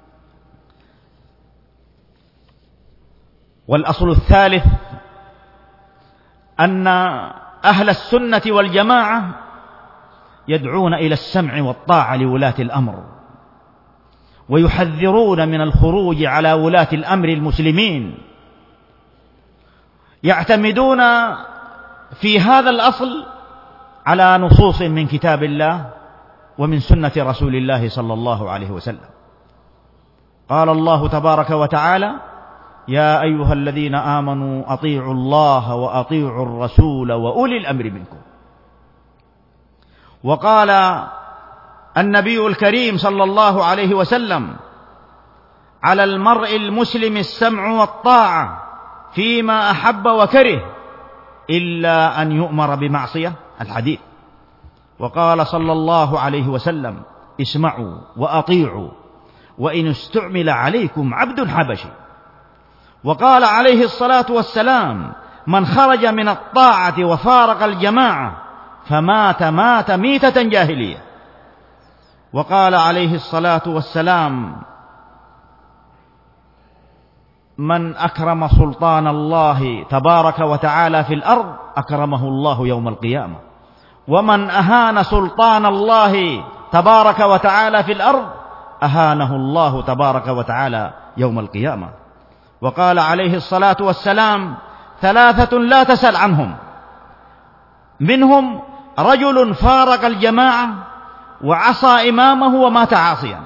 والأصل الثالث أن أهل السنة والجماعة يدعون إلى السمع والطاعة لولاة الأمر، ويحذرون من الخروج على ولاة الأمر المسلمين. يعتمدون في هذا الأصل على نصوص من كتاب الله ومن سنة رسول الله صلى الله عليه وسلم. قال الله تبارك وتعالى: يا أيها الذين آمنوا أطيعوا الله وأطيعوا الرسول وأولي الأمر منكم. وقال النبي الكريم صلى الله عليه وسلم: على المرء المسلم السمع والطاعة فيما أحب وكره إلا أن يؤمر بمعصية، الحديث. وقال صلى الله عليه وسلم: اسمعوا وأطيعوا وإن استعمل عليكم عبد حبشي. وقال عليه الصلاة والسلام: من خرج من الطاعة وفارق الجماعة فمات ميتة جاهلية. وقال عليه الصلاة والسلام: من أكرم سلطان الله تبارك وتعالى في الأرض أكرمه الله يوم القيامة، ومن أهان سلطان الله تبارك وتعالى في الأرض أهانه الله تبارك وتعالى يوم القيامة. وقال عليه الصلاة والسلام: ثلاثة لا تسأل عنهم، منهم رجل فارق الجماعة وعصى إمامه ومات عاصيا.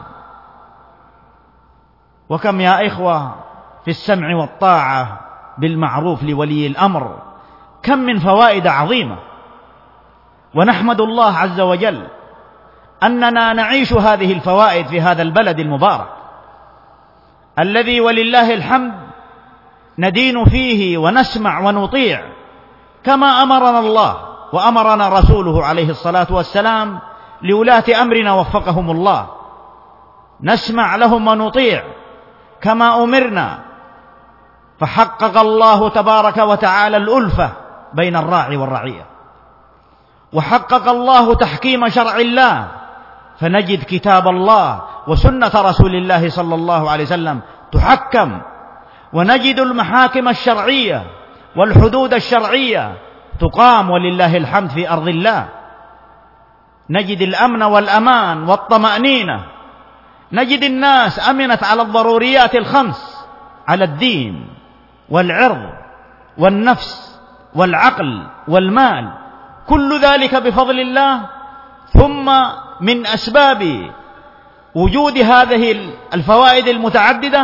وكم يا إخوة في السمع والطاعة بالمعروف لولي الأمر، كم من فوائد عظيمة. ونحمد الله عز وجل أننا نعيش هذه الفوائد في هذا البلد المبارك الذي ولله الحمد ندين فيه ونسمع ونطيع كما أمرنا الله وأمرنا رسوله عليه الصلاة والسلام لولاة أمرنا وفقهم الله. نسمع لهم ونطيع كما أمرنا، فحقق الله تبارك وتعالى الألفة بين الراعي والرعية، وحقق الله تحكيم شرع الله، فنجد كتاب الله وسنة رسول الله صلى الله عليه وسلم تحكم، ونجد المحاكم الشرعية والحدود الشرعية تقام ولله الحمد في أرض الله. نجد الأمن والأمان والطمأنينة، نجد الناس أمنت على الضروريات الخمس، على الدين والعرض والنفس والعقل والمال، كل ذلك بفضل الله. ثم من أسباب وجود هذه الفوائد المتعددة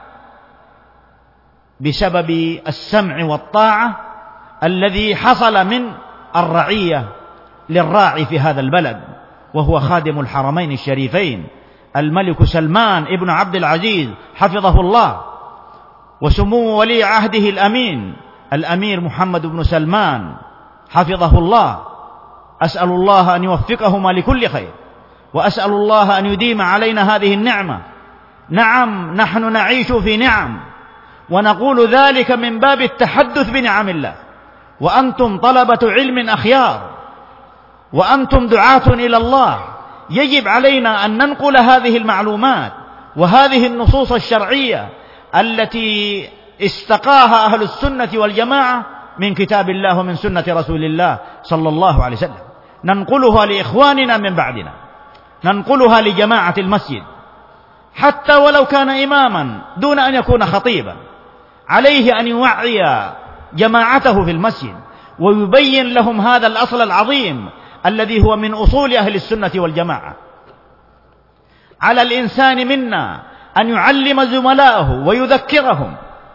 بسبب السمع والطاعة الذي حصل من الرعية للراعي في هذا البلد، وهو خادم الحرمين الشريفين الملك سلمان ابن عبد العزيز حفظه الله، وسمو ولي عهده الأمين الأمير محمد بن سلمان حفظه الله. أسأل الله أن يوفقهما لكل خير، وأسأل الله أن يديم علينا هذه النعمة. نعم، نحن نعيش في نعم، ونقول ذلك من باب التحدث بنعم الله، وأنتم طلبة علم أخيار، وأنتم دعاة إلى الله. يجب علينا أن ننقل هذه المعلومات وهذه النصوص الشرعية التي استقاها أهل السنة والجماعة من كتاب الله ومن سنة رسول الله صلى الله عليه وسلم، ننقلها لإخواننا من بعدنا، ننقلها لجماعة المسجد، حتى ولو كان إماما دون أن يكون خطيبا، عليه أن يوعي جماعته في المسجد، ويبين لهم هذا الأصل العظيم الذي هو من أصول أهل السنة والجماعة. على الإنسان منا أن يعلم زملائه ويذكرهم،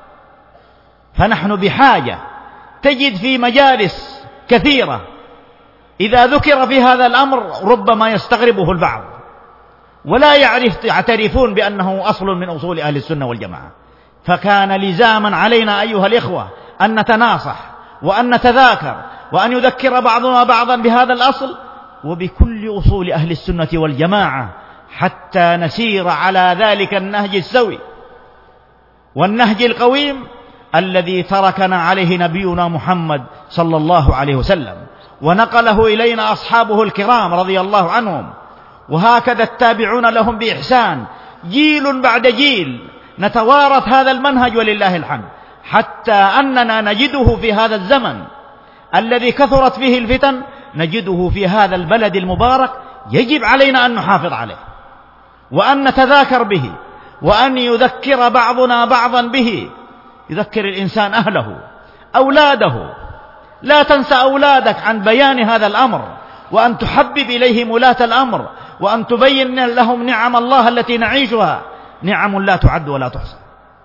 فنحن بحاجة. تجد في مجالس كثيرة إذا ذكر في هذا الأمر ربما يستغربه البعض ولا يعترفون بأنه أصل من أصول أهل السنة والجماعة. فكان لزاما علينا أيها الإخوة أن نتناصح وأن نتذاكر وأن يذكر بعضنا بعضا بهذا الأصل وبكل أصول أهل السنة والجماعة، حتى نسير على ذلك النهج السوي والنهج القويم الذي تركنا عليه نبينا محمد صلى الله عليه وسلم، ونقله إلينا أصحابه الكرام رضي الله عنهم، وهكذا التابعون لهم بإحسان، جيل بعد جيل نتوارث هذا المنهج ولله الحمد، حتى أننا نجده في هذا الزمن الذي كثرت فيه الفتن، نجده في هذا البلد المبارك. يجب علينا أن نحافظ عليه وأن نتذاكر به وأن يذكر بعضنا بعضا به. يذكر الإنسان أهله أولاده، لا تنسى أولادك عن بيان هذا الأمر، وأن تحبب إليهم ولاة الأمر، وأن تبين لهم نعم الله التي نعيشها، نعم لا تعد ولا تحصى.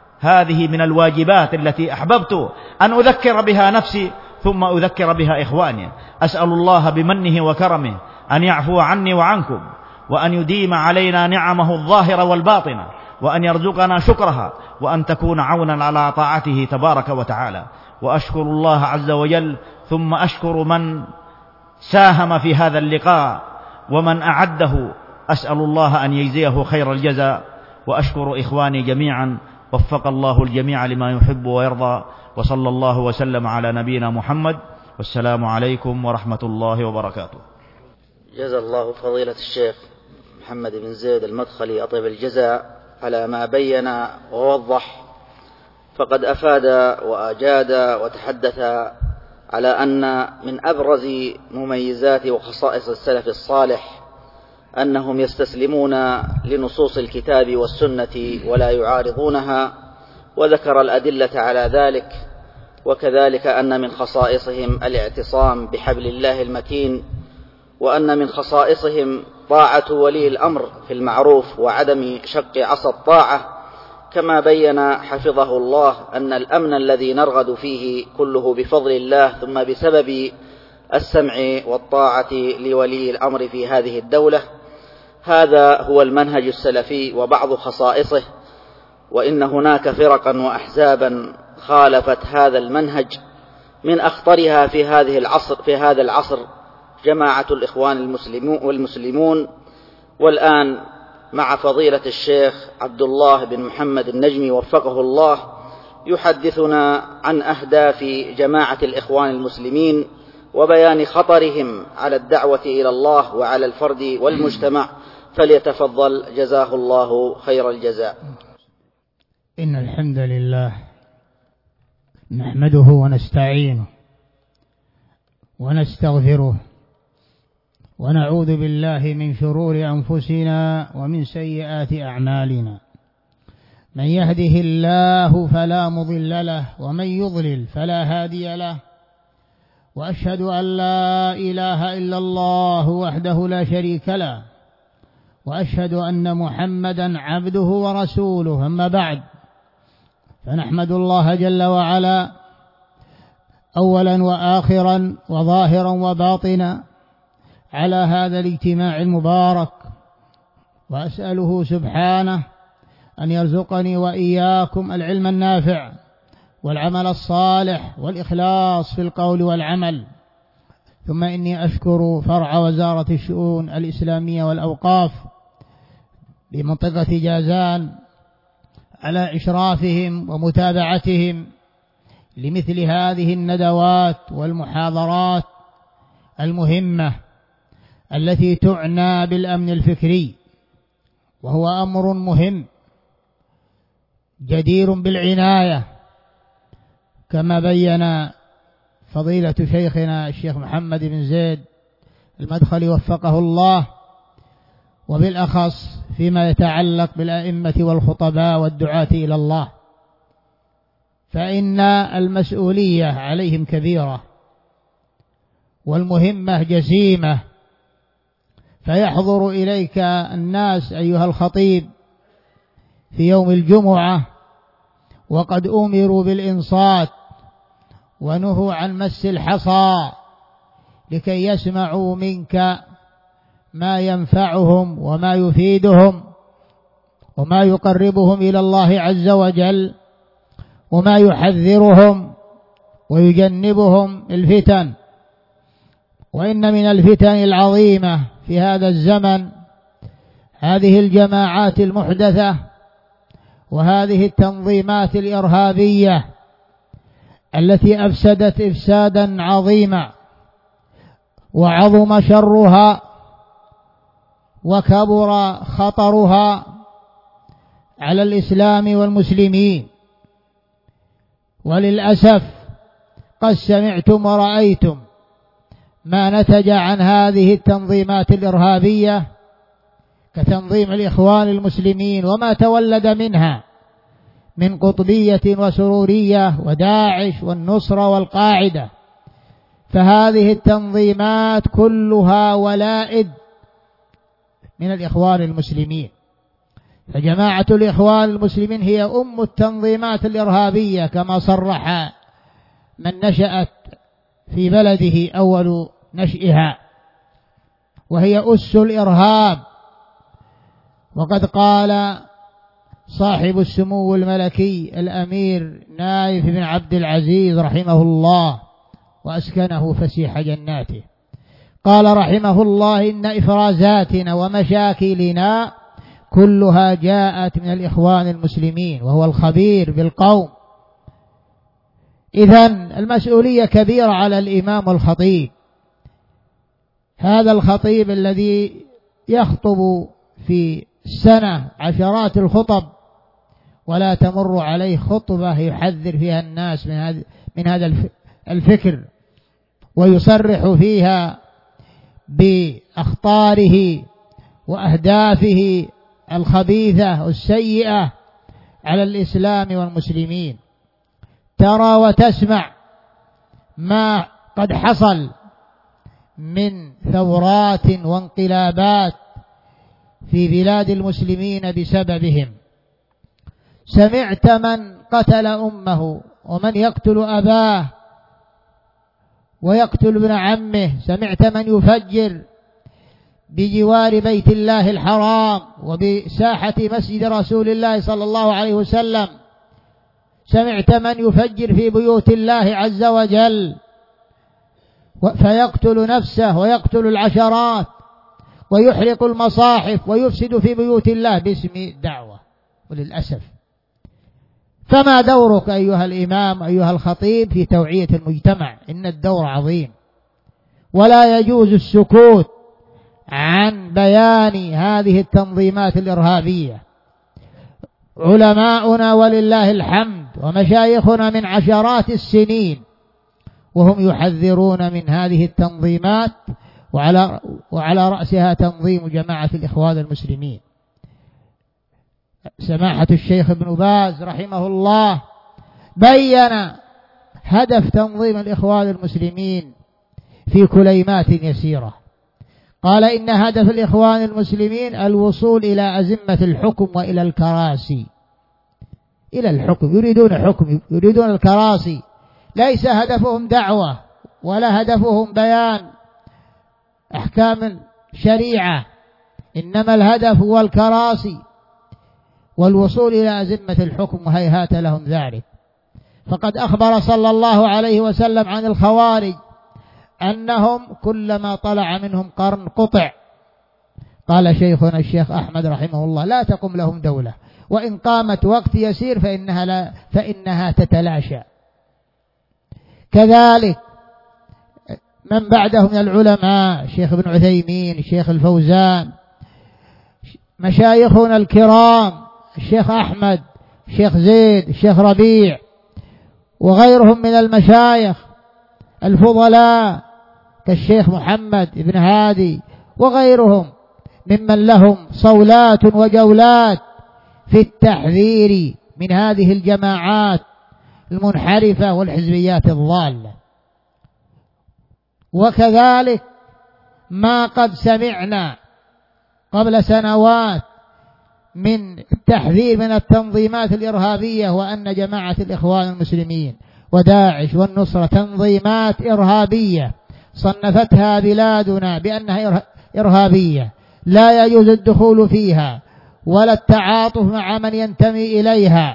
هذه من الواجبات التي أحببت أن أذكر بها نفسي ثم أذكر بها إخواني. أسأل الله بمنه وكرمه أن يعفو عني وعنكم، وأن يديم علينا نعمه الظاهرة والباطنة، وأن يرزقنا شكرها، وأن تكون عونا على طاعته تبارك وتعالى. وأشكر الله عز وجل، ثم أشكر من ساهم في هذا اللقاء ومن أعده. أسأل الله أن يجزيه خير الجزاء، وأشكر إخواني جميعا، وفق الله الجميع لما يحب ويرضى، وصلى الله وسلم على نبينا محمد، والسلام عليكم ورحمة الله وبركاته. جزا الله فضيلة الشيخ محمد بن زيد المدخلي أطيب الجزاء على ما بين ووضح، فقد أفاد وأجاد وتحدث على أن من أبرز مميزات وخصائص السلف الصالح أنهم يستسلمون لنصوص الكتاب والسنة ولا يعارضونها، وذكر الأدلة على ذلك. وكذلك أن من خصائصهم الاعتصام بحبل الله المتين، وأن من خصائصهم طاعة ولي الأمر في المعروف وعدم شق عصا الطاعة، كما بين حفظه الله أن الأمن الذي نرغد فيه كله بفضل الله ثم بسبب السمع والطاعة لولي الأمر في هذه الدولة. هذا هو المنهج السلفي وبعض خصائصه. وإن هناك فرقا وأحزابا خالفت هذا المنهج، من أخطرها في هذا العصر جماعة الإخوان والمسلمون. والآن مع فضيلة الشيخ عبد الله بن محمد النجمي وفقه الله يحدثنا عن أهداف جماعة الإخوان المسلمين وبيان خطرهم على الدعوة إلى الله وعلى الفرد والمجتمع. فليتفضل جزاه الله خير الجزاء. إن الحمد لله نحمده ونستعينه ونستغفره ونعوذ بالله من شرور أنفسنا ومن سيئات أعمالنا. من يهده الله فلا مضل له ومن يضلل فلا هادي له، وأشهد أن لا إله إلا الله وحده لا شريك له، وأشهد أن محمدا عبده ورسوله. أما بعد، فنحمد الله جل وعلا أولا وآخرا وظاهرا وباطنا على هذا الاجتماع المبارك، وأسأله سبحانه أن يرزقني وإياكم العلم النافع والعمل الصالح والإخلاص في القول والعمل. ثم إني أشكر فرع وزارة الشؤون الإسلامية والأوقاف بمنطقة جازان على إشرافهم ومتابعتهم لمثل هذه الندوات والمحاضرات المهمة التي تعنى بالأمن الفكري، وهو أمر مهم جدير بالعناية، كما بين فضيلة شيخنا الشيخ محمد بن زيد المدخلي وفقه الله، وبالأخص فيما يتعلق بالأئمة والخطباء والدعاة إلى الله، فإن المسؤولية عليهم كبيرة والمهمة جسيمة، فيحضر إليك الناس أيها الخطيب في يوم الجمعة وقد أمروا بالإنصات ونهوا عن مس الحصى لكي يسمعوا منك ما ينفعهم وما يفيدهم وما يقربهم إلى الله عز وجل وما يحذرهم ويجنبهم الفتن. وإن من الفتن العظيمة في هذا الزمن هذه الجماعات المحدثة وهذه التنظيمات الإرهابية التي أفسدت إفسادا عظيما وعظم شرها وكبر خطرها على الإسلام والمسلمين. وللأسف قد سمعتم ورأيتم ما نتج عن هذه التنظيمات الإرهابية كتنظيم الإخوان المسلمين وما تولد منها من قطبية وسرورية وداعش والنصرة والقاعدة. فهذه التنظيمات كلها ولائد من الإخوان المسلمين، فجماعة الإخوان المسلمين هي أم التنظيمات الإرهابية كما صرح من نشأت في بلده أول نشئها، وهي أس الإرهاب. وقد قال صاحب السمو الملكي الأمير نايف بن عبد العزيز رحمه الله وأسكنه فسيح جناته، قال رحمه الله: إن إفرازاتنا ومشاكلنا كلها جاءت من الإخوان المسلمين، وهو الخبير بالقوم. إذن المسؤولية كبيرة على الإمام الخطيب، هذا الخطيب الذي يخطب في السنة عشرات الخطب ولا تمر عليه خطبة يحذر فيها الناس من هذا الفكر ويصرح فيها بأخطاره وأهدافه الخبيثة والسيئة على الإسلام والمسلمين. ترى وتسمع ما قد حصل من ثورات وانقلابات في بلاد المسلمين بسببهم. سمعت من قتل أمه ومن يقتل أباه ويقتل ابن عمه، سمعت من يفجر بجوار بيت الله الحرام وبساحة مسجد رسول الله صلى الله عليه وسلم، سمعت من يفجر في بيوت الله عز وجل فيقتل نفسه ويقتل العشرات ويحرق المصاحف ويفسد في بيوت الله باسم الدعوة. وللأسف فما دورك أيها الإمام أيها الخطيب في توعية المجتمع؟ إن الدور عظيم، ولا يجوز السكوت عن بيان هذه التنظيمات الإرهابية. علماؤنا ولله الحمد ومشايخنا من عشرات السنين وهم يحذرون من هذه التنظيمات، وعلى رأسها تنظيم جماعة الإخوان المسلمين. سماحة الشيخ ابن باز رحمه الله بيّن هدف تنظيم الإخوان المسلمين في كليمات يسيرة. قال: إن هدف الإخوان المسلمين الوصول إلى أزمة الحكم وإلى الكراسي. إلى الحكم، يريدون حكم، يريدون الكراسي، ليس هدفهم دعوة ولا هدفهم بيان أحكام الشريعة، إنما الهدف هو الكراسي والوصول إلى أزمة الحكم، وهيهات لهم ذلك. فقد أخبر صلى الله عليه وسلم عن الخوارج أنهم كلما طلع منهم قرن قطع. قال شيخنا الشيخ أحمد رحمه الله: لا تقم لهم دولة، وإن قامت وقت يسير فإنها تتلاشى. كذلك من بعدهم من العلماء الشيخ ابن عثيمين، الشيخ الفوزان، مشايخنا الكرام الشيخ أحمد، الشيخ زيد، الشيخ ربيع، وغيرهم من المشايخ الفضلاء كالشيخ محمد بن هادي وغيرهم ممن لهم صولات وجولات في التحذير من هذه الجماعات المنحرفة والحزبيات الضالة. وكذلك ما قد سمعنا قبل سنوات من التحذير من التنظيمات الإرهابية، وأن جماعة الإخوان المسلمين وداعش والنصرة تنظيمات إرهابية صنفتها بلادنا بأنها إرهابية لا يجوز الدخول فيها ولا التعاطف مع من ينتمي إليها،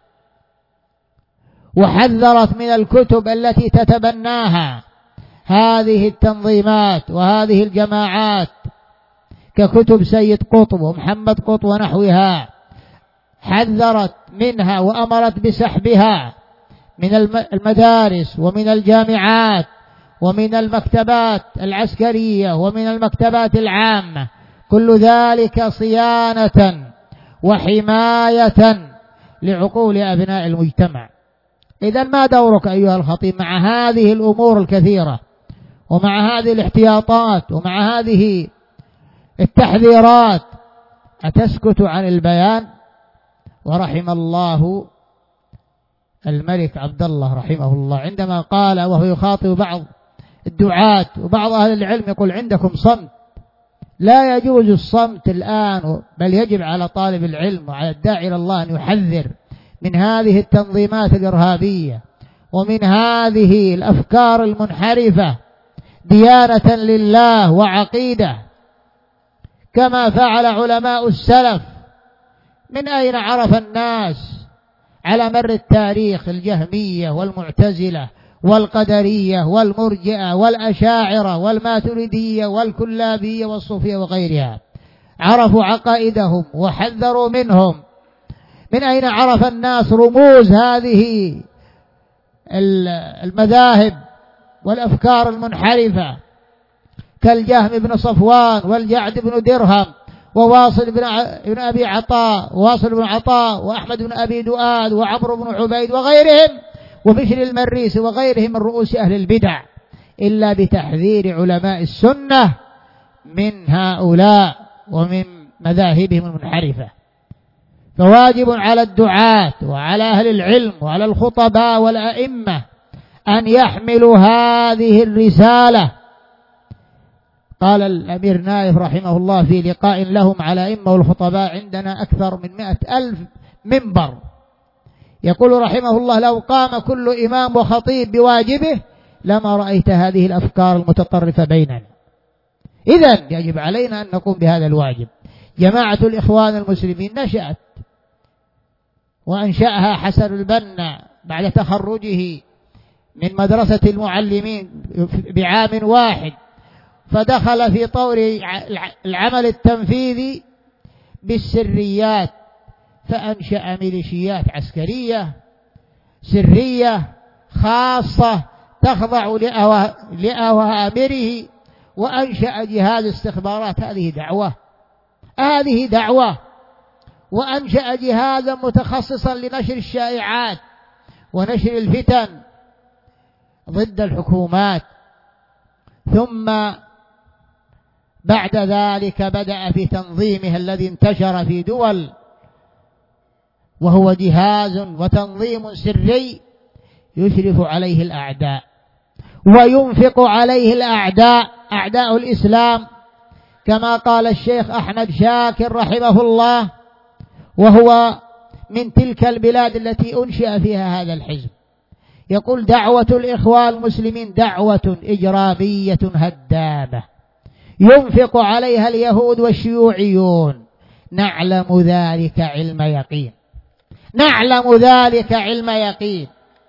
وحذرت من الكتب التي تتبناها هذه التنظيمات وهذه الجماعات ككتب سيد قطب ومحمد قطب ونحوها، حذرت منها وأمرت بسحبها من المدارس ومن الجامعات ومن المكتبات العسكرية ومن المكتبات العامة، كل ذلك صيانة وحماية لعقول أبناء المجتمع. إذن ما دورك أيها الخطيب مع هذه الأمور الكثيرة ومع هذه الاحتياطات ومع هذه التحذيرات؟ أتسكت عن البيان؟ ورحم الله الملك عبد الله رحمه الله عندما قال وهو يخاطب بعض الدعاة وبعض أهل العلم يقول عندكم صمت، لا يجوز الصمت الآن، بل يجب على طالب العلم وعلى الداعي إلى الله أن يحذر من هذه التنظيمات الإرهابية ومن هذه الأفكار المنحرفة ديانة لله وعقيدة، كما فعل علماء السلف. من أين عرف الناس على مر التاريخ الجهمية والمعتزلة والقدرية والمرجئة والأشاعرة والماتريدية والكلابية والصوفية وغيرها؟ عرفوا عقائدهم وحذروا منهم. من أين عرف الناس رموز هذه المذاهب والأفكار المنحرفة كالجهم بن صفوان والجعد بن درهم وواصل بن أبي عطاء وواصل بن عطاء وأحمد بن أبي دؤاد وعمرو بن عبيد وغيرهم وبشر المريسي وغيرهم من رؤوس أهل البدع، إلا بتحذير علماء السنة من هؤلاء ومن مذاهبهم المنحرفة. فواجب على الدعاة وعلى أهل العلم وعلى الخطباء والأئمة أن يحملوا هذه الرسالة. قال الأمير نايف رحمه الله في لقاء لهم على أئمة والخطباء: عندنا أكثر من 100,000 منبر. يقول رحمه الله: لو قام كل إمام وخطيب بواجبه لما رأيت هذه الأفكار المتطرفة بيننا. إذن يجب علينا أن نقوم بهذا الواجب. جماعة الإخوان المسلمين نشأت وأنشأها حسن البنا بعد تخرجه من مدرسة المعلمين بعام واحد، فدخل في طور العمل التنفيذي بالسريات، فأنشأ ميليشيات عسكرية سرية خاصة تخضع لأوامره، وأنشأ جهاز استخبارات. هذه دعوة، وأنشأ جهازا متخصصا لنشر الشائعات ونشر الفتن ضد الحكومات. ثم بعد ذلك بدأ في تنظيمه الذي انتشر في دول، وهو جهاز وتنظيم سري يشرف عليه الأعداء وينفق عليه الأعداء، أعداء الإسلام، كما قال الشيخ أحمد شاكر رحمه الله، وهو من تلك البلاد التي أنشأ فيها هذا الحزب. يقول: دعوة الإخوان المسلمين دعوة إجرامية هدامة ينفق عليها اليهود والشيوعيون، نعلم ذلك علم يقين، نعلم ذلك علم يقين.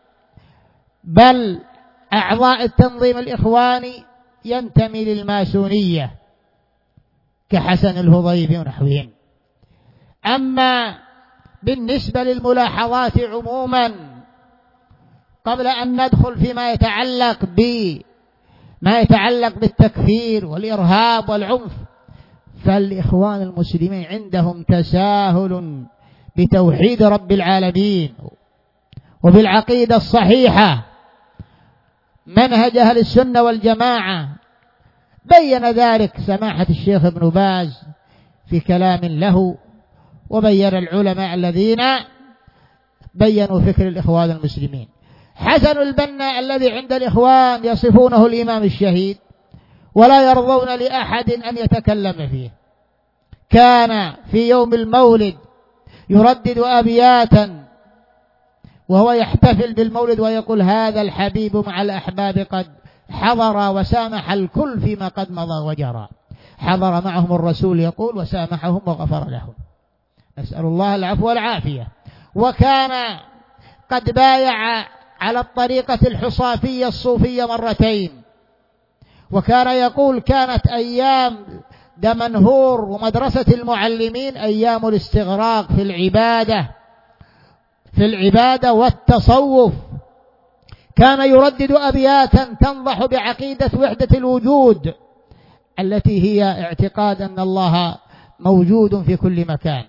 بل أعضاء التنظيم الإخواني ينتمي للماسونية كحسن الهضيبي ونحوهم. أما بالنسبة للملاحظات عموما، قبل أن ندخل فيما يتعلق بالتكفير والإرهاب والعنف، فالإخوان المسلمين عندهم تساهل بتوحيد رب العالمين وبالعقيدة الصحيحة، منهج أهل السنة والجماعة. بين ذلك سماحة الشيخ ابن باز في كلام له، وبين العلماء الذين بينوا فكر الإخوان المسلمين. حسن البنا الذي عند الإخوان يصفونه الإمام الشهيد ولا يرضون لأحد أن يتكلم فيه، كان في يوم المولد يردد أبياتا وهو يحتفل بالمولد ويقول: هذا الحبيب مع الأحباب قد حضر وسامح الكل فيما قد مضى وجرى. حضر معهم الرسول يقول وسامحهم وغفر لهم، نسأل الله العفو والعافية. وكان قد بايع على الطريقة الحصافية الصوفية مرتين، وكان يقول: كانت أيام دمنهور ومدرسة المعلمين أيام الاستغراق في العبادة والتصوف. كان يردد أبياتا تنضح بعقيدة وحدة الوجود التي هي اعتقاد أن الله موجود في كل مكان،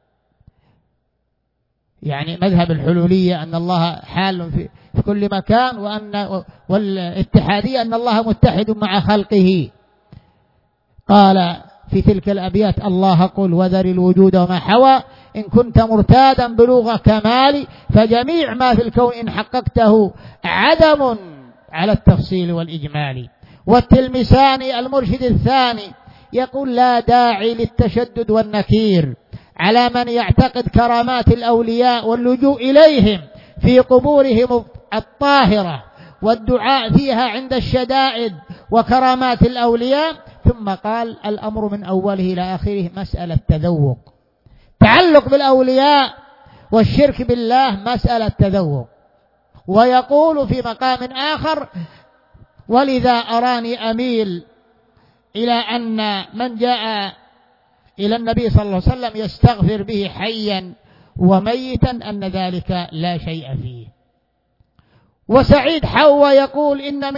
يعني مذهب الحلولية أن الله حال في كل مكان، والاتحادية أن الله متحد مع خلقه. قال في تلك الأبيات: الله قل وذر الوجود وما حوى، إن كنت مرتادا بلوغ كمالي، فجميع ما في الكون إن حققته عدم على التفصيل والإجمال. والتلمساني المرشد الثاني يقول: لا داعي للتشدد والنكير على من يعتقد كرامات الأولياء واللجوء إليهم في قبورهم الطاهرة والدعاء فيها عند الشدائد وكرامات الأولياء. ثم قال: الأمر من أوله إلى آخره مسألة تذوق، تعلق بالأولياء والشرك بالله مسألة تذوق. ويقول في مقام آخر: ولذا أراني أميل إلى أن من جاء إلى النبي صلى الله عليه وسلم يستغفر به حيا وميتا أن ذلك لا شيء فيه. وسعيد حوى يقول: إن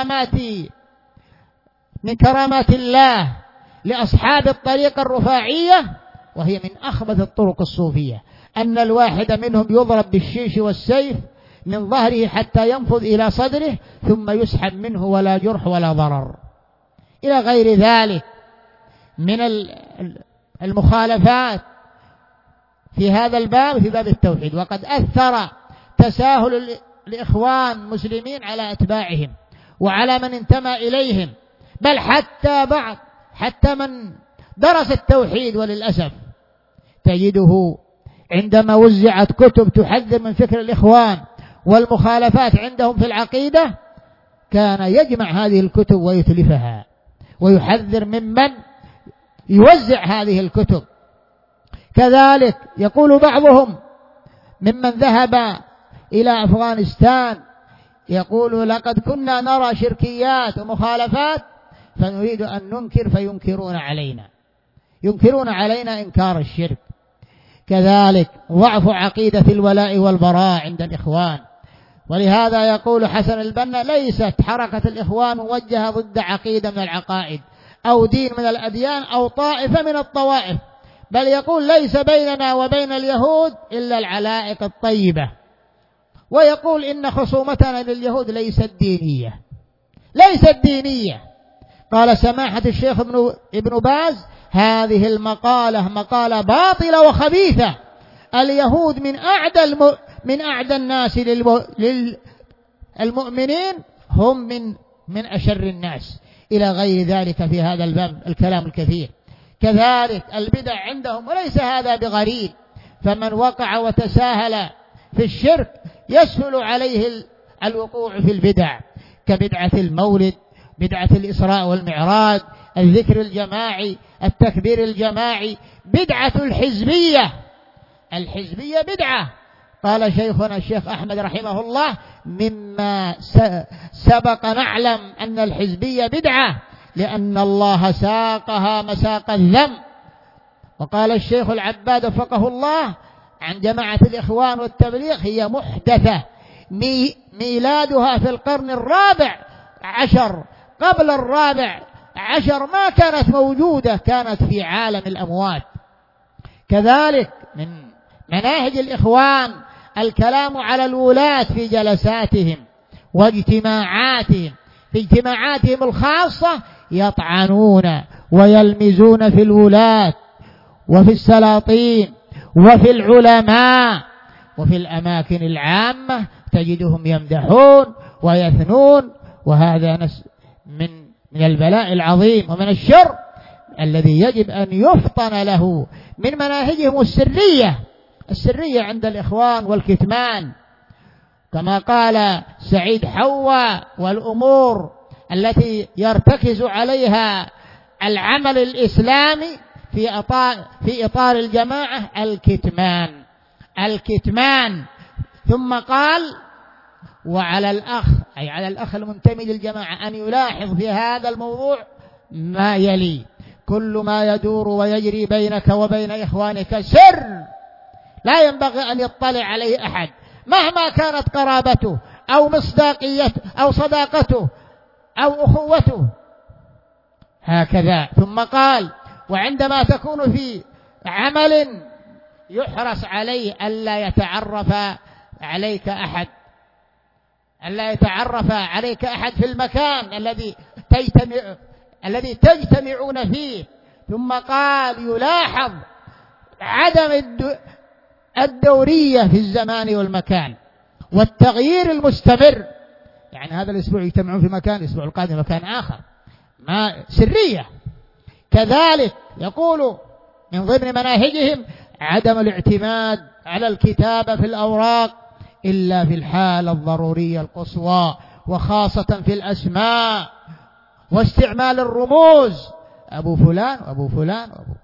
من كرامات الله لأصحاب الطريقة الرفاعية، وهي من أخبث الطرق الصوفية، أن الواحد منهم يضرب بالشيش والسيف من ظهره حتى ينفذ إلى صدره ثم يسحب منه ولا جرح ولا ضرر، إلى غير ذلك من المخالفات في هذا الباب، في باب التوحيد. وقد أثر تساهل الإخوان المسلمين على أتباعهم وعلى من انتمى إليهم، بل حتى من درس التوحيد، وللأسف تجده عندما وزعت كتب تحذر من فكر الإخوان والمخالفات عندهم في العقيدة، كان يجمع هذه الكتب ويتلفها ويحذر ممن يوزع هذه الكتب. كذلك يقول بعضهم ممن ذهب إلى أفغانستان، يقول: لقد كنا نرى شركيات ومخالفات فنريد أن ننكر ينكرون علينا إنكار الشرك. كذلك ضعف عقيدة الولاء والبراء عند الإخوان. ولهذا يقول حسن البنا: ليست حركة الإخوان موجهة ضد عقيدة من العقائد أو دين من الأديان أو طائفة من الطوائف، بل يقول: ليس بيننا وبين اليهود إلا العلائق الطيبة. ويقول: إن خصومتنا لليهود ليست دينية. قال سماحة الشيخ ابن باز: هذه المقالة مقالة باطلة وخبيثة، اليهود من أعدى الناس للمؤمنين، هم من أشر الناس، إلى غير ذلك في هذا الباب الكلام الكثير. كذلك البدع عندهم، وليس هذا بغريب، فمن وقع وتساهل في الشرك يسهل عليه الوقوع في البدع، كبدعة المولد، بدعة الإسراء والمعراج، الذكر الجماعي، التكبير الجماعي، بدعة الحزبية بدعة. قال شيخنا الشيخ أحمد رحمه الله: مما سبق نعلم أن الحزبية بدعة لأن الله ساقها مساق الذم. وقال الشيخ العباد وفقه الله عن جماعة الإخوان والتبليغ: هي محدثة، ميلادها في القرن 14، قبل 14 ما كانت موجودة، كانت في عالم الأموات. كذلك من مناهج الإخوان الكلام على الولاة في جلساتهم واجتماعاتهم، في اجتماعاتهم الخاصة يطعنون ويلمزون في الولاة وفي السلاطين وفي العلماء وفي الأماكن العامة، فتجدهم يمدحون ويثنون، وهذا من البلاء العظيم ومن الشر الذي يجب أن يفطن له. من مناهجهم السرية عند الإخوان والكتمان، كما قال سعيد حوا، والأمور التي يرتكز عليها العمل الإسلامي في إطار الجماعة الكتمان. ثم قال: وعلى الأخ، أي على الأخ المنتمي للجماعة، أن يلاحظ في هذا الموضوع ما يلي: كل ما يدور ويجري بينك وبين إخوانك سر لا ينبغي أن يطلع عليه أحد، مهما كانت قرابته أو مصداقيته أو صداقته أو أخوته، هكذا. ثم قال: وعندما تكون في عمل يحرص عليه ألا يتعرف عليك أحد في المكان الذي تجتمعون فيه. ثم قال: يلاحظ عدم الدورية في الزمان والمكان والتغيير المستمر، يعني هذا الأسبوع يجتمعون في مكان، الأسبوع القادم مكان آخر، ما سرية. كذلك يقول من ضمن مناهجهم عدم الاعتماد على الكتابة في الأوراق إلا في الحالة الضرورية القصوى، وخاصة في الأسماء، واستعمال الرموز: أبو فلان وأبو فلان وأبو.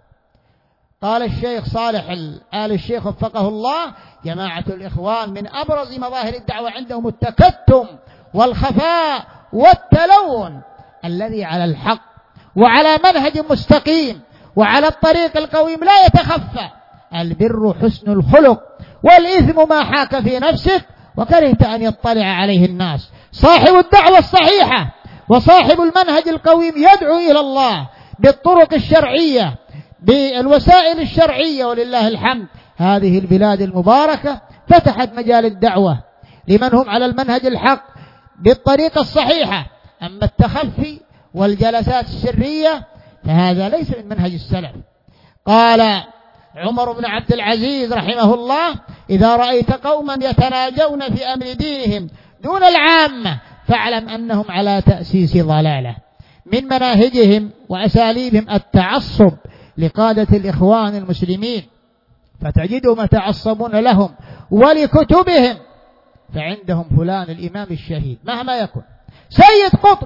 قال الشيخ صالح آل الشيخ وفقه الله: جماعة الإخوان من أبرز مظاهر الدعوة عندهم التكتم والخفاء والتلون الذي على الحق وعلى منهج مستقيم وعلى الطريق القويم لا يتخفى. البر حسن الخلق، والإثم ما حاك في نفسك وكرهت أن يطلع عليه الناس. صاحب الدعوة الصحيحة وصاحب المنهج القويم يدعو إلى الله بالطرق الشرعية، بالوسائل الشرعية، ولله الحمد هذه البلاد المباركة فتحت مجال الدعوة لمن هم على المنهج الحق بالطريقة الصحيحة. أما التخفي والجلسات السرية فهذا ليس من منهج السلف. قال عمر بن عبد العزيز رحمه الله: إذا رأيت قوما يتناجون في أمر دينهم دون العامة فاعلم أنهم على تأسيس ضلالة. من مناهجهم وأساليبهم التعصب لقادة الإخوان المسلمين، فتجدهم يتعصبون لهم ولكتبهم، فعندهم فلان الإمام الشهيد مهما يكن سيد قطب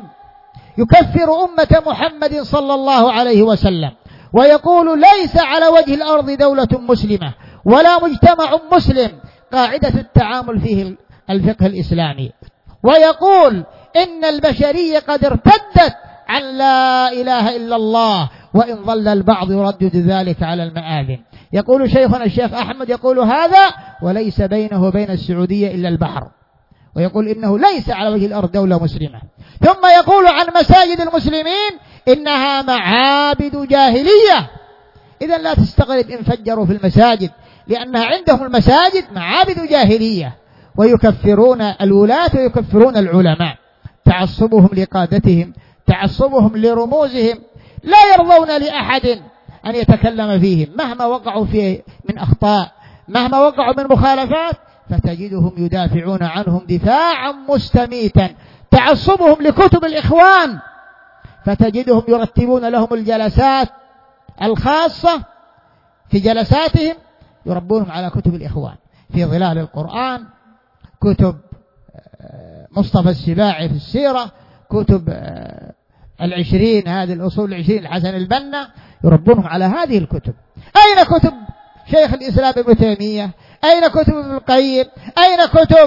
يكفر أمة محمد صلى الله عليه وسلم، ويقول: ليس على وجه الأرض دولة مسلمة ولا مجتمع مسلم قاعدة التعامل فيه الفقه الإسلامي، ويقول: إن البشرية قد ارتدت عن لا إله إلا الله، وإن ظل البعض يردد ذلك على المآذن. يقول شيخنا الشيخ أحمد يقول هذا وليس بينه وبين السعودية إلا البحر، ويقول إنه ليس على وجه الأرض دولة مسلمة. ثم يقول عن مساجد المسلمين إنها معابد جاهلية. إذن لا تستغرب إن فجروا في المساجد، لأنها عندهم المساجد معابد جاهلية، ويكفرون الولاة ويكفرون العلماء. تعصبهم لقادتهم، تعصبهم لرموزهم، لا يرضون لأحد أن يتكلم فيهم مهما وقعوا فيه من أخطاء، مهما وقعوا من مخالفات، فتجدهم يدافعون عنهم دفاعا مستميتا. تعصبهم لكتب الإخوان، فتجدهم يرتبون لهم الجلسات الخاصة، في جلساتهم يربونهم على كتب الإخوان، في ظلال القرآن، كتب مصطفى السباعي في السيرة، كتب 20 هذه الأصول 20 الحسن البنا، يربونهم على هذه الكتب. أين كتب شيخ الإسلام ابن تيمية؟ أين كتب ابن القيم؟ أين كتب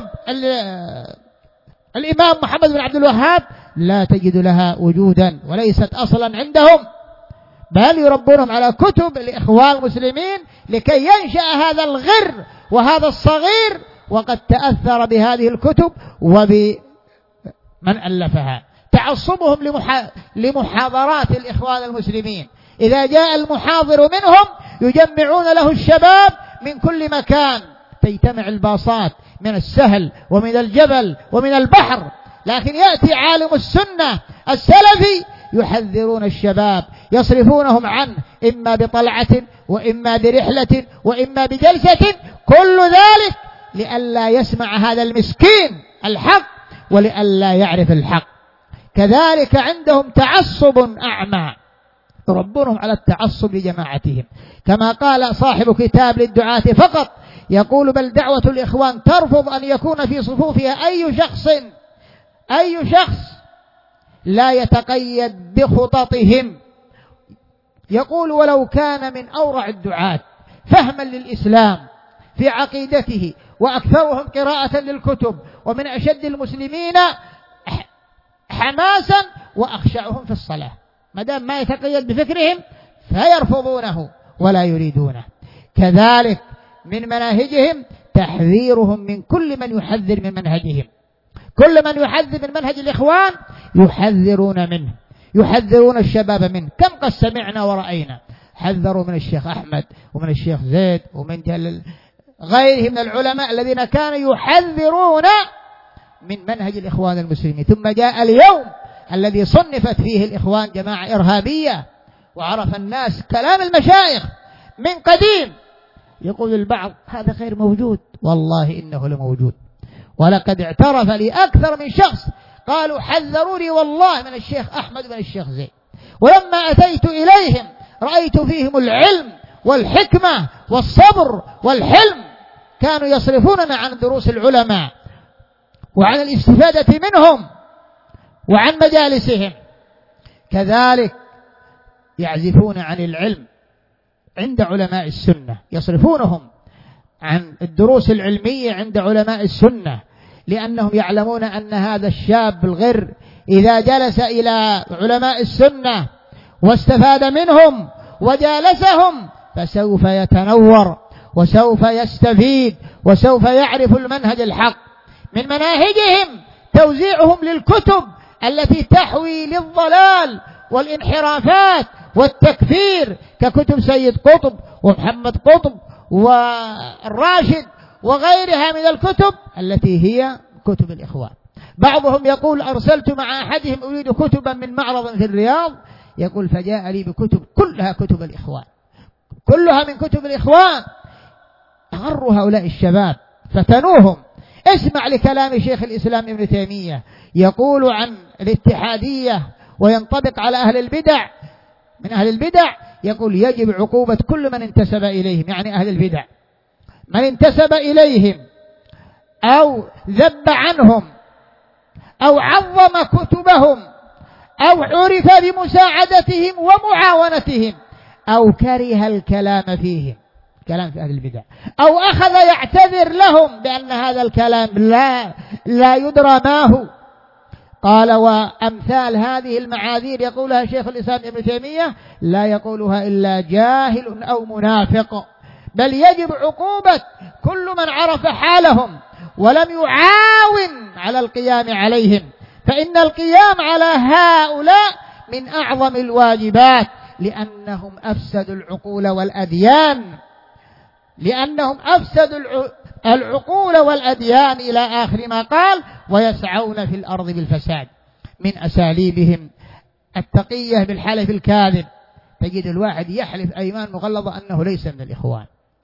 الإمام محمد بن عبد الوهاب؟ لا تجد لها وجودا وليست أصلا عندهم، بل يربونهم على كتب الإخوان المسلمين لكي ينشأ هذا الغر وهذا الصغير وقد تأثر بهذه الكتب وبمن ألفها. تعصبهم لمحاضرات الإخوان المسلمين، إذا جاء المحاضر منهم يجمعون له الشباب من كل مكان، تجتمع الباصات من السهل ومن الجبل ومن البحر، لكن يأتي عالم السنة السلفي يحذرون الشباب، يصرفونهم عنه إما بطلعة وإما برحلة وإما بجلسة، كل ذلك لئلا يسمع هذا المسكين الحق ولئلا يعرف الحق. كذلك عندهم تعصب أعمى يربونهم على التعصب لجماعتهم، كما قال صاحب كتاب للدعاة فقط، يقول: بل دعوة الإخوان ترفض أن يكون في صفوفها أي شخص لا يتقيد بخططهم. يقول: ولو كان من أورع الدعاة فهما للإسلام في عقيدته وأكثرهم قراءة للكتب ومن أشد المسلمين حماسا وأخشعهم في الصلاة، ما دام ما يتقيد بفكرهم فيرفضونه ولا يريدونه. كذلك من مناهجهم تحذيرهم من كل من يحذر من منهجهم، كل من يحذر من منهج الإخوان يحذرون منه، يحذرون الشباب منه. كم قد سمعنا ورأينا حذروا من الشيخ أحمد ومن الشيخ زيد ومن غيرهم من العلماء الذين كانوا يحذرون من منهج الإخوان المسلمين. ثم جاء اليوم الذي صنفت فيه الإخوان جماعة إرهابية، وعرف الناس كلام المشايخ من قديم. يقول البعض هذا غير موجود، والله إنه لموجود، ولقد اعترف لي أكثر من شخص قالوا حذروني والله من الشيخ أحمد ومن الشيخ زيد، ولما أتيت إليهم رأيت فيهم العلم والحكمة والصبر والحلم، كانوا يصرفوننا عن دروس العلماء وعن الاستفادة منهم وعن مجالسهم. كذلك يعزفون عن العلم عند علماء السنة، يصرفونهم عن الدروس العلمية عند علماء السنة، لأنهم يعلمون أن هذا الشاب الغر إذا جلس إلى علماء السنة واستفاد منهم وجالسهم فسوف يتنور وسوف يستفيد وسوف يعرف المنهج الحق. من مناهجهم توزيعهم للكتب التي تحوي للضلال والانحرافات والتكفير، ككتب سيد قطب ومحمد قطب والراشد وغيرها من الكتب التي هي كتب الإخوان. بعضهم يقول: أرسلت مع أحدهم أريد كتبا من معرض في الرياض، يقول: فجاء لي بكتب كلها كتب الإخوان، كلها من كتب الإخوان. أغروا هؤلاء الشباب، فتنوهم. اسمع لكلام شيخ الإسلام ابن تيمية، يقول عن الاتحادية وينطبق على أهل البدع. من أهل البدع يقول: يجب عقوبة كل من انتسب إليهم، يعني أهل البدع، من انتسب إليهم أو ذب عنهم أو عظم كتبهم أو عرف بمساعدتهم ومعاونتهم أو كره الكلام فيهم، كلام في أهل البدع، أو أخذ يعتذر لهم بأن هذا الكلام لا يدرى ما هو. قال: وأمثال هذه المعاذير يقولها شيخ الإسلام ابن تيمية لا يقولها إلا جاهل أو منافق، بل يجب عقوبة كل من عرف حالهم ولم يعاون على القيام عليهم، فإن القيام على هؤلاء من أعظم الواجبات، لأنهم أفسدوا العقول والأديان، لأنهم أفسدوا العقول والأديان إلى آخر ما قال: ويسعون في الأرض بالفساد. من أساليبهم التقية بالحلف الكاذب، تجد الواحد يحلف أيمان مغلظة أنه ليس من الإخوان،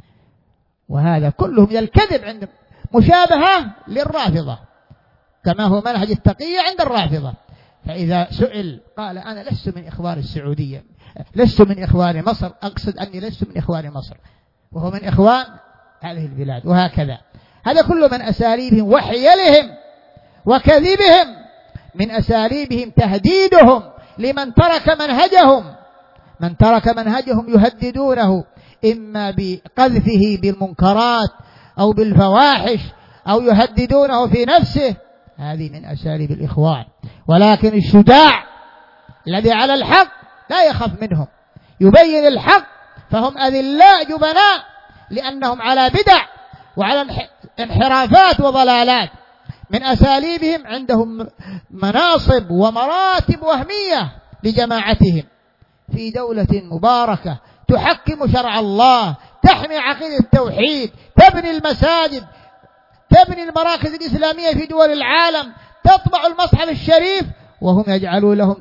وهذا كله من الكذب عندهم، مشابهة للرافضة كما هو منهج التقية عند الرافضة. فإذا سئل قال: أنا لست من إخوان السعودية، لست من إخوان مصر، أقصد أني لست من إخوان مصر، وهو من إخوان هذه البلاد. وهكذا هذا كله من أساليبهم وحيلهم وكذبهم، من أساليبهم تهديدهم لمن ترك منهجهم. من ترك منهجهم يهددونه إما بقذفه بالمنكرات أو بالفواحش أو يهددونه في نفسه. هذه من أساليب الإخوان. ولكن الشجاع الذي على الحق لا يخاف منهم، يبين الحق، فهم أذلاء جبناء لأنهم على بدع وعلى انحرافات وضلالات. من أساليبهم عندهم مناصب ومراتب وهمية لجماعتهم في دولة مباركة تحكم شرع الله، تحمي عقيدة التوحيد، تبني المساجد، تبني المراكز الإسلامية في دول العالم، تطبع المصحف الشريف، وهم يجعلون لهم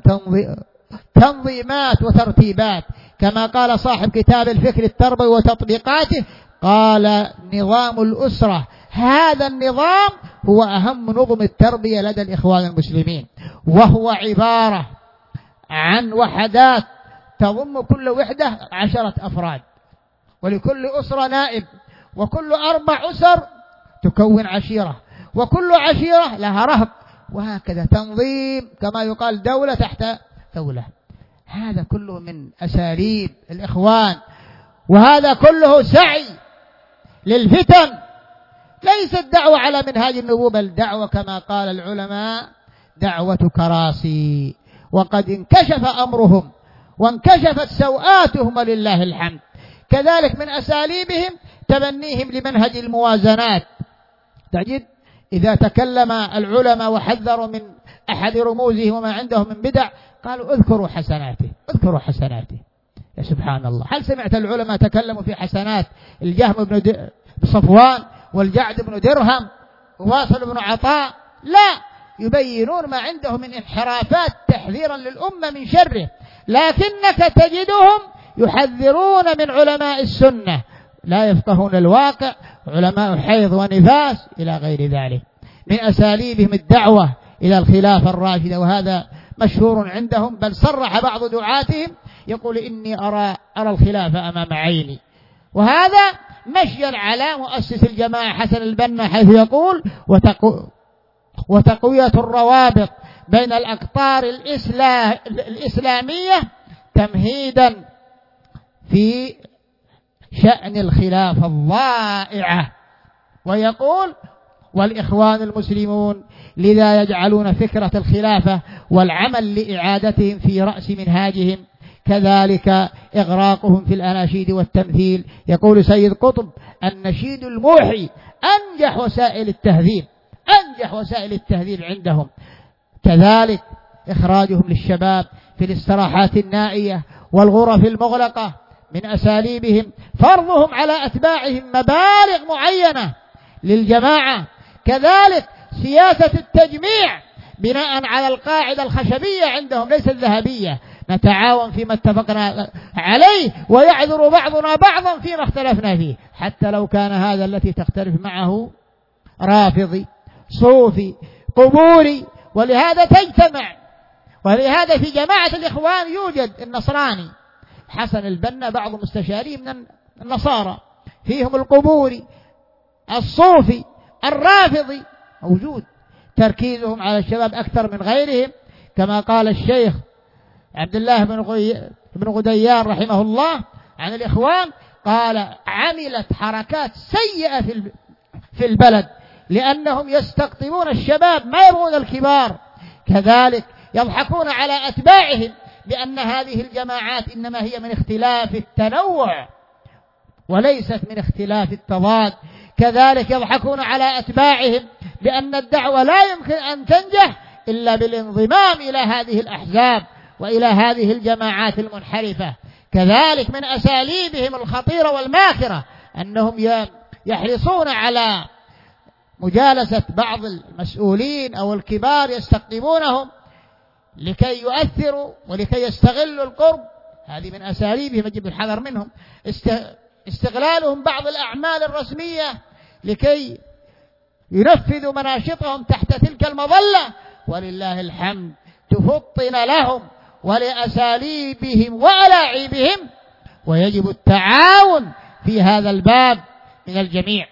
تنظيمات وترتيبات. كما قال صاحب كتاب الفكر التربوي وتطبيقاته، قال: نظام الأسرة هذا النظام هو أهم نظم التربية لدى الإخوان المسلمين، وهو عبارة عن وحدات تضم كل وحدة 10 أفراد، ولكل أسرة نائب، وكل 4 أسر تكون عشيرة، وكل عشيرة لها رهط، وهكذا تنظيم كما يقال دولة تحت دولة. هذا كله من أساليب الإخوان، وهذا كله سعي للفتن، ليست دعوة على منهاج النبوة، بل دعوة كما قال العلماء دعوة كراسي، وقد انكشف أمرهم وانكشفت سوآتهم ولله الحمد. كذلك من أساليبهم تبنيهم لمنهج الموازنات. تجد إذا تكلم العلماء وحذروا من أحد رموزهم وما عندهم من بدع قالوا اذكروا حسناته، اذكروا حسناته. يا سبحان الله، هل سمعت العلماء تكلموا في حسنات الجهم بن صفوان والجعد بن درهم وواصل بن عطاء؟ لا، يبينون ما عندهم من انحرافات تحذيرا للأمة من شره، لكنك تجدهم يحذرون من علماء السنة، لا يفقهون الواقع، علماء حيض ونفاس إلى غير ذلك. من أساليبهم الدعوة إلى الخلافة الراشدة، وهذا مشهور عندهم، بل صرح بعض دعاتهم يقول إني أرى الخلافة أمام عيني. وهذا مشيا على مؤسس الجماعة حسن البنا، حيث يقول وتقوية الروابط بين الأقطار الإسلامية تمهيدا في شأن الخلافة الضائعة. ويقول والإخوان المسلمون لذا يجعلون فكرة الخلافة والعمل لإعادتهم في رأس منهاجهم، كذلك إغراقهم في الأناشيد والتمثيل. يقول سيد قطب النشيد الموحي أنجح وسائل التهذيب، أنجح وسائل التهذيب عندهم. كذلك إخراجهم للشباب في الاستراحات النائية والغرف المغلقة. من أساليبهم فرضهم على أتباعهم مبالغ معينة للجماعة. كذلك سياسة التجميع بناء على القاعدة الخشبية عندهم ليس الذهبية، نتعاون فيما اتفقنا عليه ويعذر بعضنا بعضا فيما اختلفنا فيه، حتى لو كان هذا التي تختلف معه رافضي صوفي قبوري. ولهذا تجتمع، ولهذا في جماعة الإخوان يوجد النصراني حسن البنا، بعض مستشاريه من النصارى، فيهم القبوري الصوفي الرافضي موجود. تركيزهم على الشباب أكثر من غيرهم، كما قال الشيخ عبد الله بن غديان رحمه الله عن الإخوان، قال عملت حركات سيئة في البلد لأنهم يستقطبون الشباب ما يبغون الكبار. كذلك يضحكون على أتباعهم بأن هذه الجماعات إنما هي من اختلاف التنوع وليست من اختلاف التضاد. كذلك يضحكون على أتباعهم بأن الدعوة لا يمكن أن تنجح إلا بالانضمام إلى هذه الأحزاب وإلى هذه الجماعات المنحرفة. كذلك من أساليبهم الخطيرة والماكرة أنهم يحرصون على مجالسة بعض المسؤولين أو الكبار، يستقطبونهم لكي يؤثروا ولكي يستغلوا القرب. هذه من أساليبهم يجب الحذر منهم. استغلالهم بعض الأعمال الرسمية لكي ينفذوا مناشطهم تحت تلك المظلة، ولله الحمد تفطن لهم ولأساليبهم وألاعيبهم، ويجب التعاون في هذا الباب من الجميع.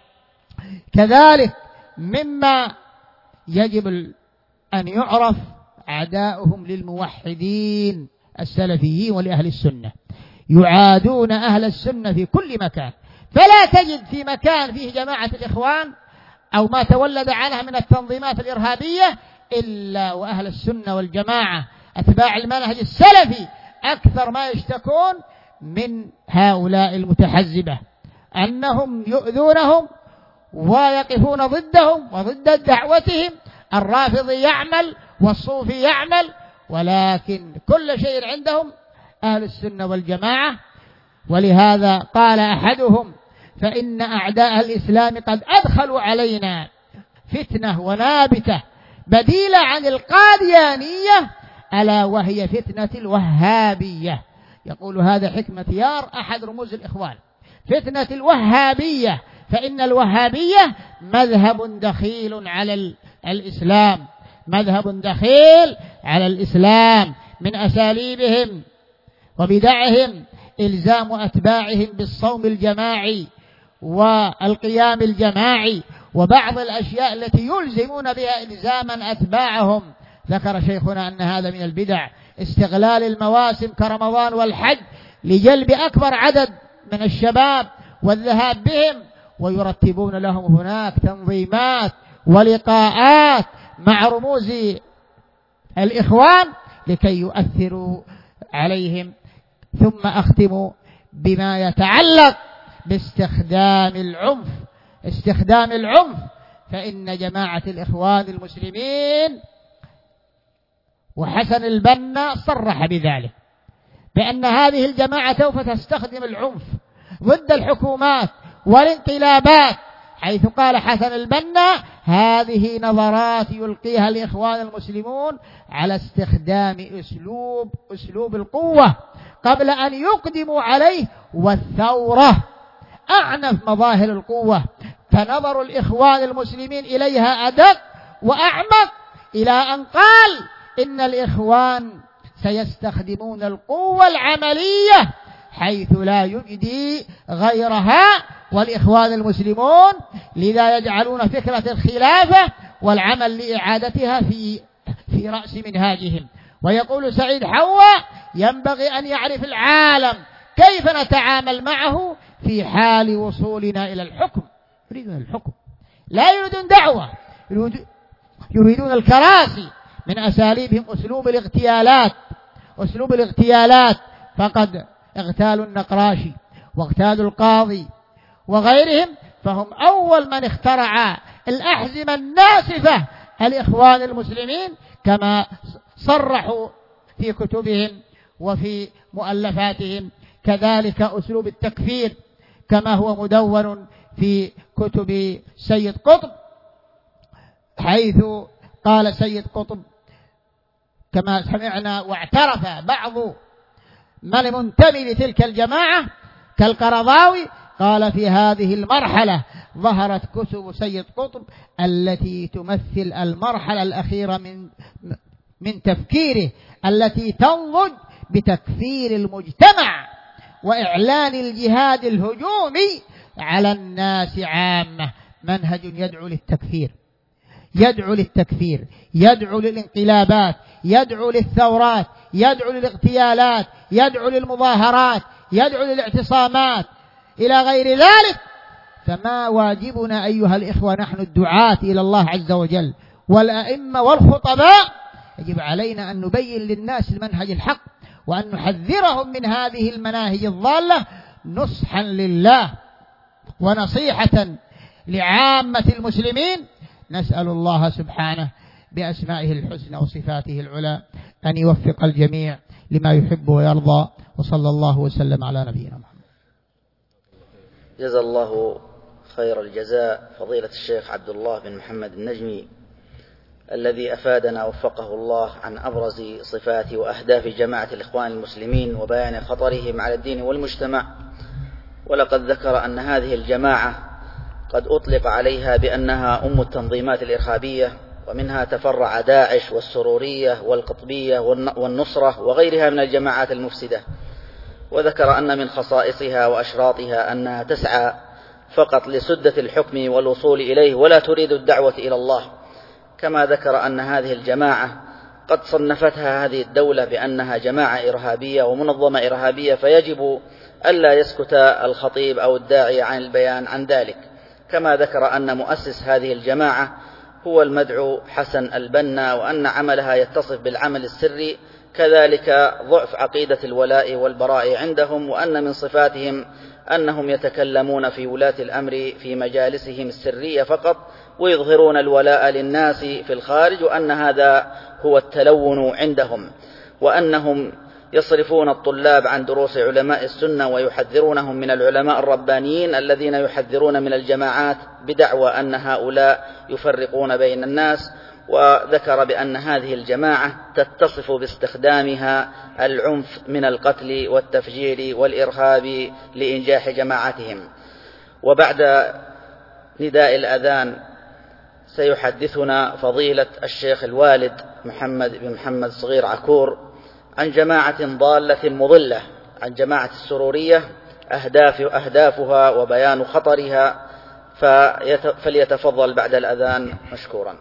كذلك مما يجب أن يعرف أعداؤهم للموحدين السلفيين ولأهل السنة، يعادون أهل السنة في كل مكان، فلا تجد في مكان فيه جماعة الإخوان أو ما تولد عنها من التنظيمات الإرهابية إلا وأهل السنة والجماعة أتباع المنهج السلفي أكثر ما يشتكون من هؤلاء المتحزبة، أنهم يؤذونهم ويقفون ضدهم وضد دعوتهم. الرافضي يعمل والصوفي يعمل، ولكن كل شيء عندهم أهل السنة والجماعة. ولهذا قال أحدهم فإن أعداء الإسلام قد أدخلوا علينا فتنة ونابتة بديلة عن القاديانية، ألا وهي فتنة الوهابية. يقول هذا حكمة يار أحد رموز الإخوان، فتنة الوهابية، فإن الوهابية مذهب دخيل على الإسلام، مذهب دخيل على الإسلام. من أساليبهم وبدعهم إلزام أتباعهم بالصوم الجماعي والقيام الجماعي وبعض الأشياء التي يلزمون بها إلزاما أتباعهم. ذكر شيخنا أن هذا من البدع استغلال المواسم كرمضان والحج لجلب أكبر عدد من الشباب والذهاب بهم، ويرتبون لهم هناك تنظيمات ولقاءات مع رموز الإخوان لكي يؤثروا عليهم. ثم أختم بما يتعلق باستخدام العنف. استخدام العنف، فإن جماعة الإخوان المسلمين وحسن البنا صرح بذلك، بأن هذه الجماعة سوف تستخدم العنف ضد الحكومات والانقلابات، حيث قال حسن البنا: هذه نظرات يلقيها الإخوان المسلمون على استخدام أسلوب القوة قبل أن يقدموا عليه، والثورة أعنف مظاهر القوة، فنظر الإخوان المسلمين إليها أدق وأعمق، إلى أن قال إن الإخوان سيستخدمون القوة العملية حيث لا يجدي غيرها والإخوان المسلمون، لذا يجعلون فكرة الخلافة والعمل لإعادتها في رأس منهاجهم. ويقول سعيد حواء: ينبغي أن يعرف العالم كيف نتعامل معه في حال وصولنا إلى الحكم. يريدون الحكم، لا يريدون دعوة، يريدون الكراسي. من أساليبهم أسلوب الاغتيالات، فقد اغتالوا النقراشي واغتالوا القاضي وغيرهم، فهم أول من اخترع الأحزمة الناسفة الإخوان المسلمين، كما صرحوا في كتبهم وفي مؤلفاتهم. كذلك أسلوب التكفير كما هو مدون في كتب سيد قطب، حيث قال سيد قطب كما سمعنا واعترف بعض من منتمي لتلك الجماعة كالقرضاوي، قال: في هذه المرحلة ظهرت كتب سيد قطب التي تمثل المرحلة الأخيرة من تفكيره، التي تنضج بتكفير المجتمع وإعلان الجهاد الهجومي على الناس عامة. منهج يدعو للتكفير، يدعو للانقلابات، يدعو للثورات، يدعو للاغتيالات، يدعو للمظاهرات، يدعو للاعتصامات إلى غير ذلك. فما واجبنا أيها الإخوة نحن الدعاة إلى الله عز وجل والأئمة والخطباء؟ يجب علينا أن نبين للناس المنهج الحق، وأن نحذرهم من هذه المناهج الضالة نصحا لله ونصيحة لعامة المسلمين. نسأل الله سبحانه بأسمائه الحسنى وصفاته العلى أن يوفق الجميع لما يحب ويرضى، وصلى الله وسلم على نبينا محمد. جزا الله خير الجزاء فضيلة الشيخ عبد الله بن محمد النجمي، الذي أفادنا وفقه الله عن أبرز صفات وأهداف جماعة الإخوان المسلمين وبيان خطرهم على الدين والمجتمع. ولقد ذكر أن هذه الجماعة قد أطلق عليها بأنها أم التنظيمات الإرهابية، ومنها تفرع داعش والسرورية والقطبية والنصرة وغيرها من الجماعات المفسدة. وذكر أن من خصائصها وأشراطها أنها تسعى فقط لسدة الحكم والوصول إليه ولا تريد الدعوة إلى الله. كما ذكر أن هذه الجماعة قد صنفتها هذه الدولة بأنها جماعة إرهابية ومنظمة إرهابية، فيجب ألا يسكت الخطيب أو الداعي عن البيان عن ذلك. كما ذكر أن مؤسس هذه الجماعة هو المدعو حسن البنا، وأن عملها يتصف بالعمل السري، كذلك ضعف عقيدة الولاء والبراء عندهم، وأن من صفاتهم أنهم يتكلمون في ولاة الأمر في مجالسهم السرية فقط، ويظهرون الولاء للناس في الخارج، وأن هذا هو التلون عندهم، وأنهم يصرفون الطلاب عن دروس علماء السنة ويحذرونهم من العلماء الربانيين الذين يحذرون من الجماعات بدعوى أن هؤلاء يفرقون بين الناس. وذكر بأن هذه الجماعة تتصف باستخدامها العنف من القتل والتفجير والإرهاب لإنجاح جماعتهم. وبعد نداء الأذان سيحدثنا فضيلة الشيخ الوالد محمد بن محمد صغير عكور عن جماعة ضالة مضلة، عن جماعة السرورية، أهدافها وبيان خطرها، فليتفضل بعد الأذان مشكورا.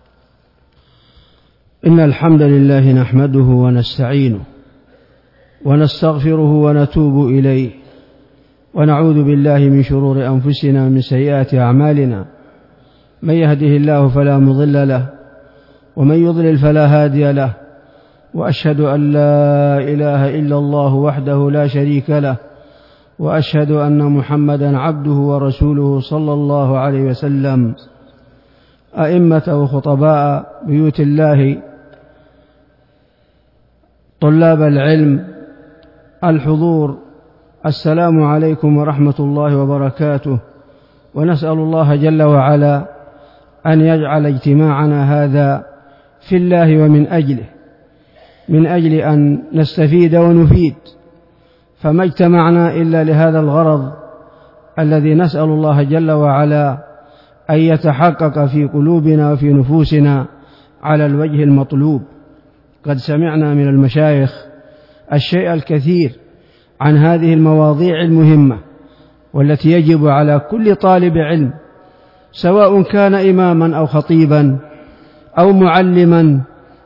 إن الحمد لله نحمده ونستعينه ونستغفره ونتوب إليه، ونعوذ بالله من شرور أنفسنا ومن سيئات أعمالنا، من يهده الله فلا مضل له ومن يضلل فلا هادي له، وأشهد أن لا إله إلا الله وحده لا شريك له، وأشهد أن محمدا عبده ورسوله صلى الله عليه وسلم. أئمة وخطباء بيوت الله، طلاب العلم، الحضور، السلام عليكم ورحمة الله وبركاته. ونسأل الله جل وعلا أن يجعل اجتماعنا هذا في الله ومن أجله، من أجل أن نستفيد ونفيد، فما اجتمعنا إلا لهذا الغرض الذي نسأل الله جل وعلا أن يتحقق في قلوبنا وفي نفوسنا على الوجه المطلوب. قد سمعنا من المشايخ الشيء الكثير عن هذه المواضيع المهمة، والتي يجب على كل طالب علم، سواء كان إماما أو خطيبا أو معلما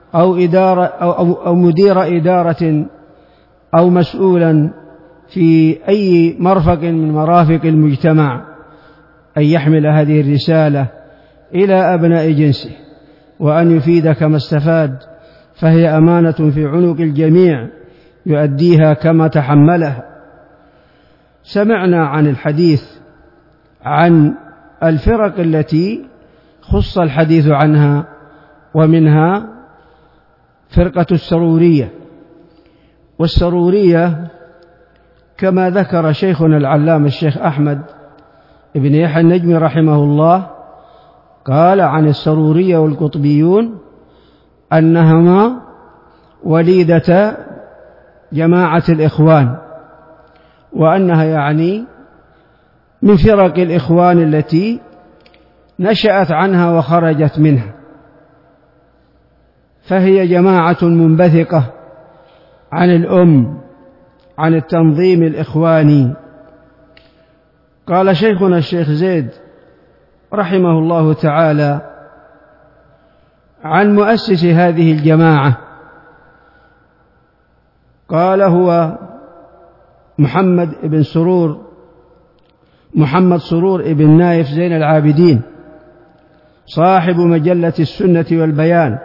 أو مدير إدارة أو مسؤولا في أي مرفق من مرافق المجتمع، أن يحمل هذه الرسالة إلى أبناء جنسه، وأن يفيد كما استفاد، فهي أمانة في عنق الجميع يؤديها كما تحملها. سمعنا عن الحديث عن الفرق التي خص الحديث عنها، ومنها فرقة السرورية. والسرورية كما ذكر شيخنا العلامة الشيخ أحمد بن يحيى النجمي رحمه الله، قال عن السرورية والقطبيون أنهما وليدة جماعة الإخوان، وأنها يعني من فرق الإخوان التي نشأت عنها وخرجت منها، فهي جماعة منبثقة عن عن التنظيم الإخواني. قال شيخنا الشيخ زيد رحمه الله تعالى عن مؤسس هذه الجماعة، قال هو محمد سرور ابن نايف زين العابدين، صاحب مجلة السنة والبيان.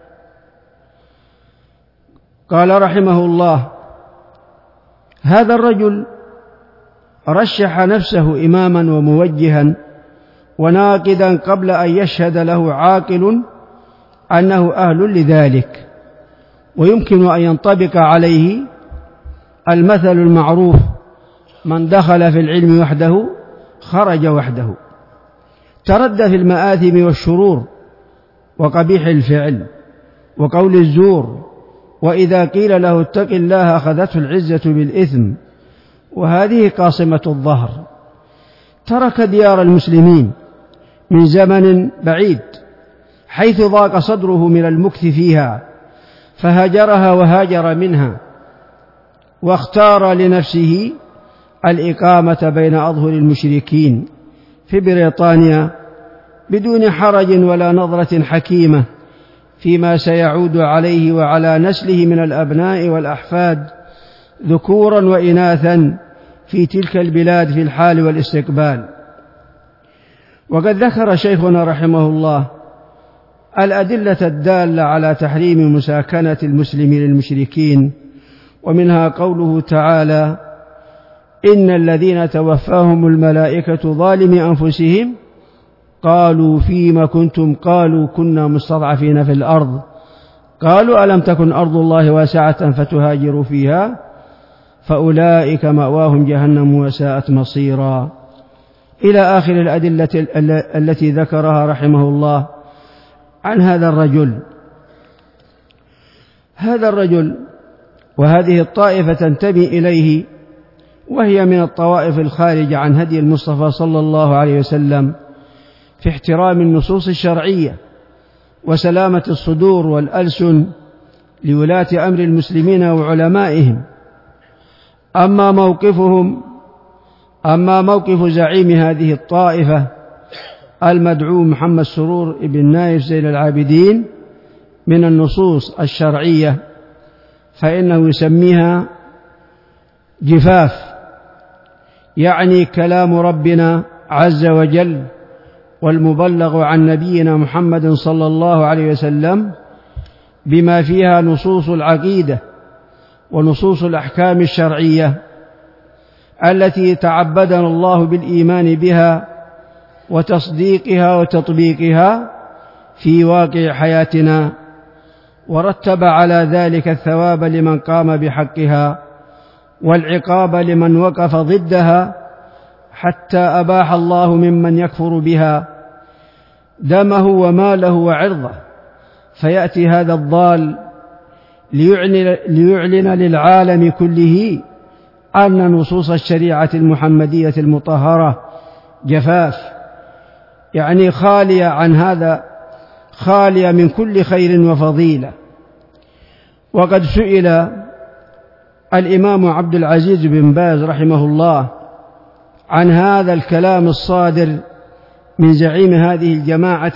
قال رحمه الله: هذا الرجل رشح نفسه إماما وموجها وناقدا قبل أن يشهد له عاقل أنه أهل لذلك، ويمكن أن ينطبق عليه المثل المعروف: من دخل في العلم وحده خرج وحده. تردى في المآثم والشرور وقبيح الفعل وقول الزور، وإذا قيل له اتق الله أخذته العزة بالإثم، وهذه قاصمة الظهر. ترك ديار المسلمين من زمن بعيد حيث ضاق صدره من المكث فيها، فهاجرها وهاجر منها، واختار لنفسه الإقامة بين أظهر المشركين في بريطانيا بدون حرج ولا نظرة حكيمة فيما سيعود عليه وعلى نسله من الأبناء والأحفاد ذكورا وإناثا في تلك البلاد في الحال والاستقبال. وقد ذكر شيخنا رحمه الله الأدلة الدالة على تحريم مساكنة المسلمين للمشركين، ومنها قوله تعالى: إن الذين توفاهم الملائكة ظالمي أنفسهم قالوا فيما كنتم، قالوا كنا مستضعفين في الأرض، قالوا ألم تكن أرض الله واسعة فتهاجروا فيها، فأولئك مأواهم جهنم وساءت مصيرا، إلى آخر الأدلة التي ذكرها رحمه الله عن هذا الرجل. وهذه الطائفة تنتمي إليه، وهي من الطوائف الخارجة عن هدي المصطفى صلى الله عليه وسلم، في احترام النصوص الشرعية وسلامة الصدور والألسن لولاة أمر المسلمين وعلمائهم. أما موقف زعيم هذه الطائفة المدعو محمد سرور بن نايف زين العابدين من النصوص الشرعية فإنه يسميها جفاف، يعني كلام ربنا عز وجل والمبلغ عن نبينا محمد صلى الله عليه وسلم بما فيها نصوص العقيدة ونصوص الأحكام الشرعية التي تعبدنا الله بالإيمان بها وتصديقها وتطبيقها في واقع حياتنا، ورتب على ذلك الثواب لمن قام بحقها والعقاب لمن وقف ضدها، حتى أباح الله ممن يكفر بها دمه وماله وعرضه. فيأتي هذا الضال ليعلن للعالم كله أن نصوص الشريعة المحمدية المطهرة جفاف، يعني خالية عن هذا، خالية من كل خير وفضيلة. وقد سئل الإمام عبد العزيز بن باز رحمه الله عن هذا الكلام الصادر من زعيم هذه الجماعة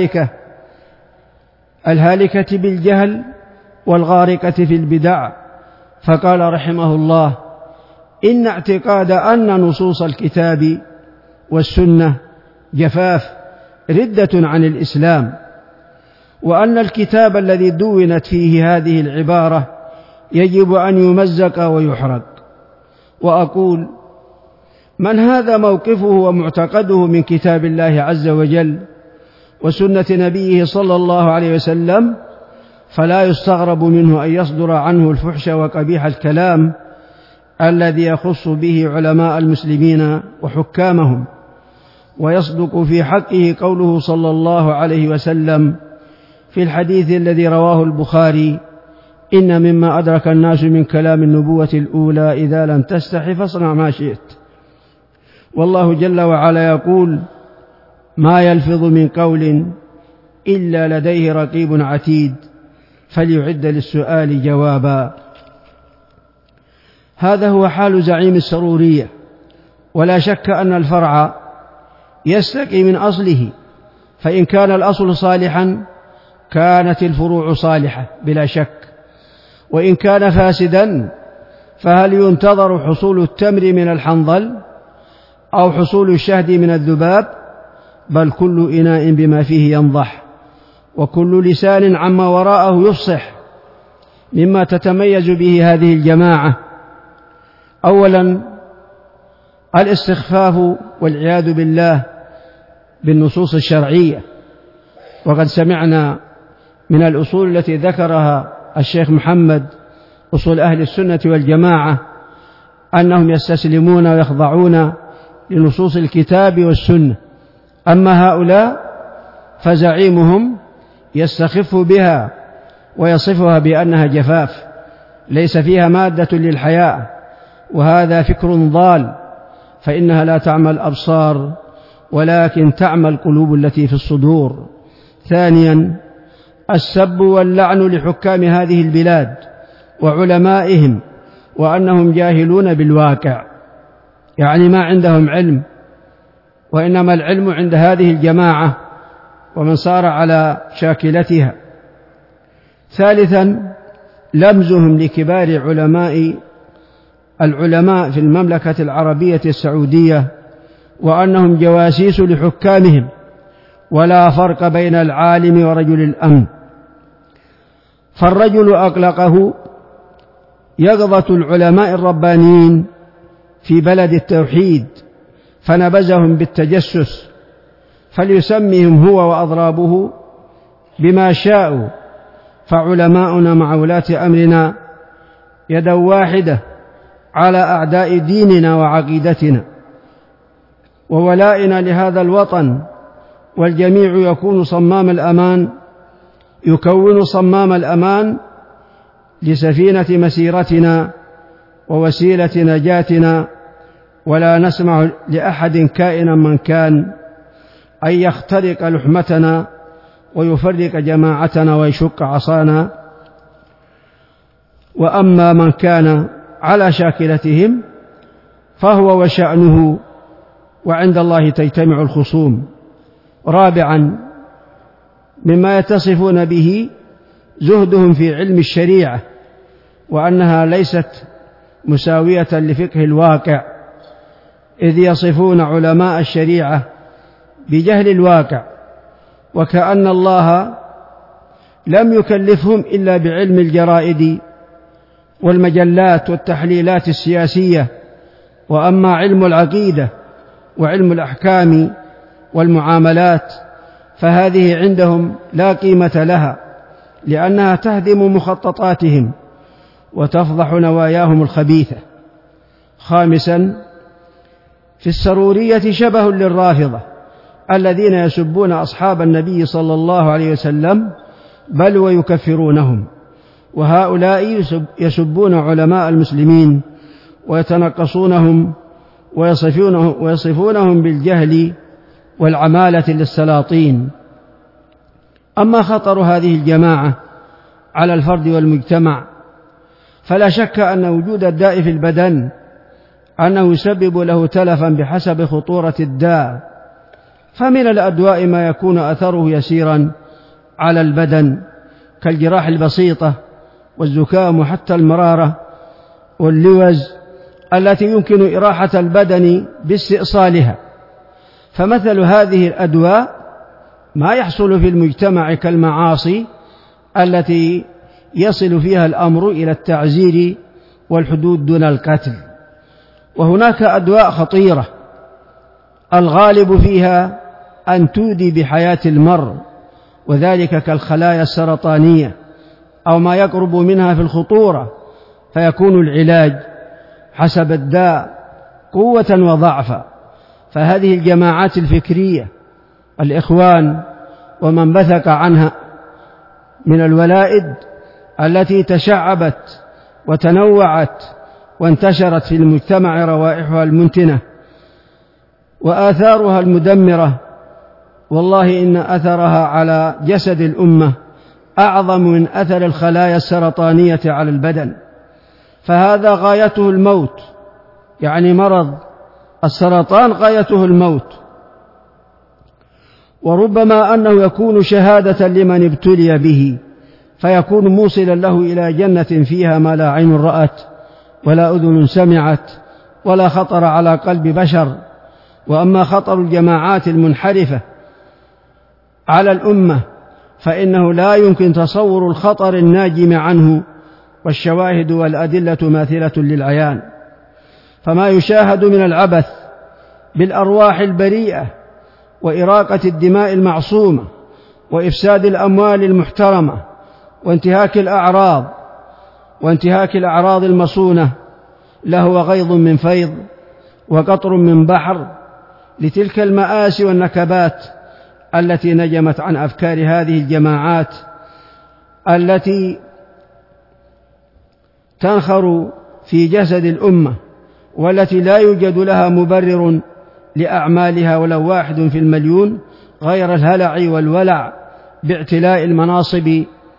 الهالكة بالجهل والغارقة في البدع، فقال رحمه الله: إن اعتقاد أن نصوص الكتاب والسنة جفاف ردة عن الإسلام، وأن الكتاب الذي دونت فيه هذه العبارة يجب أن يمزق ويحرق. وأقول: من هذا موقفه ومعتقده من كتاب الله عز وجل وسنة نبيه صلى الله عليه وسلم، فلا يستغرب منه أن يصدر عنه الفحش وقبيح الكلام الذي يخص به علماء المسلمين وحكامهم، ويصدق في حقه قوله صلى الله عليه وسلم في الحديث الذي رواه البخاري: إن مما أدرك الناس من كلام النبوة الأولى إذا لم تستحي فاصنع ما شئت. والله جل وعلا يقول: ما يلفظ من قول إلا لديه رقيب عتيد فليعد للسؤال جوابا. هذا هو حال زعيم السرورية، ولا شك أن الفرع يستقي من أصله، فإن كان الأصل صالحا كانت الفروع صالحة بلا شك، وإن كان فاسدا فهل ينتظر حصول التمر من الحنظل أو حصول الشهد من الذباب؟ بل كل إناء بما فيه ينضح، وكل لسان عما وراءه يفصح. مما تتميز به هذه الجماعة: أولا الاستخفاف والعياذ بالله بالنصوص الشرعية، وقد سمعنا من الأصول التي ذكرها الشيخ محمد أصول أهل السنة والجماعة أنهم يستسلمون ويخضعون لنصوص الكتاب والسنة. أما هؤلاء فزعيمهم يستخف بها ويصفها بأنها جفاف ليس فيها مادة للحياة، وهذا فكر ضال، فإنها لا تعمى الأبصار ولكن تعمى القلوب التي في الصدور. ثانيا السب واللعن لحكام هذه البلاد وعلمائهم، وأنهم جاهلون بالواقع، يعني ما عندهم علم، وإنما العلم عند هذه الجماعة ومن صار على شاكلتها. ثالثا لمزهم لكبار العلماء في المملكة العربية السعودية، وأنهم جواسيس لحكامهم، ولا فرق بين العالم ورجل الأمن. فالرجل أقلقه يغضة العلماء الربانيين في بلد التوحيد فنبذهم بالتجسس، فليسميهم هو وأضرابه بما شاءوا. فعلماؤنا مع ولاة أمرنا يدا واحدة على أعداء ديننا وعقيدتنا وولائنا لهذا الوطن، والجميع يكون صمام الأمان لسفينة مسيرتنا ووسيلة نجاتنا، ولا نسمع لأحد كائنا من كان أن يخترق لحمتنا ويفرق جماعتنا ويشق عصانا. وأما من كان على شاكلتهم فهو وشأنه، وعند الله تجتمع الخصوم. رابعا، مما يتصفون به زهدهم في علم الشريعة، وأنها ليست مساوية لفقه الواقع، إذ يصفون علماء الشريعة بجهل الواقع، وكأن الله لم يكلفهم إلا بعلم الجرائد والمجلات والتحليلات السياسية. وأما علم العقيدة وعلم الأحكام والمعاملات فهذه عندهم لا قيمة لها، لأنها تهدم مخططاتهم وتفضح نواياهم الخبيثة. خامسا، في السرورية شبه للرافضة الذين يسبون أصحاب النبي صلى الله عليه وسلم بل ويكفرونهم، وهؤلاء يسبون علماء المسلمين ويتنقصونهم ويصفونهم بالجهل والعمالة للسلاطين. أما خطر هذه الجماعة على الفرد والمجتمع فلا شك أن وجود الداء في البدن أنه يسبب له تلفا بحسب خطورة الداء. فمن الأدواء ما يكون أثره يسيرا على البدن كالجراح البسيطة والزكام وحتى المرارة واللوز التي يمكن إراحة البدن باستئصالها. فمثل هذه الأدواء ما يحصل في المجتمع كالمعاصي التي يصل فيها الأمر إلى التعزير والحدود دون القتل. وهناك أدواء خطيرة الغالب فيها أن تودي بحياة المرء، وذلك كالخلايا السرطانية أو ما يقرب منها في الخطورة، فيكون العلاج حسب الداء قوة وضعفا. فهذه الجماعات الفكرية الإخوان ومن بثق عنها من الولائد التي تشعبت وتنوعت وانتشرت في المجتمع روائحها المنتنة وآثارها المدمرة، والله إن أثرها على جسد الأمة أعظم من أثر الخلايا السرطانية على البدن. فهذا غايته الموت، يعني مرض السرطان غايته الموت، وربما أنه يكون شهادة لمن ابتلي به، فيكون موصلا له إلى جنة فيها ما لا عين رأت ولا أذن سمعت ولا خطر على قلب بشر. وأما خطر الجماعات المنحرفة على الأمة فإنه لا يمكن تصور الخطر الناجم عنه، والشواهد والأدلة ماثلة للعيان. فما يشاهد من العبث بالأرواح البريئة وإراقة الدماء المعصومة وإفساد الأموال المحترمة وانتهاك الأعراض المصونة لهو غيظ من فيض وقطر من بحر لتلك المآسي والنكبات التي نجمت عن أفكار هذه الجماعات التي تنخر في جسد الأمة، والتي لا يوجد لها مبرر لأعمالها ولو 1 في المليون غير الهلع والولع باعتلاء المناصب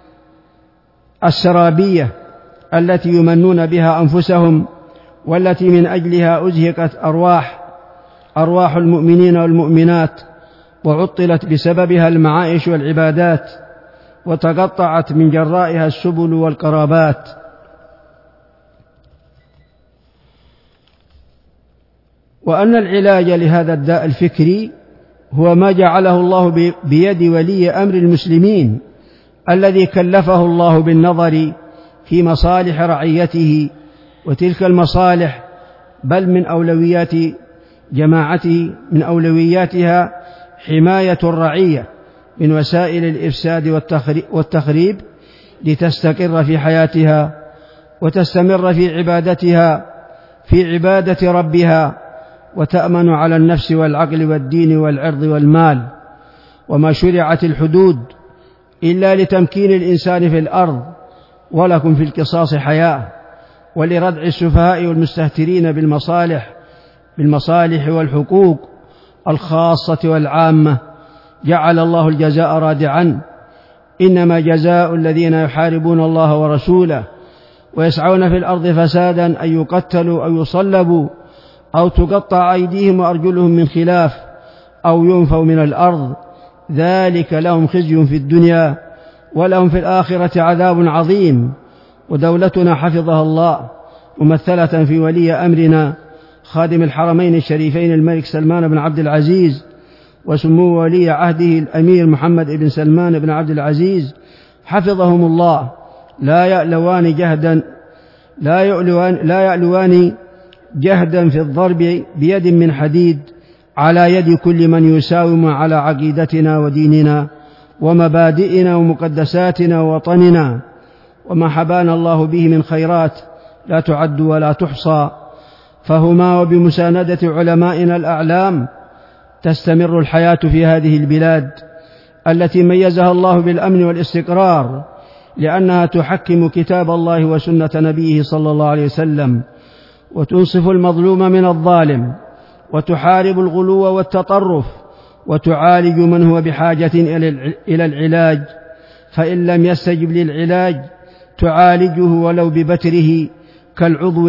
السرابية التي يمنون بها أنفسهم، والتي من أجلها أزهقت أرواح المؤمنين والمؤمنات، وعطلت بسببها المعائش والعبادات، وتقطعت من جرائها السبل والقرابات. وأن العلاج لهذا الداء الفكري هو ما جعله الله بيد ولي أمر المسلمين الذي كلفه الله بالنظر في مصالح رعيته، وتلك المصالح بل من أولويات جماعته من أولوياتها حماية الرعية من وسائل الإفساد والتخريب لتستقر في حياتها وتستمر في عبادة ربها، وتأمن على النفس والعقل والدين والعرض والمال. وما شرعت الحدود إلا لتمكين الإنسان في الأرض، ولكم في القصاص حياة، ولردع السفهاء والمستهترين بالمصالح والحقوق الخاصة والعامة، جعل الله الجزاء رادعا: إنما جزاء الذين يحاربون الله ورسوله ويسعون في الأرض فسادا أن يقتلوا أو يصلبوا أو تقطع أيديهم وأرجلهم من خلاف أو ينفوا من الأرض، ذلك لهم خزي في الدنيا ولهم في الآخرة عذاب عظيم. ودولتنا حفظها الله ممثلة في ولي أمرنا خادم الحرمين الشريفين الملك سلمان بن عبد العزيز وسمو ولي عهده الأمير محمد بن سلمان بن عبد العزيز حفظهم الله، لا يألوان جهدا في الضرب بيد من حديد على يد كل من يساوم على عقيدتنا وديننا ومبادئنا ومقدساتنا ووطننا. وما حبانا الله به من خيرات لا تعد ولا تحصى، فهما وبمساندة علمائنا الأعلام تستمر الحياة في هذه البلاد التي ميزها الله بالأمن والاستقرار، لأنها تحكم كتاب الله وسنة نبيه صلى الله عليه وسلم، وتنصف المظلوم من الظالم، وتحارب الغلو والتطرف، وتعالج من هو بحاجة إلى العلاج، فإن لم يستجب للعلاج تعالجه ولو ببتره كالعضو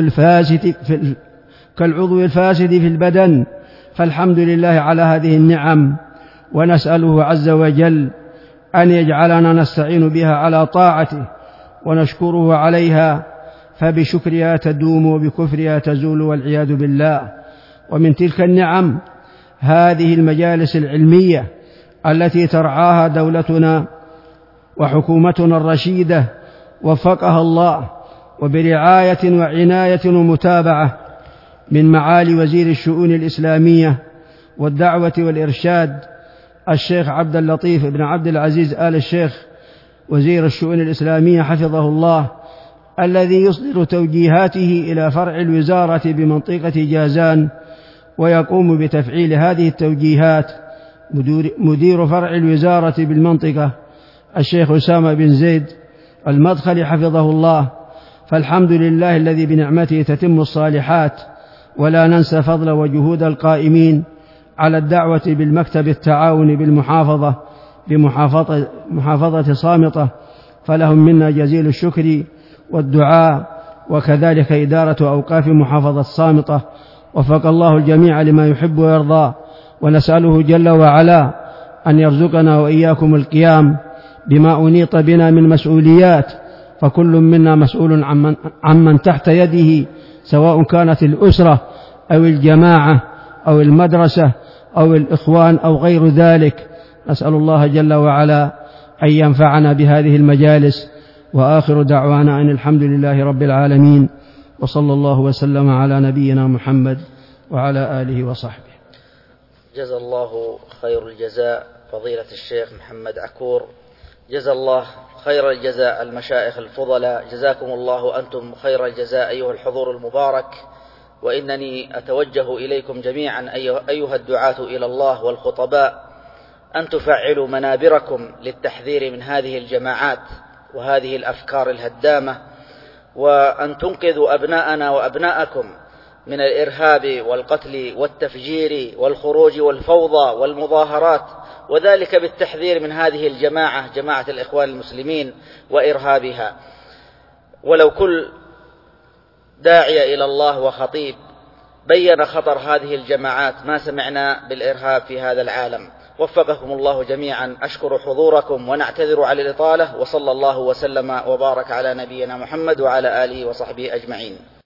الفاسد في البدن. فالحمد لله على هذه النعم، ونسأله عز وجل أن يجعلنا نستعين بها على طاعته ونشكره عليها، فبشكرها تدوم وبكفرها تزول والعياذ بالله. ومن تلك النعم هذه المجالس العلمية التي ترعاها دولتنا وحكومتنا الرشيدة وفقها الله، وبرعاية وعناية ومتابعة من معالي وزير الشؤون الإسلامية والدعوة والإرشاد الشيخ عبد اللطيف بن عبد العزيز آل الشيخ وزير الشؤون الإسلامية حفظه الله، الذي يصدر توجيهاته إلى فرع الوزارة بمنطقة جازان، ويقوم بتفعيل هذه التوجيهات مدير فرع الوزارة بالمنطقة الشيخ أسامة بن زيد المدخل حفظه الله. فالحمد لله الذي بنعمته تتم الصالحات، ولا ننسى فضل وجهود القائمين على الدعوة بالمكتب التعاون بمحافظة صامتة، فلهم منا جزيل الشكر والدعاء، وكذلك إدارة أوقاف محافظة صامتة. وفق الله الجميع لما يحب ويرضى، ونسأله جل وعلا أن يرزقنا وإياكم القيام بما أنيط بنا من مسؤوليات، فكل منا مسؤول عمن تحت يده، سواء كانت الأسرة أو الجماعة أو المدرسة أو الإخوان أو غير ذلك. نسأل الله جل وعلا أن ينفعنا بهذه المجالس، وآخر دعوانا أن الحمد لله رب العالمين، وصلى الله وسلم على نبينا محمد وعلى آله وصحبه. جزا الله خير الجزاء فضيلة الشيخ محمد عكور، جزا الله خير الجزاء المشايخ الفضلاء، جزاكم الله أنتم خير الجزاء أيها الحضور المبارك. وإنني أتوجه إليكم جميعا أيها الدعاة إلى الله والخطباء أن تفعلوا منابركم للتحذير من هذه الجماعات وهذه الأفكار الهدامة، وأن تنقذوا أبناءنا وأبناءكم من الإرهاب والقتل والتفجير والخروج والفوضى والمظاهرات، وذلك بالتحذير من هذه الجماعة، جماعة الإخوان المسلمين وإرهابها. ولو كل داعية إلى الله وخطيب بين خطر هذه الجماعات ما سمعنا بالإرهاب في هذا العالم. وفقكم الله جميعا، أشكر حضوركم ونعتذر على الإطالة، وصلى الله وسلم وبارك على نبينا محمد وعلى آله وصحبه أجمعين.